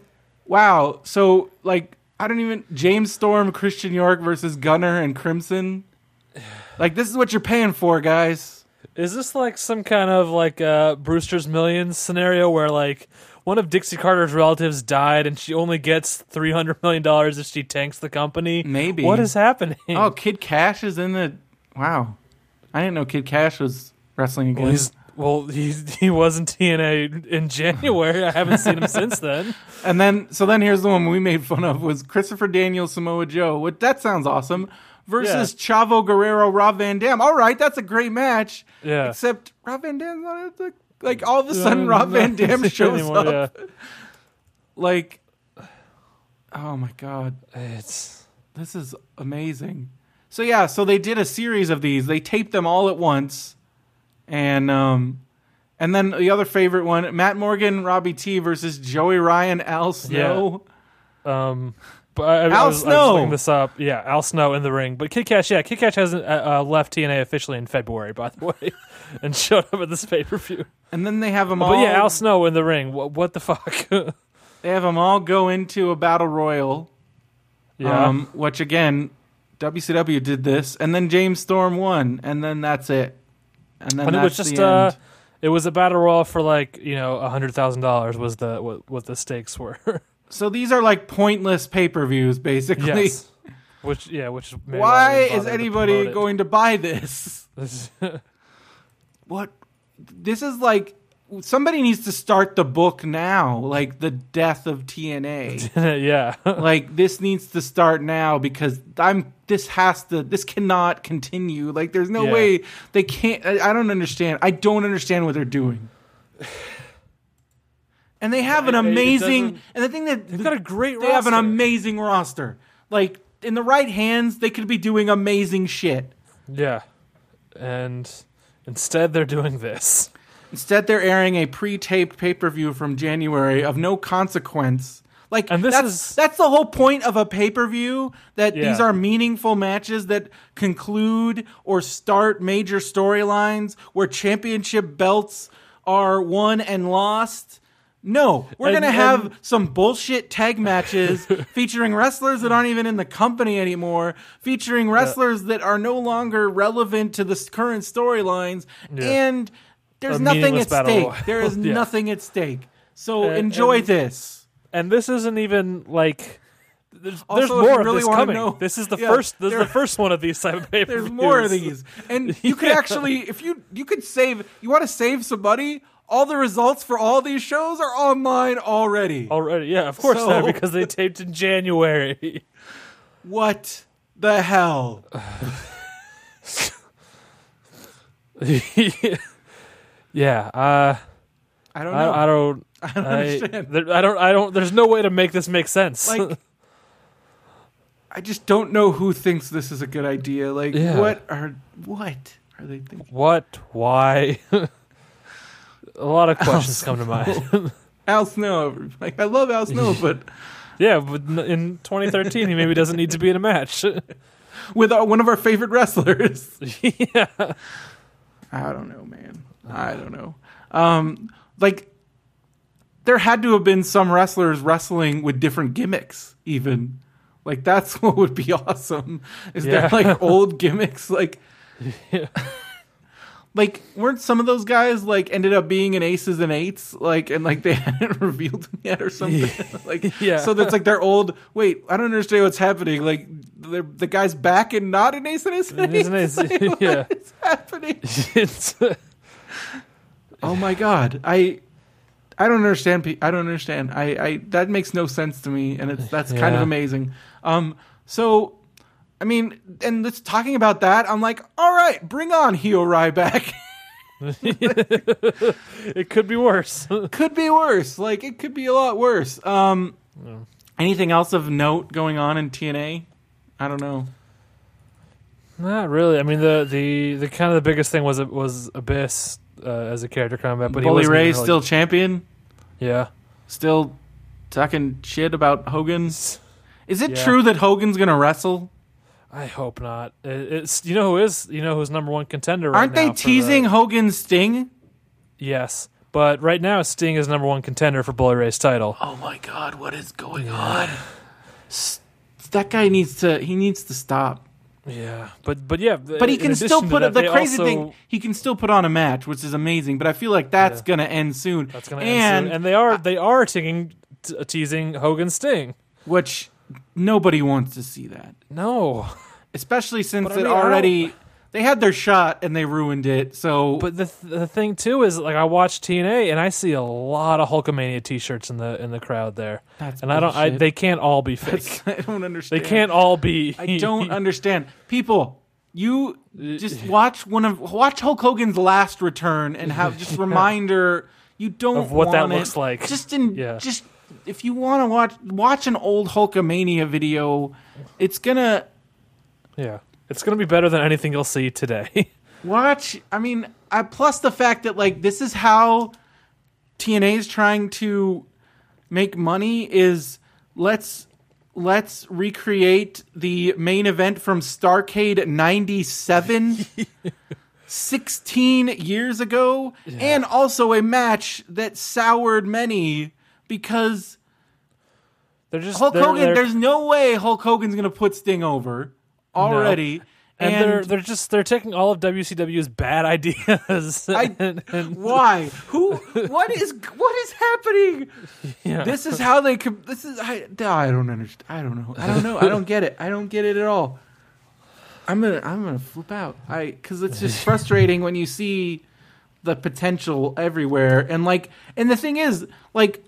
wow. So like I don't even James Storm, Christian York versus Gunner and Crimson. Like this is what you're paying for, guys. Is this like some kind of like uh, Brewster's Millions scenario where like one of Dixie Carter's relatives died and she only gets three hundred million dollars if she tanks the company? Maybe. What is happening? Oh, Kid Cash is in the. Wow, I didn't know Kid Cash was wrestling again. Well, he's, well, he he was in T N A in January. I haven't seen him since then. And then, so then here's the one we made fun of was Christopher Daniels, Samoa Joe. What that sounds awesome. Versus yeah. Chavo Guerrero, Rob Van Dam. All right, that's a great match. Yeah. Except Rob Van Dam's not the, like all of a sudden Rob Van Dam shows anymore, up. Yeah. Like, oh my god, it's this is amazing. So yeah, so they did a series of these. They taped them all at once, and um, and then the other favorite one, Matt Morgan, Robbie T versus Joey Ryan, Al Snow. Yeah. Um. But I, Al I was, Snow. I was looking this up. Yeah, Al Snow in the ring. But Kid Cash, yeah, Kid Cash hasn't uh, uh, left T N A officially in February, by the way, and showed up at this pay per view. And then they have them but all. But yeah, Al Snow in the ring. What, what the fuck? They have them all go into a battle royal. Yeah. Um, which again, W C W did this, and then James Storm won, and then that's it. And then and that's it was just the uh, end. It was a battle royal for like you know a hundred thousand dollars was the what, what the stakes were. So these are like pointless pay-per-views, basically. Yes. Which yeah, which made why is is anybody to going to buy this? What? This is like somebody needs to start the book now, like the death of T N A. Yeah, like this needs to start now because I'm. This has to. This cannot continue. Like there's no yeah. way they can't. I, I don't understand. I don't understand what they're doing. And they have an amazing, and the thing that they've got a great. They roster. have an amazing roster. Like in the right hands, they could be doing amazing shit. Yeah, and instead they're doing this. Instead, they're airing a pre-taped pay-per-view from January of no consequence. Like and this that's is, that's the whole point of a pay-per-view. That yeah. these are meaningful matches that conclude or start major storylines where championship belts are won and lost. No, we're And- going to have and- some bullshit tag matches featuring wrestlers that aren't even in the company anymore, featuring wrestlers that are no longer relevant to the s- current storylines, Yeah. and there's A nothing meaningless at battle stake. royal. There is Yeah. nothing at stake. So And- enjoy and- this. And this isn't even like. There's, Also, there's if more you of really this wanna coming. know- this is the yeah, first. This is there- the first one of these type of pay-per-views. There's more of these, and you could Yeah. actually, if you you could save, you want to save somebody. All the results for all these shows are online already. Already, yeah, of course So- they are, because they taped in January. What the hell? yeah, uh, I don't know. I, I don't. I don't I, understand. there- I don't. I don't. There's no way to make this make sense. Like, I just don't know who thinks this is a good idea. Like, Yeah. what are what are they thinking? what? Why? A lot of questions come to mind. Al Snow, like I love Al Snow, but Yeah, but n- in twenty thirteen, he maybe doesn't need to be in a match. with our, one of our favorite wrestlers. Yeah. I don't know, man. I don't know. Um, like, there had to have been some wrestlers wrestling with different gimmicks, even. Like, that's what would be awesome. Is Yeah. there, like, old gimmicks? Like, Yeah. like, weren't some of those guys, like, ended up being in Aces and Eights? Like, and, like, they hadn't revealed them yet or something? Like, Yeah. so that's, like, their old... Wait, I don't understand what's happening. Like, the, the guy's back and not in Ace and Ace and Ace and Eights? Eights, Like, yeah. what is happening? It's, Oh my god, I I don't understand. pe- I don't understand. I, I that makes no sense to me, and it's that's kind of Yeah. amazing. Um, so I mean, and let's talking about that. I'm like, all right, bring on Hio Ryback. it could be worse. Could be worse. Like it could be a lot worse. Um, anything else of note going on in T N A? I don't know. Not really. I mean, the the, the kind of the biggest thing was was Abyss uh, as a character combat, but he Bully wasn't Ray's really, still champion. yeah. Still talking shit about Hogan. Is it Yeah. true that Hogan's gonna wrestle? I hope not. It, it's you know who is you know who's number one contender right Aren't they now for the- teasing Hogan's Sting? Yes, But right now, Sting is number one contender for Bully Ray's title. Oh my God, what is going on? S- That guy needs to. He needs to stop. Yeah, but but yeah, But he in can still addition to put that, the they crazy also- thing. He can still put on a match, which is amazing. But I feel like that's Yeah. gonna end soon. That's gonna and, end soon. And they are they are teasing t- teasing Hogan Sting, which nobody wants to see that. No, especially since But I it mean, I already they had their shot and they ruined it. So, but the the thing too is like I watch T N A and I see a lot of Hulkamania T-shirts in the in the crowd there. That's and I don't. I, bullshit. they can't all be fake. I don't understand. They can't all be. I don't understand. People, you just watch one of watch Hulk Hogan's last return and have just reminder. You don't Of what that want it. looks like. Just in Yeah. just if you want to watch watch an old Hulkamania video, it's gonna Yeah, it's gonna be better than anything you'll see today. watch. I mean, I, plus the fact that like this is how T N A is trying to make money is let's let's recreate the main event from Starrcade ninety-seven sixteen years ago, and also a match that soured many because They're just Hulk they're- Hogan. they're- There's no way Hulk Hogan's going to put Sting over already. No. And, they're they're just they're taking all of W C W's bad ideas. I- and, and- Why? Who? What is? What is happening? Yeah. This is how they. Com- this is. I. I don't understand. I don't know. I don't know. I don't get it. I don't get it at all. I'm gonna. I'm gonna flip out. I because it's just frustrating when you see the potential everywhere and like. And the thing is, like,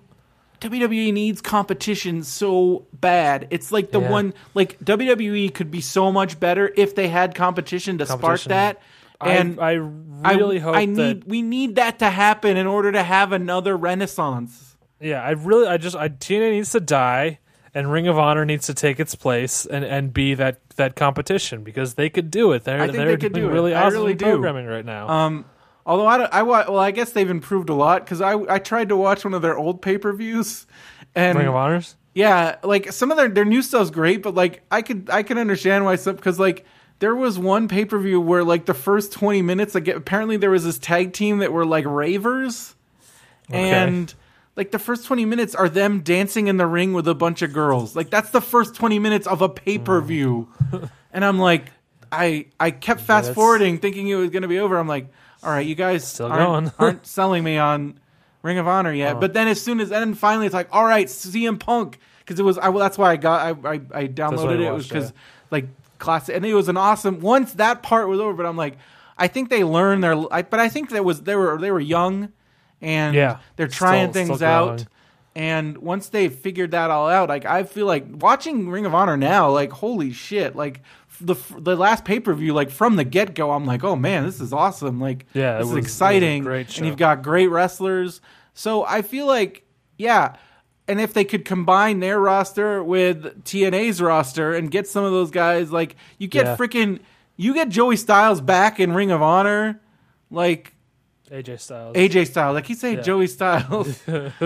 W W E needs competition so bad. It's like the Yeah. one. Like W W E could be so much better if they had competition to spark Competition. that. I- And I really hope I need that- we need that to happen in order to have another renaissance. Yeah, I really, I just, I T N A needs to die, and Ring of Honor needs to take its place and, and be that, that competition because they could do it. They're I think they're they could doing do it. really I awesome really do. programming right now. Um, although I, don't, I wa- well, I guess they've improved a lot because I I tried to watch one of their old pay per views, and Ring of Honors. yeah, like some of their their new stuff's great, but like I could I can understand why some because like. There was one pay per view where, like, the first twenty minutes, like, apparently there was this tag team that were like ravers, Okay. and like the first twenty minutes are them dancing in the ring with a bunch of girls. Like that's the first twenty minutes of a pay per view, and I'm like, I I kept fast that's- forwarding, thinking it was going to be over. I'm like, all right, you guys Still aren't, going. aren't selling me on Ring of Honor yet. But then as soon as and then finally it's like, all right, C M Punk, because it was I, well, that's why I got I I, I downloaded you it. It was watched, because yeah. like classic, and it was an awesome. Once that part was over, but I'm like, I think they learned their. I, but I think that was they were they were young, and Yeah. they're trying Still- things still out. growing. And once they figured that all out, like I feel like watching Ring of Honor now, like holy shit, like the the last pay per view, like from the get go, I'm like, oh man, this is awesome. Like Yeah, it this is was- it was a exciting, great show. and you've got great wrestlers. So I feel like yeah. And if they could combine their roster with T N A's roster and get some of those guys, like you get Yeah. freaking, you get Joey Styles back in Ring of Honor, like A J Styles. A J Styles. Like he's saying Yeah. Joey Styles.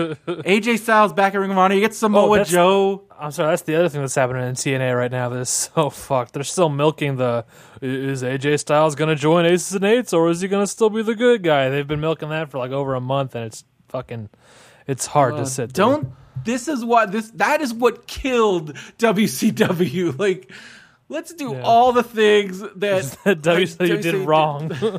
A J Styles back in Ring of Honor. You get Samoa Oh, that's- Joe. I'm sorry, that's the other thing that's happening in T N A right now that is so fucked. They're still milking the, is A J Styles going to join Aces and Eights or is he going to still be the good guy? They've been milking that for like over a month and it's fucking, it's hard to sit through. Don't. This is what this. That is what killed W C W. Like, let's do Yeah. all the things that that W C W like, did wrong.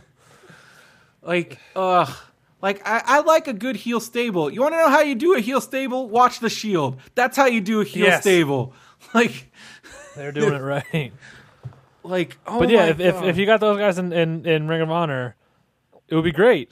Like, ugh. Like, I, I like a good heel stable. You want to know how you do a heel stable? Watch The Shield. That's how you do a heel Yes. stable. Like, They're doing it right. like, oh But yeah, my if, if God. if you got those guys in, in, in Ring of Honor, it would be great.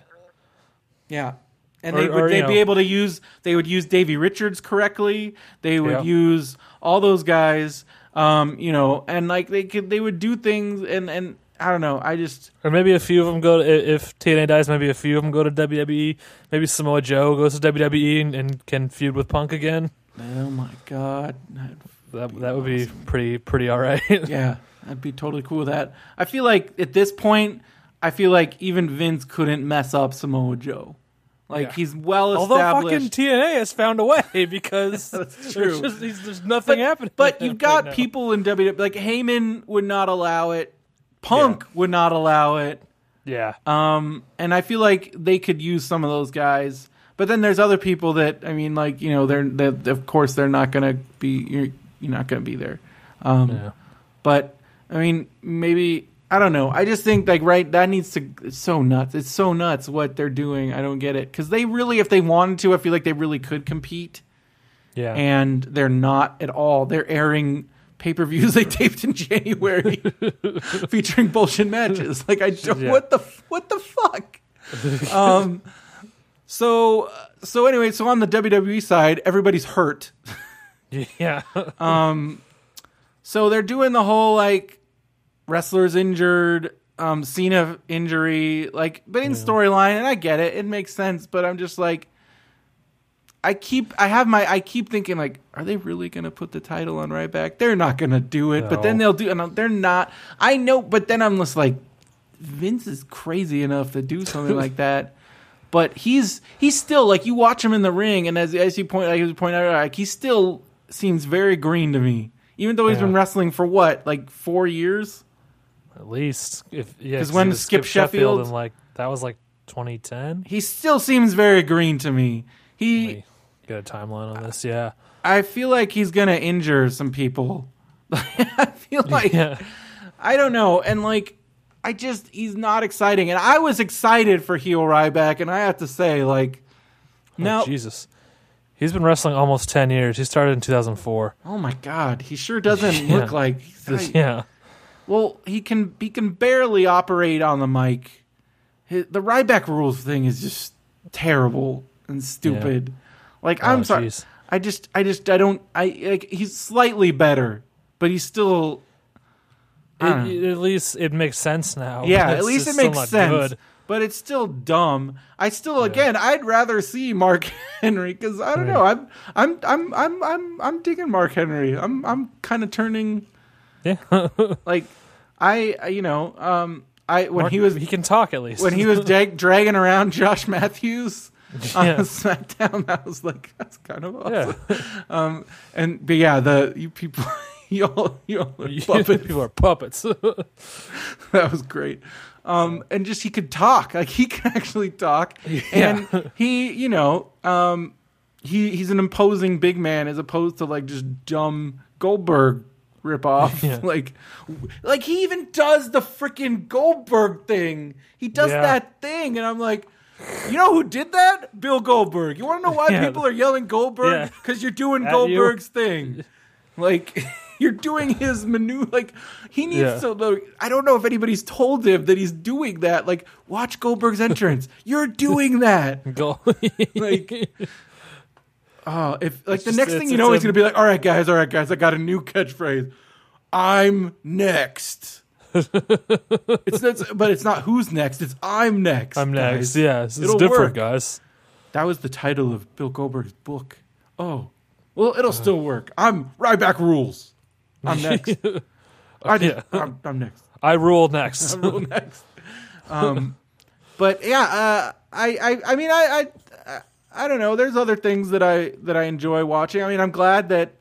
Yeah. And Or- they would or, you they'd know- be able to use they would use Davey Richards correctly. They would Yeah. use all those guys, um, you know, and like they could they would do things and and I don't know. I just Or maybe a few of them go to, i- if T N A dies, maybe a few of them go to W W E. Maybe Samoa Joe goes to W W E and, and can feud with Punk again. oh my God. That that would be pretty pretty all right. Yeah, I'd be totally cool with that. I feel like at this point, I feel like even Vince couldn't mess up Samoa Joe. Like Yeah. he's well Although established. fucking T N A has found a way because That's there's true. just- there's, there's nothing happening. But you've got right now. people in W W E, like Heyman would not allow it. Punk would not allow it. Yeah. Um, and I feel like they could use some of those guys. But then there's other people that, I mean, like, you know, they're, they're of course they're not going to be, you're, you're not going to be there. Um, Yeah. But, I mean, maybe, I don't know. I just think, like, right, that needs to, it's so nuts. It's so nuts what they're doing. I don't get it. Because they really, if they wanted to, I feel like they really could compete. Yeah. And they're not at all. They're airing pay-per-views they taped in January featuring bullshit matches. Like, I don't, Yeah. what the, what the fuck? um, so, so anyway, so on the W W E side, everybody's hurt. Yeah. um, so they're doing the whole, like, wrestlers injured, um, Cena injury, like, but in Yeah. storyline, and I get it, it makes sense, but I'm just like, I keep, I have my, I keep thinking, like, are they really going to put the title on Ryback? They're not going to do it, but then No. they'll do, and they're not, I know, but then I'm just like, Vince is crazy enough to do something like that. But he's, he's still, like, you watch him in the ring, and as, as you point, like you point out, like, he still seems very green to me. Even though he's Yeah. been wrestling for what, like four years? At least. if yeah, 'Cause 'cause when he was Skip Sheffield- and like that was like twenty ten. He still seems very green to me. He, Let me get a timeline on this. Yeah. I feel like he's gonna injure some people. I feel like Yeah. I don't know, and like I just he's not exciting. And I was excited for heel Ryback, and I have to say, like, no, Oh, Jesus. He's been wrestling almost ten years. He started in two thousand four. oh my god, he sure doesn't Yeah. look like. I- Yeah. Well, he can he can barely operate on the mic. His, the Ryback rules thing is just terrible and stupid. Like, I'm Oh, sorry, jeez. I just I just I don't I like he's slightly better, but he's still. I don't know. It, at least it makes sense now. Yeah, but at it's least it just still makes not sense. good. But it's still dumb. I still, again, I'd rather see Mark Henry because I don't know. I'm, I'm, I'm, I'm, I'm, I'm digging Mark Henry. I'm, I'm kind of turning. Yeah. Like, I, I- you know, um, I when Mark- he was he can talk at least. when he was dag- dragging around Josh Matthews on Yeah. SmackDown, I was like, that's kind of awesome. um, and but yeah, the you people, you all, you all are puppets. People are puppets. That was great. Um, and just he could talk, like he can actually talk, and he, you know, um, he he's an imposing big man as opposed to like just dumb Goldberg ripoff. Yeah. Like, like he even does the freaking Goldberg thing. He does Yeah. that thing, and I'm like, you know who did that? Bill Goldberg. You want to know why Yeah. people are yelling Goldberg? Yeah. Because you're doing At you. Goldberg's thing. Like. You're doing his maneuver. Like, he needs Yeah. to. Like, I don't know if anybody's told him that he's doing that. Like, watch Goldberg's entrance. You're doing that. Go. Like, oh, if like It's the just- next thing it's- you know, it's he's a- gonna be like, "All right, guys, all right, guys, I got a new catchphrase. I'm next." it's, it's but it's not who's next. It's I'm next. I'm next. guys. Yeah, it's, it's It'll different, work. guys. That was the title of Bill Goldberg's book. Oh, well, it'll still work. I'm Ryback rules. I'm next. I did. Yeah. I'm, I'm next. I rule next. I rule next. Um, but yeah, uh, I, I, I mean, I, I, I don't know. There's other things that I that I enjoy watching. I mean, I'm glad that.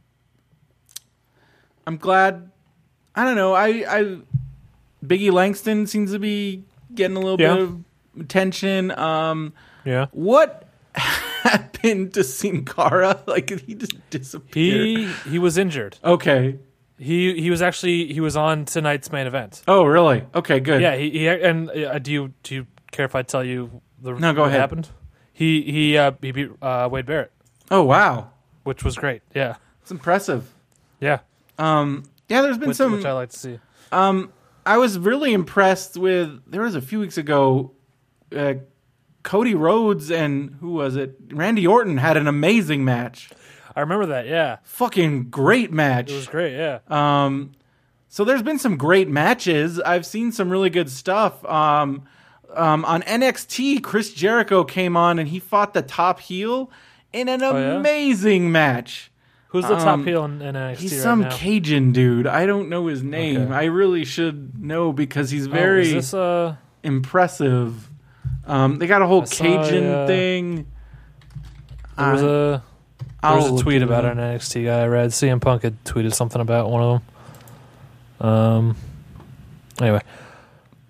I'm glad. I don't know. I, I, Biggie Langston seems to be getting a little Yeah. bit of attention. Um, Yeah. what happened to Sin Cara? Like, he just disappeared. He he was injured. Okay. He he was actually he was on tonight's main event. Oh, really? Okay, good. Yeah. He, he and uh, do you do you care if I tell you the No, go what ahead. happened? He he uh, he beat uh, Wade Barrett, Oh, wow. which was great. Yeah. It's impressive. Yeah. Um, yeah, there's been Which, some. which I like to see. Um, I was really impressed with. There was a few weeks ago, uh, Cody Rhodes and who was it? Randy Orton had an amazing match. I remember that. Yeah. Fucking great match. It was great. Yeah. Um, so there's been some great matches. I've seen some really good stuff. Um, um, on N X T, Chris Jericho came on and he fought the top heel in an Oh, yeah? amazing match. Who's the top Um, heel in, in N X T He's right some now? Cajun dude. I don't know his name. Okay. I really should know because he's Oh, very is this uh impressive. Um, they got a whole I saw Cajun a, uh, thing. there was Uh, a there I'll was a look tweet it about up. an N X T guy I read. C M Punk had tweeted something about one of them. Um. Anyway,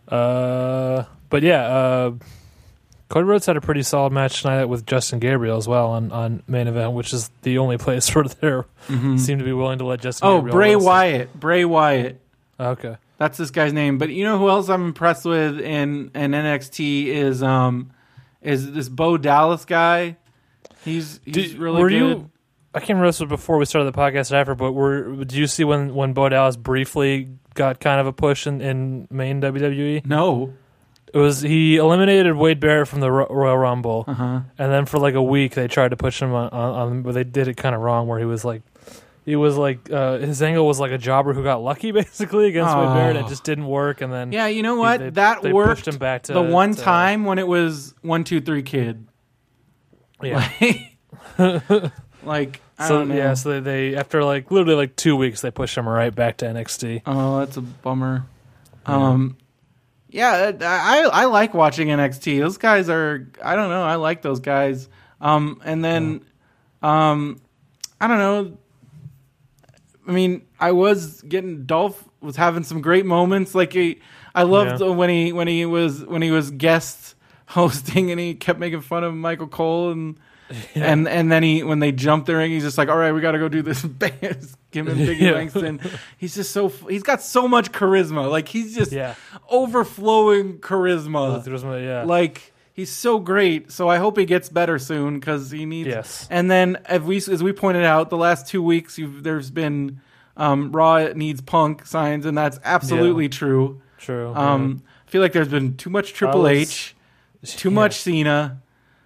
Uh, but yeah, uh, Cody Rhodes had a pretty solid match tonight with Justin Gabriel as well on, on main event, which is the only place where they mm-hmm. seem to be willing to let Justin. Oh, Gabriel Bray wrestle. Wyatt. Bray Wyatt. Okay, that's this guy's name. But you know who else I'm impressed with in, in N X T is um is this Bo Dallas guy. He's he's Did, really were good. You, I can't remember this was before we started the podcast or after, but were did you see when when Bo Dallas briefly got kind of a push in, in main W W E? No. It was he eliminated Wade Barrett from the Ro- Royal Rumble, uh-huh. and then for like a week they tried to push him on, on, on but they did it kind of wrong, where he was like, he was like uh, his angle was like a jobber who got lucky basically against oh. Wade Barrett. It just didn't work, and then yeah, you know what? He, they, that they worked. Pushed him back to the one to, time when it was one, two, three, kid. Yeah. Like, like I so don't know. yeah, so they, they after like literally like two weeks they pushed him right back to N X T. Oh, that's a bummer. Yeah. Um. Yeah, I I like watching N X T. Those guys are, I don't know, I like those guys. Um, and then, yeah. um, I don't know. I mean, I was getting Dolph was having some great moments. Like he, I loved yeah. when he when he was when he was guest hosting and he kept making fun of Michael Cole and. Yeah. And and then he when they jump the ring, he's just like, all right, we got to go do this. Give him Biggie yeah. Langston. He's just so he's got so much charisma. Like he's just yeah. overflowing charisma. charisma. Yeah, like he's so great. So I hope he gets better soon because he needs. Yes. And then as we as we pointed out, the last two weeks you've, there's been um, Raw needs Punk signs, and that's absolutely yeah. true. True. Um, yeah. I feel like there's been too much Triple was, H, too yeah. much Cena.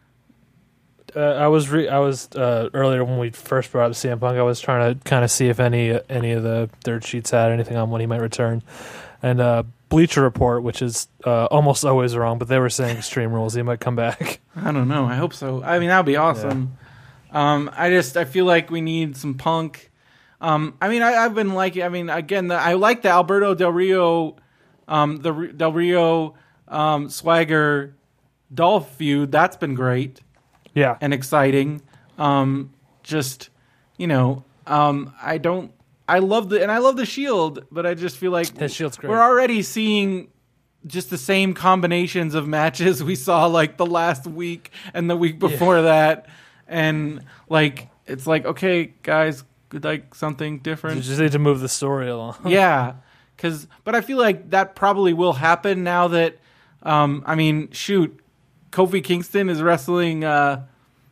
Uh, I was re- I was uh, earlier when we first brought up C M Punk. I was trying to kind of see if any any of the dirt sheets had anything on when he might return, and uh, Bleacher Report, which is uh, almost always wrong, but they were saying Extreme Rules he might come back. I don't know. I hope so. I mean, that'd be awesome. Yeah. Um, I just I feel like we need some Punk. Um, I mean, I, I've been liking. I mean, again, the, I like the Alberto Del Rio, um, the Del Rio um, Swagger Dolph feud. That's been great. Yeah, and exciting. Um, just you know, um, I don't. I love the and I love the Shield, but I just feel like the Shield's great. We're already seeing just the same combinations of matches we saw like the last week and the week before yeah. that, and like it's like okay, guys, like something different. You just need to move the story along. yeah, because but I feel like that probably will happen now that. Um, I mean, shoot. Kofi Kingston is wrestling. Uh,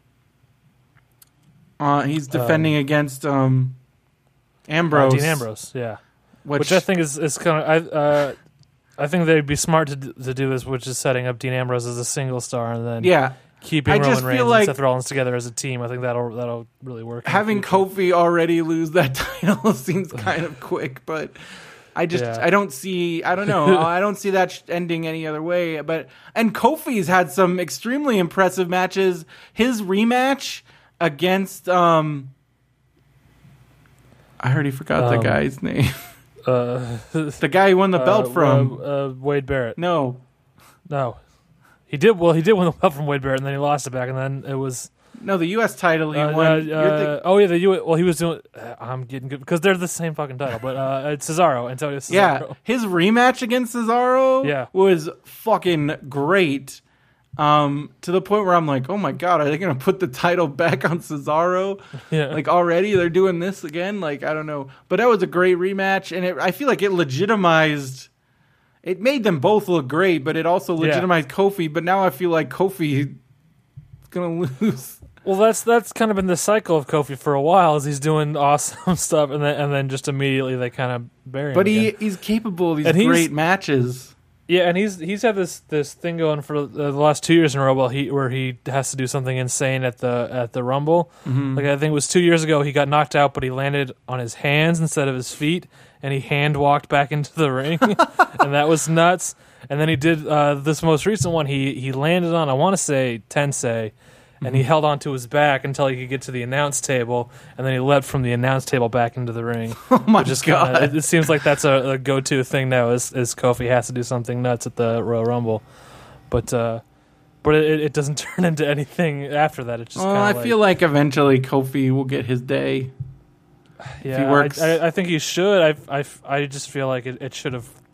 uh, he's defending um, against um, Ambrose. Uh, Dean Ambrose, yeah. Which, which I think is, is kind of. I uh, I think they'd be smart to d- to do this, which is setting up Dean Ambrose as a single star and then yeah. keeping I Roman just Reigns feel like and Seth Rollins together as a team. I think that'll that'll really work. Having Kofi already lose that title seems kind of quick, but. I just yeah. I don't see I don't know I don't see that ending any other way. But and Kofi's had some extremely impressive matches. His rematch against um I already forgot um, the guy's name. Uh, the guy who won the belt uh, from uh, uh, Wade Barrett. No, no, he did. Well, he did win the belt from Wade Barrett, and then he lost it back, and then it was. No, the U S title he uh, won. Uh, th- uh, oh yeah, the U S. Well, he was doing. Uh, I'm getting good because they're the same fucking title. But uh, it's Cesaro, Antonio Cesaro. Yeah, his rematch against Cesaro yeah. was fucking great. Um, to the point where I'm like, oh my god, are they gonna put the title back on Cesaro? Yeah, like already they're doing this again. Like I don't know, but that was a great rematch, and it, I feel like it legitimized. It made them both look great, but it also legitimized yeah. Kofi. But now I feel like Kofi is gonna lose. Well, that's that's kind of been the cycle of Kofi for a while. Is he's doing awesome stuff, and then and then just immediately they kind of bury him. But he again. he's capable of these and great matches. Yeah, and he's he's had this, this thing going for the last two years in a row. Well, he where he has to do something insane at the at the Rumble. Mm-hmm. Like I think it was two years ago, he got knocked out, but he landed on his hands instead of his feet, and he hand walked back into the ring, and that was nuts. And then he did uh, this most recent one. He he landed on I want to say Tensei. And he held onto his back until he could get to the announce table, and then he leapt from the announce table back into the ring. Oh my god! Kinda, it, it seems like that's a, a go-to thing now. Is, is Kofi has to do something nuts at the Royal Rumble, but uh, but it, it doesn't turn into anything after that. It's just. Well, I like, feel like eventually Kofi will get his day. Yeah, if he works. I, I, I think he should. I, I, I just feel like it, it should have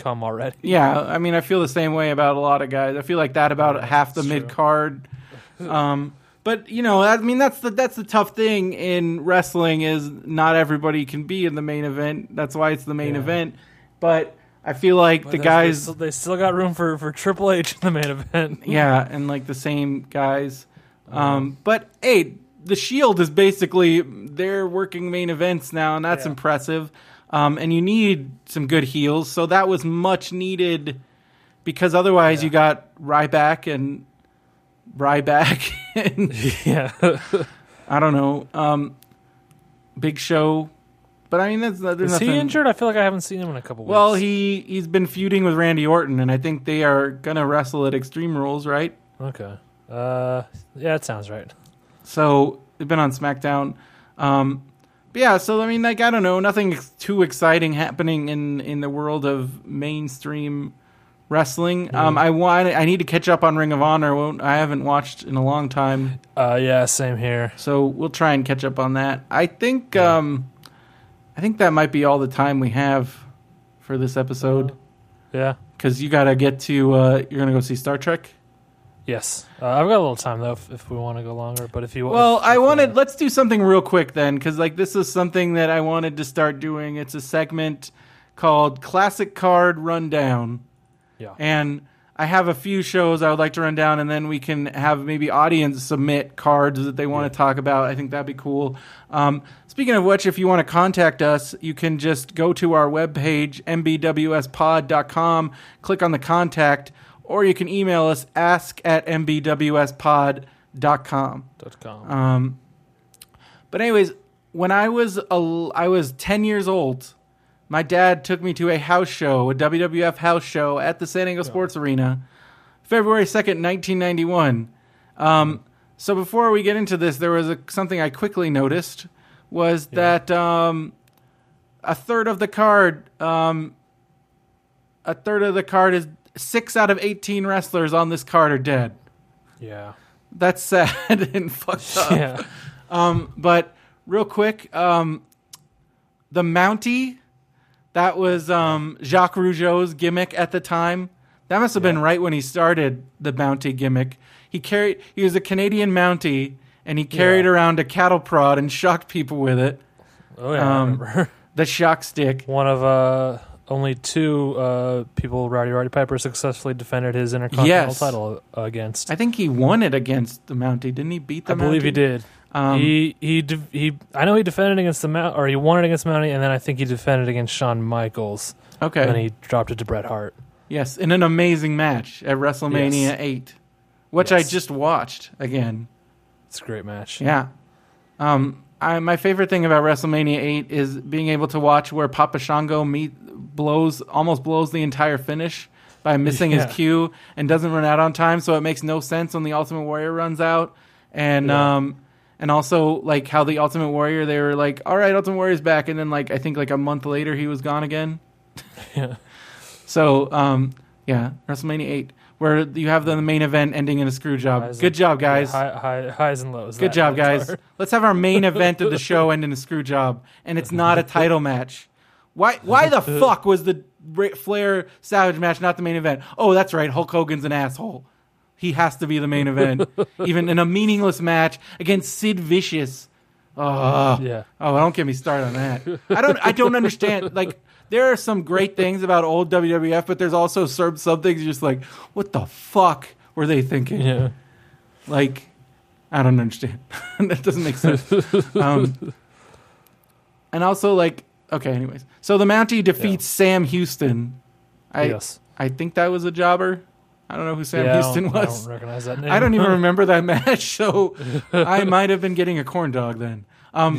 come already. Yeah, I mean, I feel the same way about a lot of guys. I feel like that about half the That's mid card. Um, but you know, I mean, that's the that's the tough thing in wrestling is not everybody can be in the main event. That's why it's the main Yeah. event. But I feel like But the they- guys, they still, they still got room for, for Triple H in the main event. yeah, and like the same guys. Um, but hey, the Shield is basically they're working main events now, and that's Yeah. impressive. Um, and you need some good heels, so that was much needed because otherwise you got Ryback and Ryback and yeah, I don't know, um, Big Show. But I mean, that's there's Is nothing. he injured? I feel like I haven't seen him in a couple weeks. Well, he he's been feuding with Randy Orton, and I think they are gonna wrestle at Extreme Rules, right? Okay. Uh, yeah, that sounds right. So they've been on SmackDown. Um, but yeah, so I mean, like I don't know, nothing ex- too exciting happening in, in the world of mainstream wrestling. Um, I want I need to catch up on Ring of Honor. Won't, I haven't watched in a long time. Uh, yeah, same here. So we'll try and catch up on that. I think um, I think that might be all the time we have for this episode. Yeah. Because you got to get to uh, you're gonna go see Star Trek. Yes, uh, I've got a little time though if, if we want to go longer. But if you Well, if, I if, wanted. uh, Let's do something real quick then, because like this is something that I wanted to start doing. It's a segment called Classic Card Rundown. Yeah. And I have a few shows I would like to run down, and then we can have maybe audience submit cards that they want to talk about. I think that'd be cool. Um, speaking of which, if you want to contact us, you can just go to our webpage, m b w s pod dot com, click on the contact, or you can email us, ask at m b w s pod dot com. Dot com. Um, but anyways, when I was a, I was ten years old, my dad took me to a house show, a W W F house show at the San Diego Sports Arena, February second, nineteen ninety-one. Um, so before we get into this, there was a, something I quickly noticed was that um, a third of the card, um, a third of the card is six out of eighteen wrestlers on this card are dead. Yeah. That's sad and fucked up. Yeah. Um, but real quick, um, the Mountie, that was um, Jacques Rougeau's gimmick at the time. That must have been right when he started the Mountie gimmick. He carried. He was a Canadian Mountie, and he carried Yeah. around a cattle prod and shocked people with it. Oh yeah, I Um, remember. The shock stick. One of uh, only two uh, people Rowdy Roddy Piper successfully defended his Intercontinental Yes. title uh, against. I think he won it against the Mountie. Didn't he beat the I believe Mountie? he did. Um, he he de- he. I know he defended against the Mount, or he won it against Mountie, and then I think he defended against Shawn Michaels. Okay. And then he dropped it to Bret Hart. Yes, in an amazing match at WrestleMania Yes. eight, which Yes. I just watched again. It's a great match. Yeah. Um, I, my favorite thing about WrestleMania eight is being able to watch where Papa Shango meet blows almost blows the entire finish by missing Yeah. his cue and doesn't run out on time, so it makes no sense when the Ultimate Warrior runs out. And Yeah. um, and also like how the Ultimate Warrior, they were like, all right, Ultimate Warrior's back, and then like I think like a month later he was gone again. Yeah. So um, yeah, WrestleMania eight, where you have the main event ending in a screw job. Highs Good and- job, guys. yeah, high, high, highs and lows. Good that- job, that guys. part. Let's have our main event of the show end in a screw job, and it's not a title match. Why? Why the fuck was the Ric Flair Savage match not the main event? Oh, that's right. Hulk Hogan's an asshole. He has to be the main event, even in a meaningless match against Sid Vicious. Oh, Yeah. Oh, don't get me started on that. I don't. I don't understand. Like, there are some great things about old W W F, but there's also some some things you're just like, what the fuck were they thinking? Yeah. Like, I don't understand. That doesn't make sense. Um, and also, like, okay, anyways. So the Mountie defeats Sam Houston. I, Yes. I think that was a jobber. I don't know who Sam Yeah, I Houston don't- I was. don't recognize that name. I don't even remember that match, so I might have been getting a corn dog then. Um,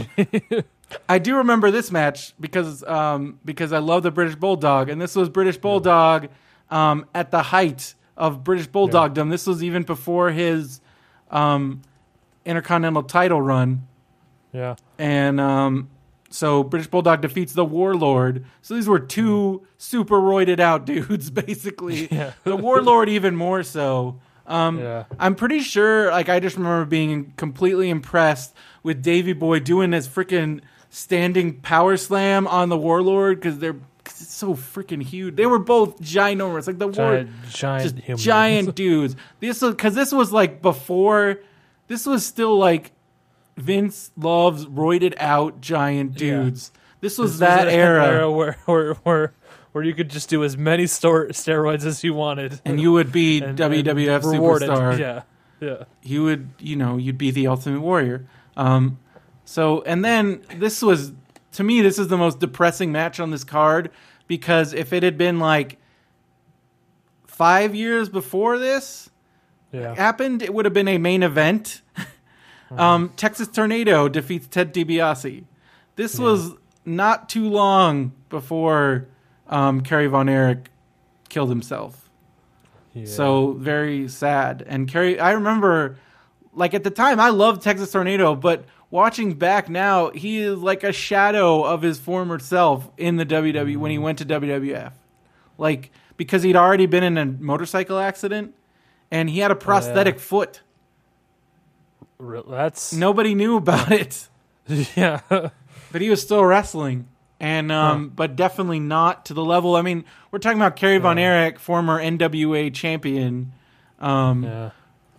I do remember this match because um, because I love the British Bulldog, and this was British Bulldog um, at the height of British Bulldogdom. This was even before his um, Intercontinental title run. Yeah. And um, so British Bulldog defeats the Warlord. So these were two super roided out dudes, basically. Yeah. The Warlord even more so. Um, Yeah. I'm pretty sure, like, I just remember being completely impressed with Davey Boy doing this freaking standing power slam on the Warlord because they're cause so freaking huge. They were both ginormous, like the Giant- war, giant just humans. giant dudes. This because this was like before. This was still like Vince loves roided out giant dudes. This was This that an era. where, where where where you could just do as many stor- steroids as you wanted, and you would be and- W W F and rewarded. superstar. Yeah, yeah. You would, you know, you'd be the Ultimate Warrior. Um, so, and then this was, to me, this is the most depressing match on this card because if it had been like five years before this Yeah. happened, it would have been a main event. um, Texas Tornado defeats Ted DiBiase. This Yeah. was not too long before um, Kerry Von Erich killed himself. Yeah. So very sad. And Kerry, I remember, like at the time, I loved Texas Tornado, but watching back now, he is like a shadow of his former self in the W W E when he went to W W F. Like because he'd already been in a motorcycle accident, and he had a prosthetic yeah. foot. Re- That's Nobody knew about it, yeah. but he was still wrestling. And um, Huh. but definitely not to the level. I mean, we're talking about Kerry Von Erich, former N W A champion. Um, yeah.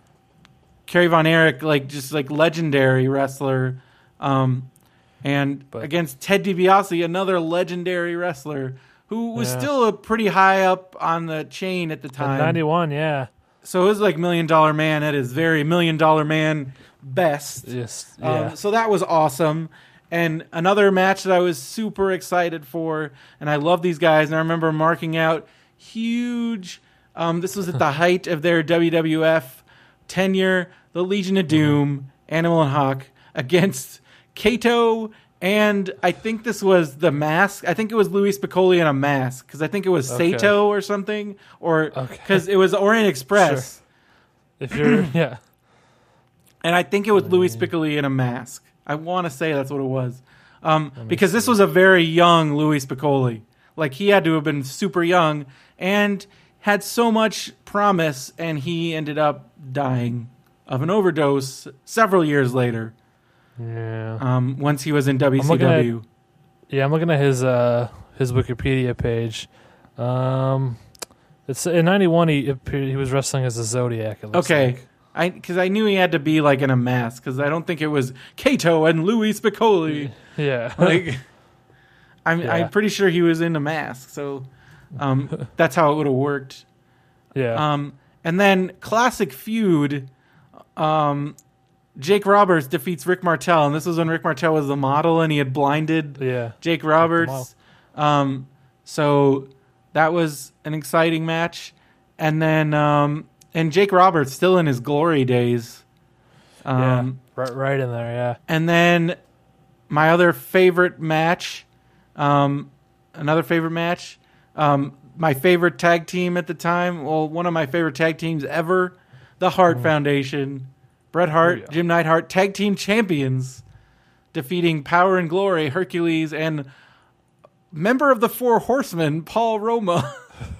Kerry Von Erich, like just like legendary wrestler, um, and But- against Ted DiBiase, another legendary wrestler who was Yeah. still a pretty high up on the chain at the time. ninety-one, yeah. So it was like Million Dollar Man at his very Million Dollar Man best. Yes, Um, yeah. so that was awesome. And another match that I was super excited for, and I love these guys. And I remember marking out huge. Um, this was at the height of their W W F tenure. The Legion of Doom, Animal and Hawk against Kato, and I think this was the mask. I think it was Louis Spicolli in a mask because I think it was Okay. Sato or something, or Okay. because it was Orient Express. If you're yeah. And I think it was Louis Spicolli in a mask. I want to say that's what it was. Um, because this was a very young Louis Spicolli. Like, he had to have been super young and had so much promise, and he ended up dying of an overdose several years later. Yeah. Um, once he was in W C I'm W. looking at, yeah, I'm looking at his uh, his Wikipedia page. Um, it's in ninety-one. He appeared, he was wrestling as a Zodiac. It looks Okay. like. I because I knew he had to be, like, in a mask, because I don't think it was Kato and Louis Spicolli. Yeah. Like, I'm, Yeah. I'm pretty sure he was in a mask, so um, that's how it would have worked. Yeah. Um, and then classic feud, um, Jake Roberts defeats Rick Martel, and this was when Rick Martel was the model, and he had blinded yeah. Jake Roberts. Um, so that was an exciting match. And then um, and Jake Roberts still in his glory days. Um, yeah. Right, right in there. Yeah. And then my other favorite match, um, another favorite match, um, my favorite tag team at the time, well, one of my favorite tag teams ever, the Hart Foundation, Bret Hart, Oh, yeah. Jim Neidhart, tag team champions, defeating Power and Glory, Hercules, and member of the Four Horsemen, Paul Roma.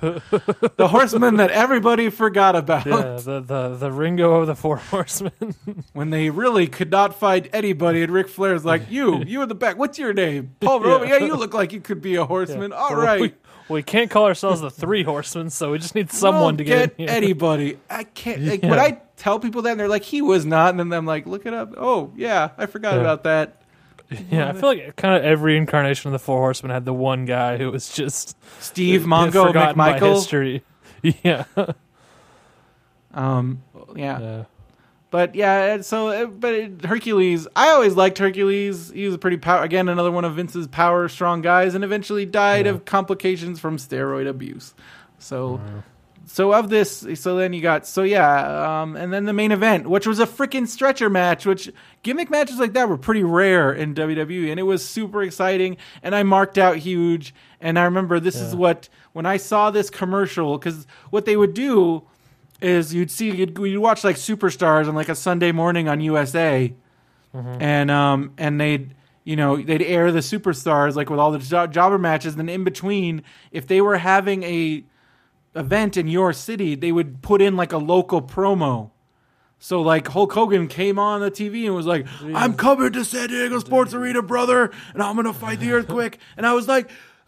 The horseman that everybody forgot about. Yeah. The, the the Ringo of the Four Horsemen. When they really could not find anybody, and Ric Flair's like, you, you in the back, what's your name? Paul Roma, yeah, you look like you could be a horseman. All Well, right. We, we can't call ourselves the Three Horsemen, so we just need someone We'll to get, in here. anybody. I can't, like, Yeah. when I tell people that, and they're like, he was not, and then I'm like, look it up. Oh, yeah, I forgot Yeah. about that. Yeah, I feel like kind of every incarnation of the Four Horsemen had the one guy who was just Steve uh, Mongo forgotten by McMichael. history. Yeah. Um, yeah. yeah. But yeah, and so uh, but it, Hercules, I always liked Hercules. He was a pretty power, again, another one of Vince's power strong guys, and eventually died Yeah. of complications from steroid abuse. So, so of this, so then you got, so yeah, um, and then the main event, which was a freaking stretcher match, which gimmick matches like that were pretty rare in W W E, and it was super exciting, and I marked out huge, and I remember this is Yeah. what, when I saw this commercial, because what they would do is you'd see, you'd, you'd watch like Superstars on like a Sunday morning on U S A, and um, and they'd, you know, they'd air the Superstars like with all the jo- jobber matches, and then in between, if they were having a event in your city, they would put in like a local promo. So like Hulk Hogan came on the T V and was like, I'm coming to San Diego Sports Arena, brother, and I'm going to fight the Earthquake. And I was like,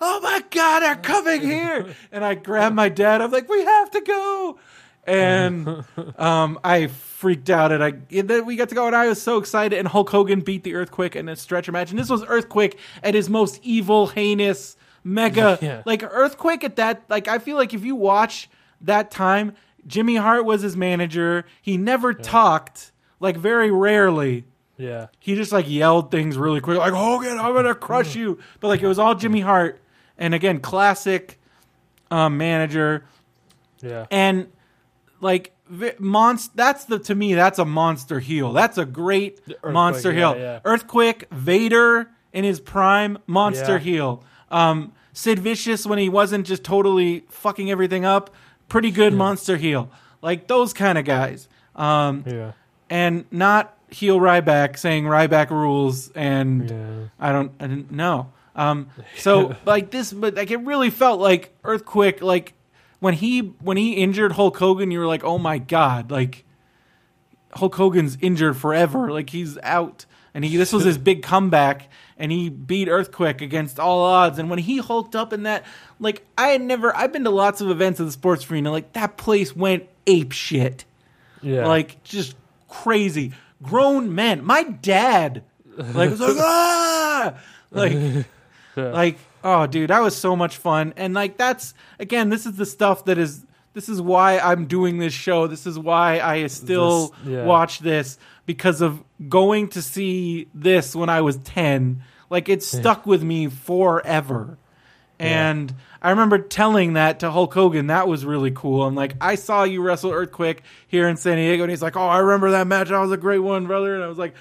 oh my God, they're coming here. And I grabbed my dad. I'm like, we have to go. And um, I freaked out, and I and then we got to go, and I was so excited. And Hulk Hogan beat the Earthquake in a stretcher match, and this was Earthquake at his most evil, heinous, mega Yeah. like Earthquake at that. Like I feel like if you watch that time, Jimmy Hart was his manager. He never yeah. talked, like very rarely. Yeah, he just like yelled things really quick, like Hogan, I'm gonna crush you. But like it was all Jimmy Hart, and again, classic um, manager. Yeah, and. Like monst that's the to me that's a monster heel. That's a great monster yeah, heel. Yeah. Earthquake, Vader in his prime, monster Yeah. heel. Um, Sid Vicious when he wasn't just totally fucking everything up, pretty good Yeah. monster heel. Like those kind of guys. Um, yeah. And not heel Ryback saying Ryback rules and Yeah. I don't I didn't know. Um, so like this, but like it really felt like Earthquake like. When he when he injured Hulk Hogan, you were like, oh my God, like Hulk Hogan's injured forever, like he's out, and he this was his big comeback, and he beat Earthquake against all odds. And when he hulked up in that, like I had never, I've been to lots of events at the sports arena, like that place went ape shit, Yeah, like just crazy, grown men. My dad, like was like ah, like Yeah. like. Oh, dude, that was so much fun. And, like, that's, again, this is the stuff that is, this is why I'm doing this show. This is why I still This- yeah. watch this, because of going to see this when I was ten. Like, it stuck with me forever. And I remember telling that to Hulk Hogan. That was really cool. I'm like, I saw you wrestle Earthquake here in San Diego. And he's like, oh, I remember that match. That was a great one, brother. And I was like,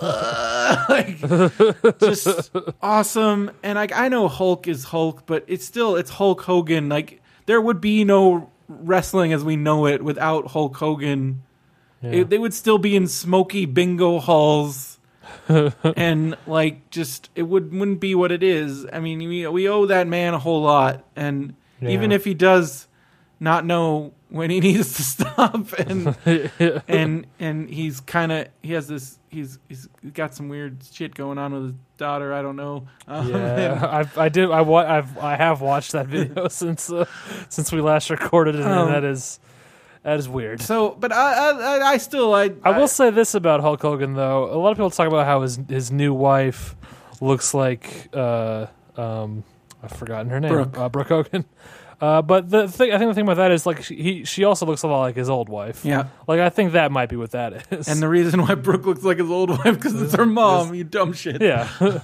like just awesome. And like, I know Hulk is Hulk, but it's still, it's Hulk Hogan. Like, there would be no wrestling as we know it without Hulk Hogan. Yeah. It, they would still be in smoky bingo halls. And like just it would wouldn't be what it is. I mean, we we owe that man a whole lot, and Yeah. even if he does not know when he needs to stop, and and and he's kind of he has this he's he's got some weird shit going on with his daughter. I don't know. Um, Yeah, I've, I did. I wa- I've I have watched that video since uh, since we last recorded it, Um, and that is that is weird. So, but I I, I still I, I will say this about Hulk Hogan though. A lot of people talk about how his his new wife looks like uh um I've forgotten her name, Brooke. Uh, Brooke Hogan. Uh, but the thing I think the thing about that is like she, he she also looks a lot like his old wife. Yeah. Like I think that might be what that is. And the reason why Brooke looks like his old wife because it's her mom. You dumb shit. Yeah.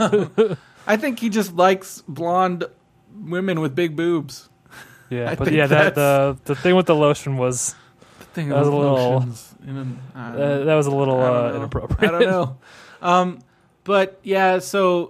I think he just likes blonde women with big boobs. yeah, I but think yeah, that that's- the the thing with the lotion was Thing That was about a little- lotions in an- I don't uh, know. that was a little I don't uh, know. inappropriate. I don't know. Um, but yeah, so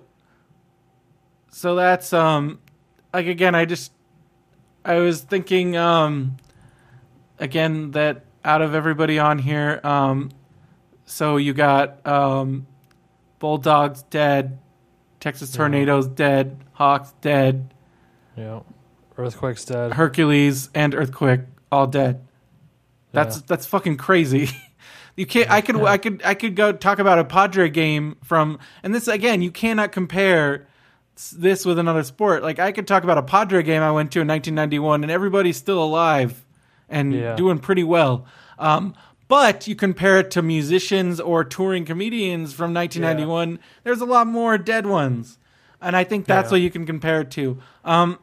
so that's um, like again, I just I was thinking um, again that out of everybody on here, um, so you got um, Bulldogs dead, Texas Tornadoes dead, Hawks dead, Yeah, Earthquake's dead. Hercules and Earthquake all dead. That's Yeah. that's fucking crazy. You can't. I could. I could. I could go talk about a Padre game from. And this again, you cannot compare s- this with another sport. Like I could talk about a Padre game I went to in nineteen ninety-one, and everybody's still alive and Yeah. doing pretty well. Um, but you compare it to musicians or touring comedians from nineteen ninety-one. There's a lot more dead ones, and I think that's Yeah. what you can compare it to. Um,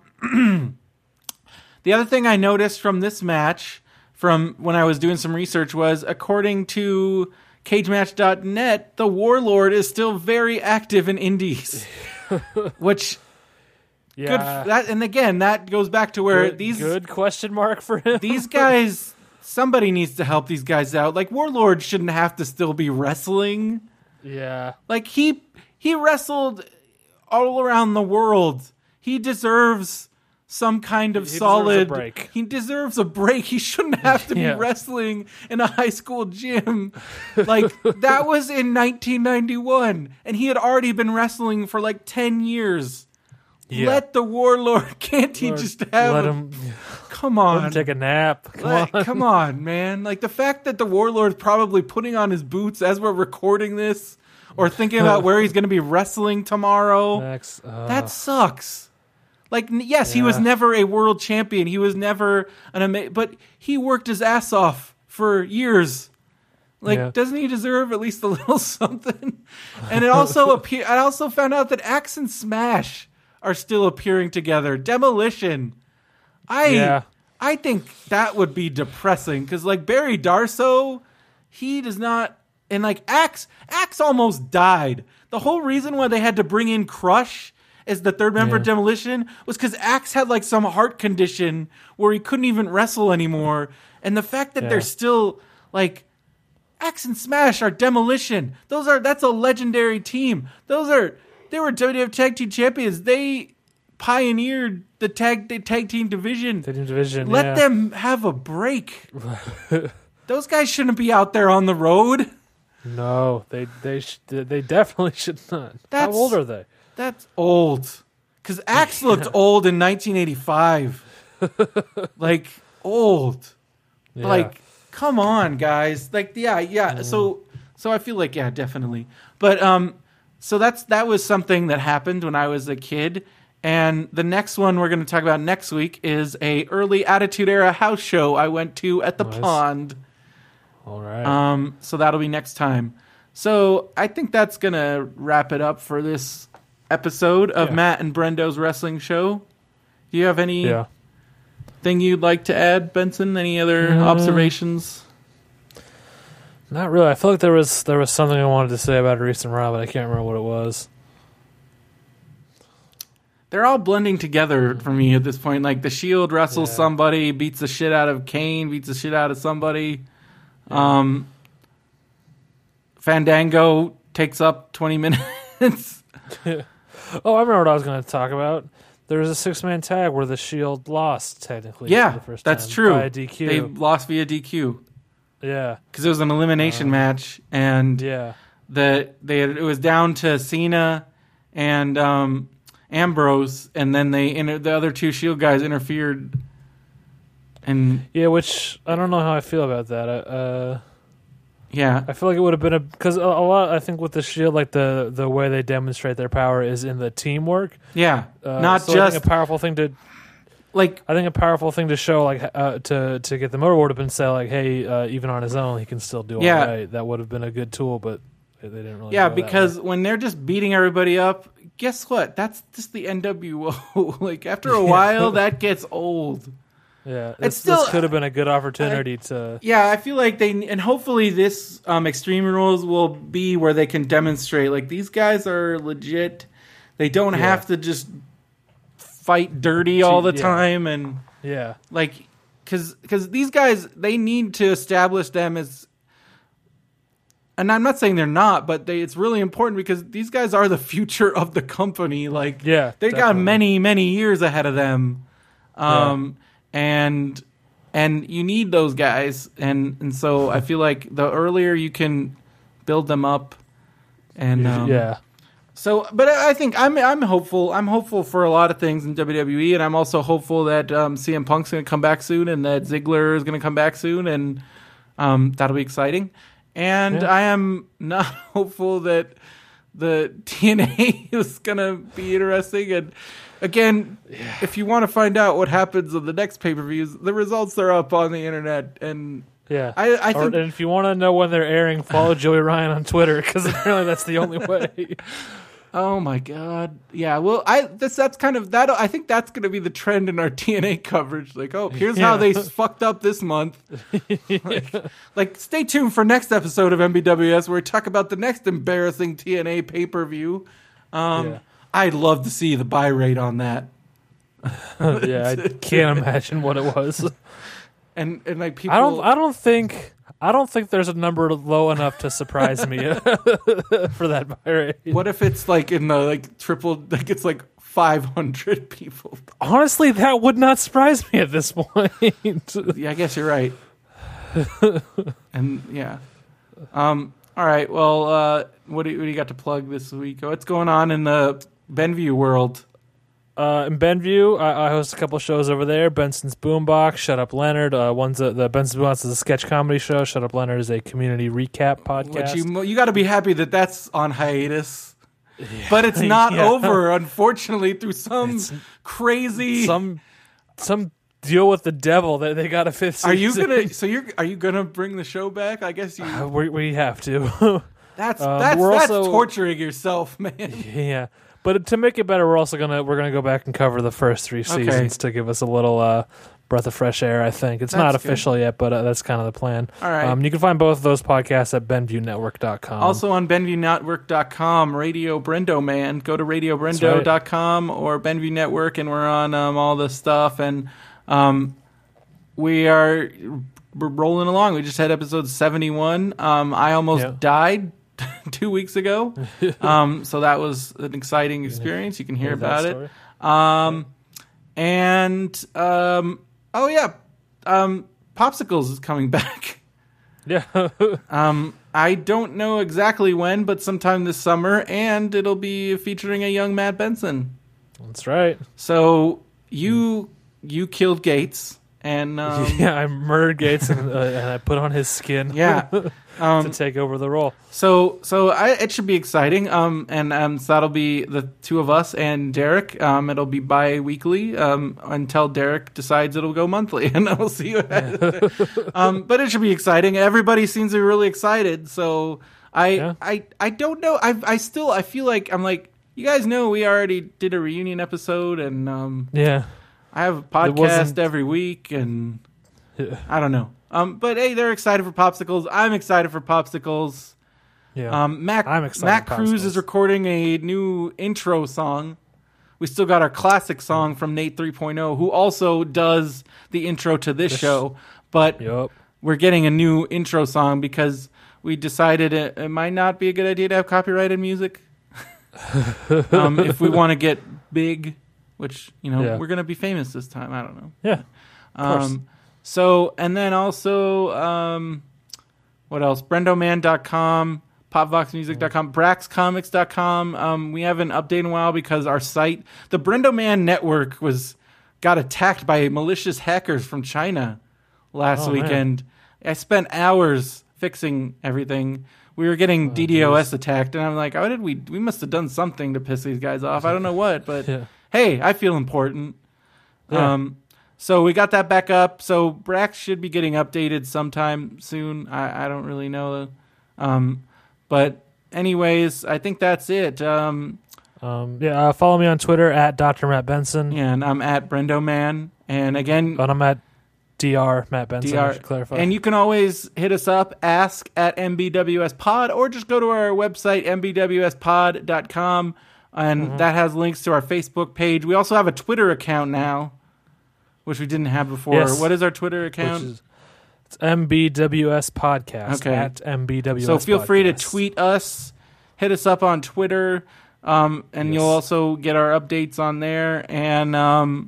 the other thing I noticed from this match, from when I was doing some research, was according to cage match dot net, the Warlord is still very active in indies. Which yeah, good f- that and again that goes back to where good, these good question mark for him. these guys, somebody needs to help these guys out. Like Warlord shouldn't have to still be wrestling. yeah, Like he he wrestled all around the world. He deserves some kind of He deserves a solid break. He deserves a break. He shouldn't have to be Yeah. wrestling in a high school gym. Like that was in nineteen ninety-one, and he had already been wrestling for like ten years. Yeah. Let the Warlord, can't he Lord, just have let a- him, come let on. him take a nap. Come Like, on, come on, man. Like the fact that the Warlord's probably putting on his boots as we're recording this or thinking about where he's going to be wrestling tomorrow. Next, uh, That sucks. Like, yes, he was Yeah. never a world champion. He was never an ama- but he worked his ass off for years. Like, Yeah. doesn't he deserve at least a little something? And it also appear. I also found out that Axe and Smash are still appearing together. Demolition. I Yeah. I think that would be depressing because, like, Barry Darso, he does not. And, like, Axe, Axe almost died. The whole reason why they had to bring in Crush as the third member of Yeah. Demolition was because Axe had, like, some heart condition where he couldn't even wrestle anymore. And the fact that Yeah. they're still, like, Axe and Smash are Demolition. Those are that's a legendary team. Those are they were W W F Tag Team Champions. They pioneered the tag the tag team division. Tag team division. Let yeah. them have a break. Those guys shouldn't be out there on the road. No, they they sh- they definitely should not. That's- How old are they? That's old. Because Axe looked old in nineteen eighty-five. Like, old. Yeah. Like, come on, guys. Like, yeah, yeah. Mm. So, so I feel like, yeah, definitely. But, um, so that's that was something that happened when I was a kid. And the next one we're going to talk about next week is a early Attitude Era house show I went to at the Nice. pond. All right. Um, so that'll be next time. So I think that's going to wrap it up for this episode of Yeah. Matt and Brendo's Wrestling Show. Do you have any yeah. thing you'd like to add, Benson? Any other Uh, observations? Not really. I feel like there was there was something I wanted to say about a recent Raw, but I can't remember what it was. They're all blending together for me at this point. Like, the Shield wrestles Yeah. somebody, beats the shit out of Kane, beats the shit out of somebody. Um, Fandango takes up twenty minutes. Oh, I remember what I was going to talk about. There was a six-man tag where the Shield lost, technically. for Yeah, the first that's time, true. By a D Q. They lost via D Q yeah. because it was an elimination match, and Yeah. the they had, it was down to Cena and um, Ambrose, and then they inter- the other two Shield guys interfered. And Yeah, which I don't know how I feel about that. Uh, yeah, I feel like it would have been a because a, a lot. I think with the Shield, like the the way they demonstrate their power is in the teamwork. yeah, Uh, not so I just think a powerful thing to like I think a powerful thing to show, like uh, to to get them over would have been say like, hey, uh, even on his own, he can still do Yeah. all right. That would have been a good tool, but they they didn't really. yeah, go that because way. when they're just beating everybody up, guess what? That's just the N W O. Like, after a while, that gets old. yeah, it's this, still- this could have been a good opportunity to. Yeah, I feel like they, and hopefully this um, Extreme Rules will be where they can demonstrate, like, these guys are legit. They don't Yeah. have to just fight dirty all the Yeah. time, and Yeah, like, because because these guys, they need to establish them as. And I'm not saying they're not, but they, it's really important because these guys are the future of the company. Like, Yeah, they got definitely. many, many years ahead of them. Um, and, and you need those guys. And, and so I feel like the earlier you can build them up and, um, yeah, so, but I I think I'm I'm hopeful. I'm hopeful for a lot of things in W W E, and I'm also hopeful that um, C M Punk's going to come back soon, and that Ziggler is going to come back soon, and um, that'll be exciting. And Yeah. I am not hopeful that the T N A is going to be interesting. And again, if you want to find out what happens on the next pay per views, the results are up on the internet, and yeah. I, I Or- think and if you want to know when they're airing, follow Joey Ryan on Twitter because apparently that's the only way. oh my god, yeah. Well, I this that's kind of that. I think that's going to be the trend in our T N A coverage. Like, oh, here's how Yeah. they fucked up this month. like, like, stay tuned for next episode of M B W S where we talk about the next embarrassing T N A pay per view. Um, Yeah. I'd love to see the buy rate on that. Yeah, I can't imagine what it was. And and like people, I don't. I don't think. I don't think there's a number low enough to surprise me for that buy rate. what if it's like in the like triple? Like it's like five hundred people. Honestly, that would not surprise me at this point. Yeah, I guess you're right. And yeah, um, all right. Well, uh, what do you, what do you got to plug this week? What's going on in the Benview world? Uh, in Benview, I, I host a couple shows over there. Benson's Boombox, Shut Up Leonard. Uh, one's a, the Benson's Boombox is a sketch comedy show. Shut Up Leonard is a community recap podcast. What you you got to be happy that that's on hiatus. But it's not Yeah. over, unfortunately, through some crazy. Some some deal with the devil that they got a fifth season. Are you gonna? So you're are you gonna bring the show back? I guess you. Uh, we, we have to. That's Um, that's we're that's also- torturing yourself, man. Yeah, but to make it better, we're also gonna we're gonna go back and cover the first three Okay. seasons to give us a little uh, breath of fresh air. I think it's not That's good. official yet, but uh, that's kind of the plan. All right. Um, you can find both of those podcasts at benview network dot com. Also on benview network dot com, Radio Brendo Man. Go to radio brendo dot com or Benview Network, and we're on um, all this stuff. And um, we are we're rolling along. We just had episode seventy-one. Um, I almost Yeah. died two weeks ago. um, so that was an exciting experience. You can hear Hear that about story? it. Um, and um, oh yeah, um, Popsicles is coming back. Yeah. um, I don't know exactly when, but sometime this summer, and it'll be featuring a young Matt Benson. That's right. So you you killed Gates, and um, yeah, I murdered Gates and, uh, and I put on his skin. Yeah. Um, to take over the role. So, so I, it should be exciting. Um, and um, so that'll be the two of us and Derek. Um, it'll be bi-weekly um, until Derek decides it'll go monthly, and then we'll see what happens. um, but it should be exciting. Everybody seems to be really excited. So I, Yeah. I, I don't know. I, I still, I feel like I'm like, you guys know we already did a reunion episode, and um, Yeah. I have a It podcast wasn't- every week, and Yeah. I don't know. Um, but hey, they're excited for Popsicles. I'm excited for Popsicles. Yeah. Um, Mac, I'm excited Mac for Cruz Popsicles. is recording a new intro song. We still got our classic song from Nate three point oh, who also does the intro to this This- show. But Yup. we're getting a new intro song because we decided it, it might not be a good idea to have copyrighted music. um, if we want to get big, which, you know, Yeah. we're going to be famous this time. I don't know. Yeah. Of course. Um, so, and then also, um, what else? Brendoman dot com, popvox music dot com, brax comics dot com. Um, we haven't updated in a while because our site, the Brendoman network, was got attacked by malicious hackers from China last Oh, man. weekend. I spent hours fixing everything. We were getting Oh, DDoS attacked, and I'm like, how did we? We must have done something to piss these guys off. I don't know what, but Yeah. hey, I feel important. Yeah. Um, so we got that back up. So Brax should be getting updated sometime soon. I, I don't really know. Um, but anyways, I think that's it. Um, Um, yeah, uh, follow me on Twitter at Doctor Matt Benson. yeah, and I'm at Brendoman. And again, And I'm at Dr Matt Benson. D R I should clarify. And you can always hit us up, ask at M B W S pod, or just go to our website, M B W S pod dot com, and Mm-hmm. that has links to our Facebook page. We also have a Twitter account now, which we didn't have before. Yes. What is our Twitter Which account? is, it's M B W S Podcast. Okay. At M B W S So feel free to Podcast. tweet us, hit us up on Twitter, um, and Yes. you'll also get our updates on there. And um,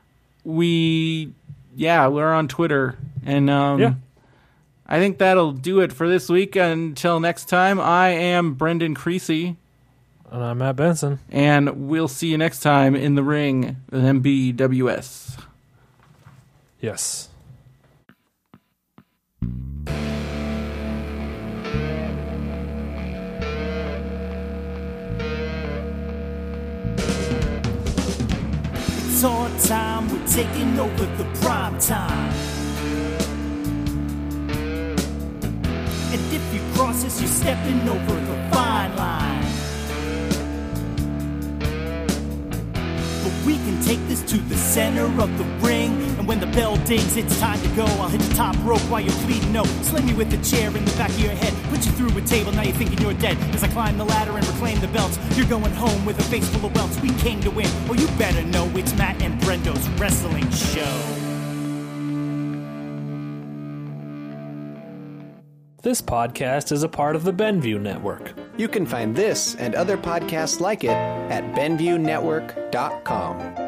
we, yeah, we're on Twitter. And um, Yeah. I think that'll do it for this week. Until next time, I am Brendan Creasy, And I'm Matt Benson. and we'll see you next time in the ring with M B W S. Yes. It's our time, we're taking over the prime time. And if you cross us, you're stepping over the fine line. But we can take this to the center of the ring. And when the bell dings, it's time to go. I'll hit the top rope while you're pleading no. Slam you with a chair in the back of your head. Put you through a table, now you're thinking you're dead. As I climb the ladder and reclaim the belts, you're going home with a face full of welts. We came to win. Oh, you better know it's Matt and Brendo's wrestling show. This podcast is a part of the Benview Network. You can find this and other podcasts like it at benview network dot com.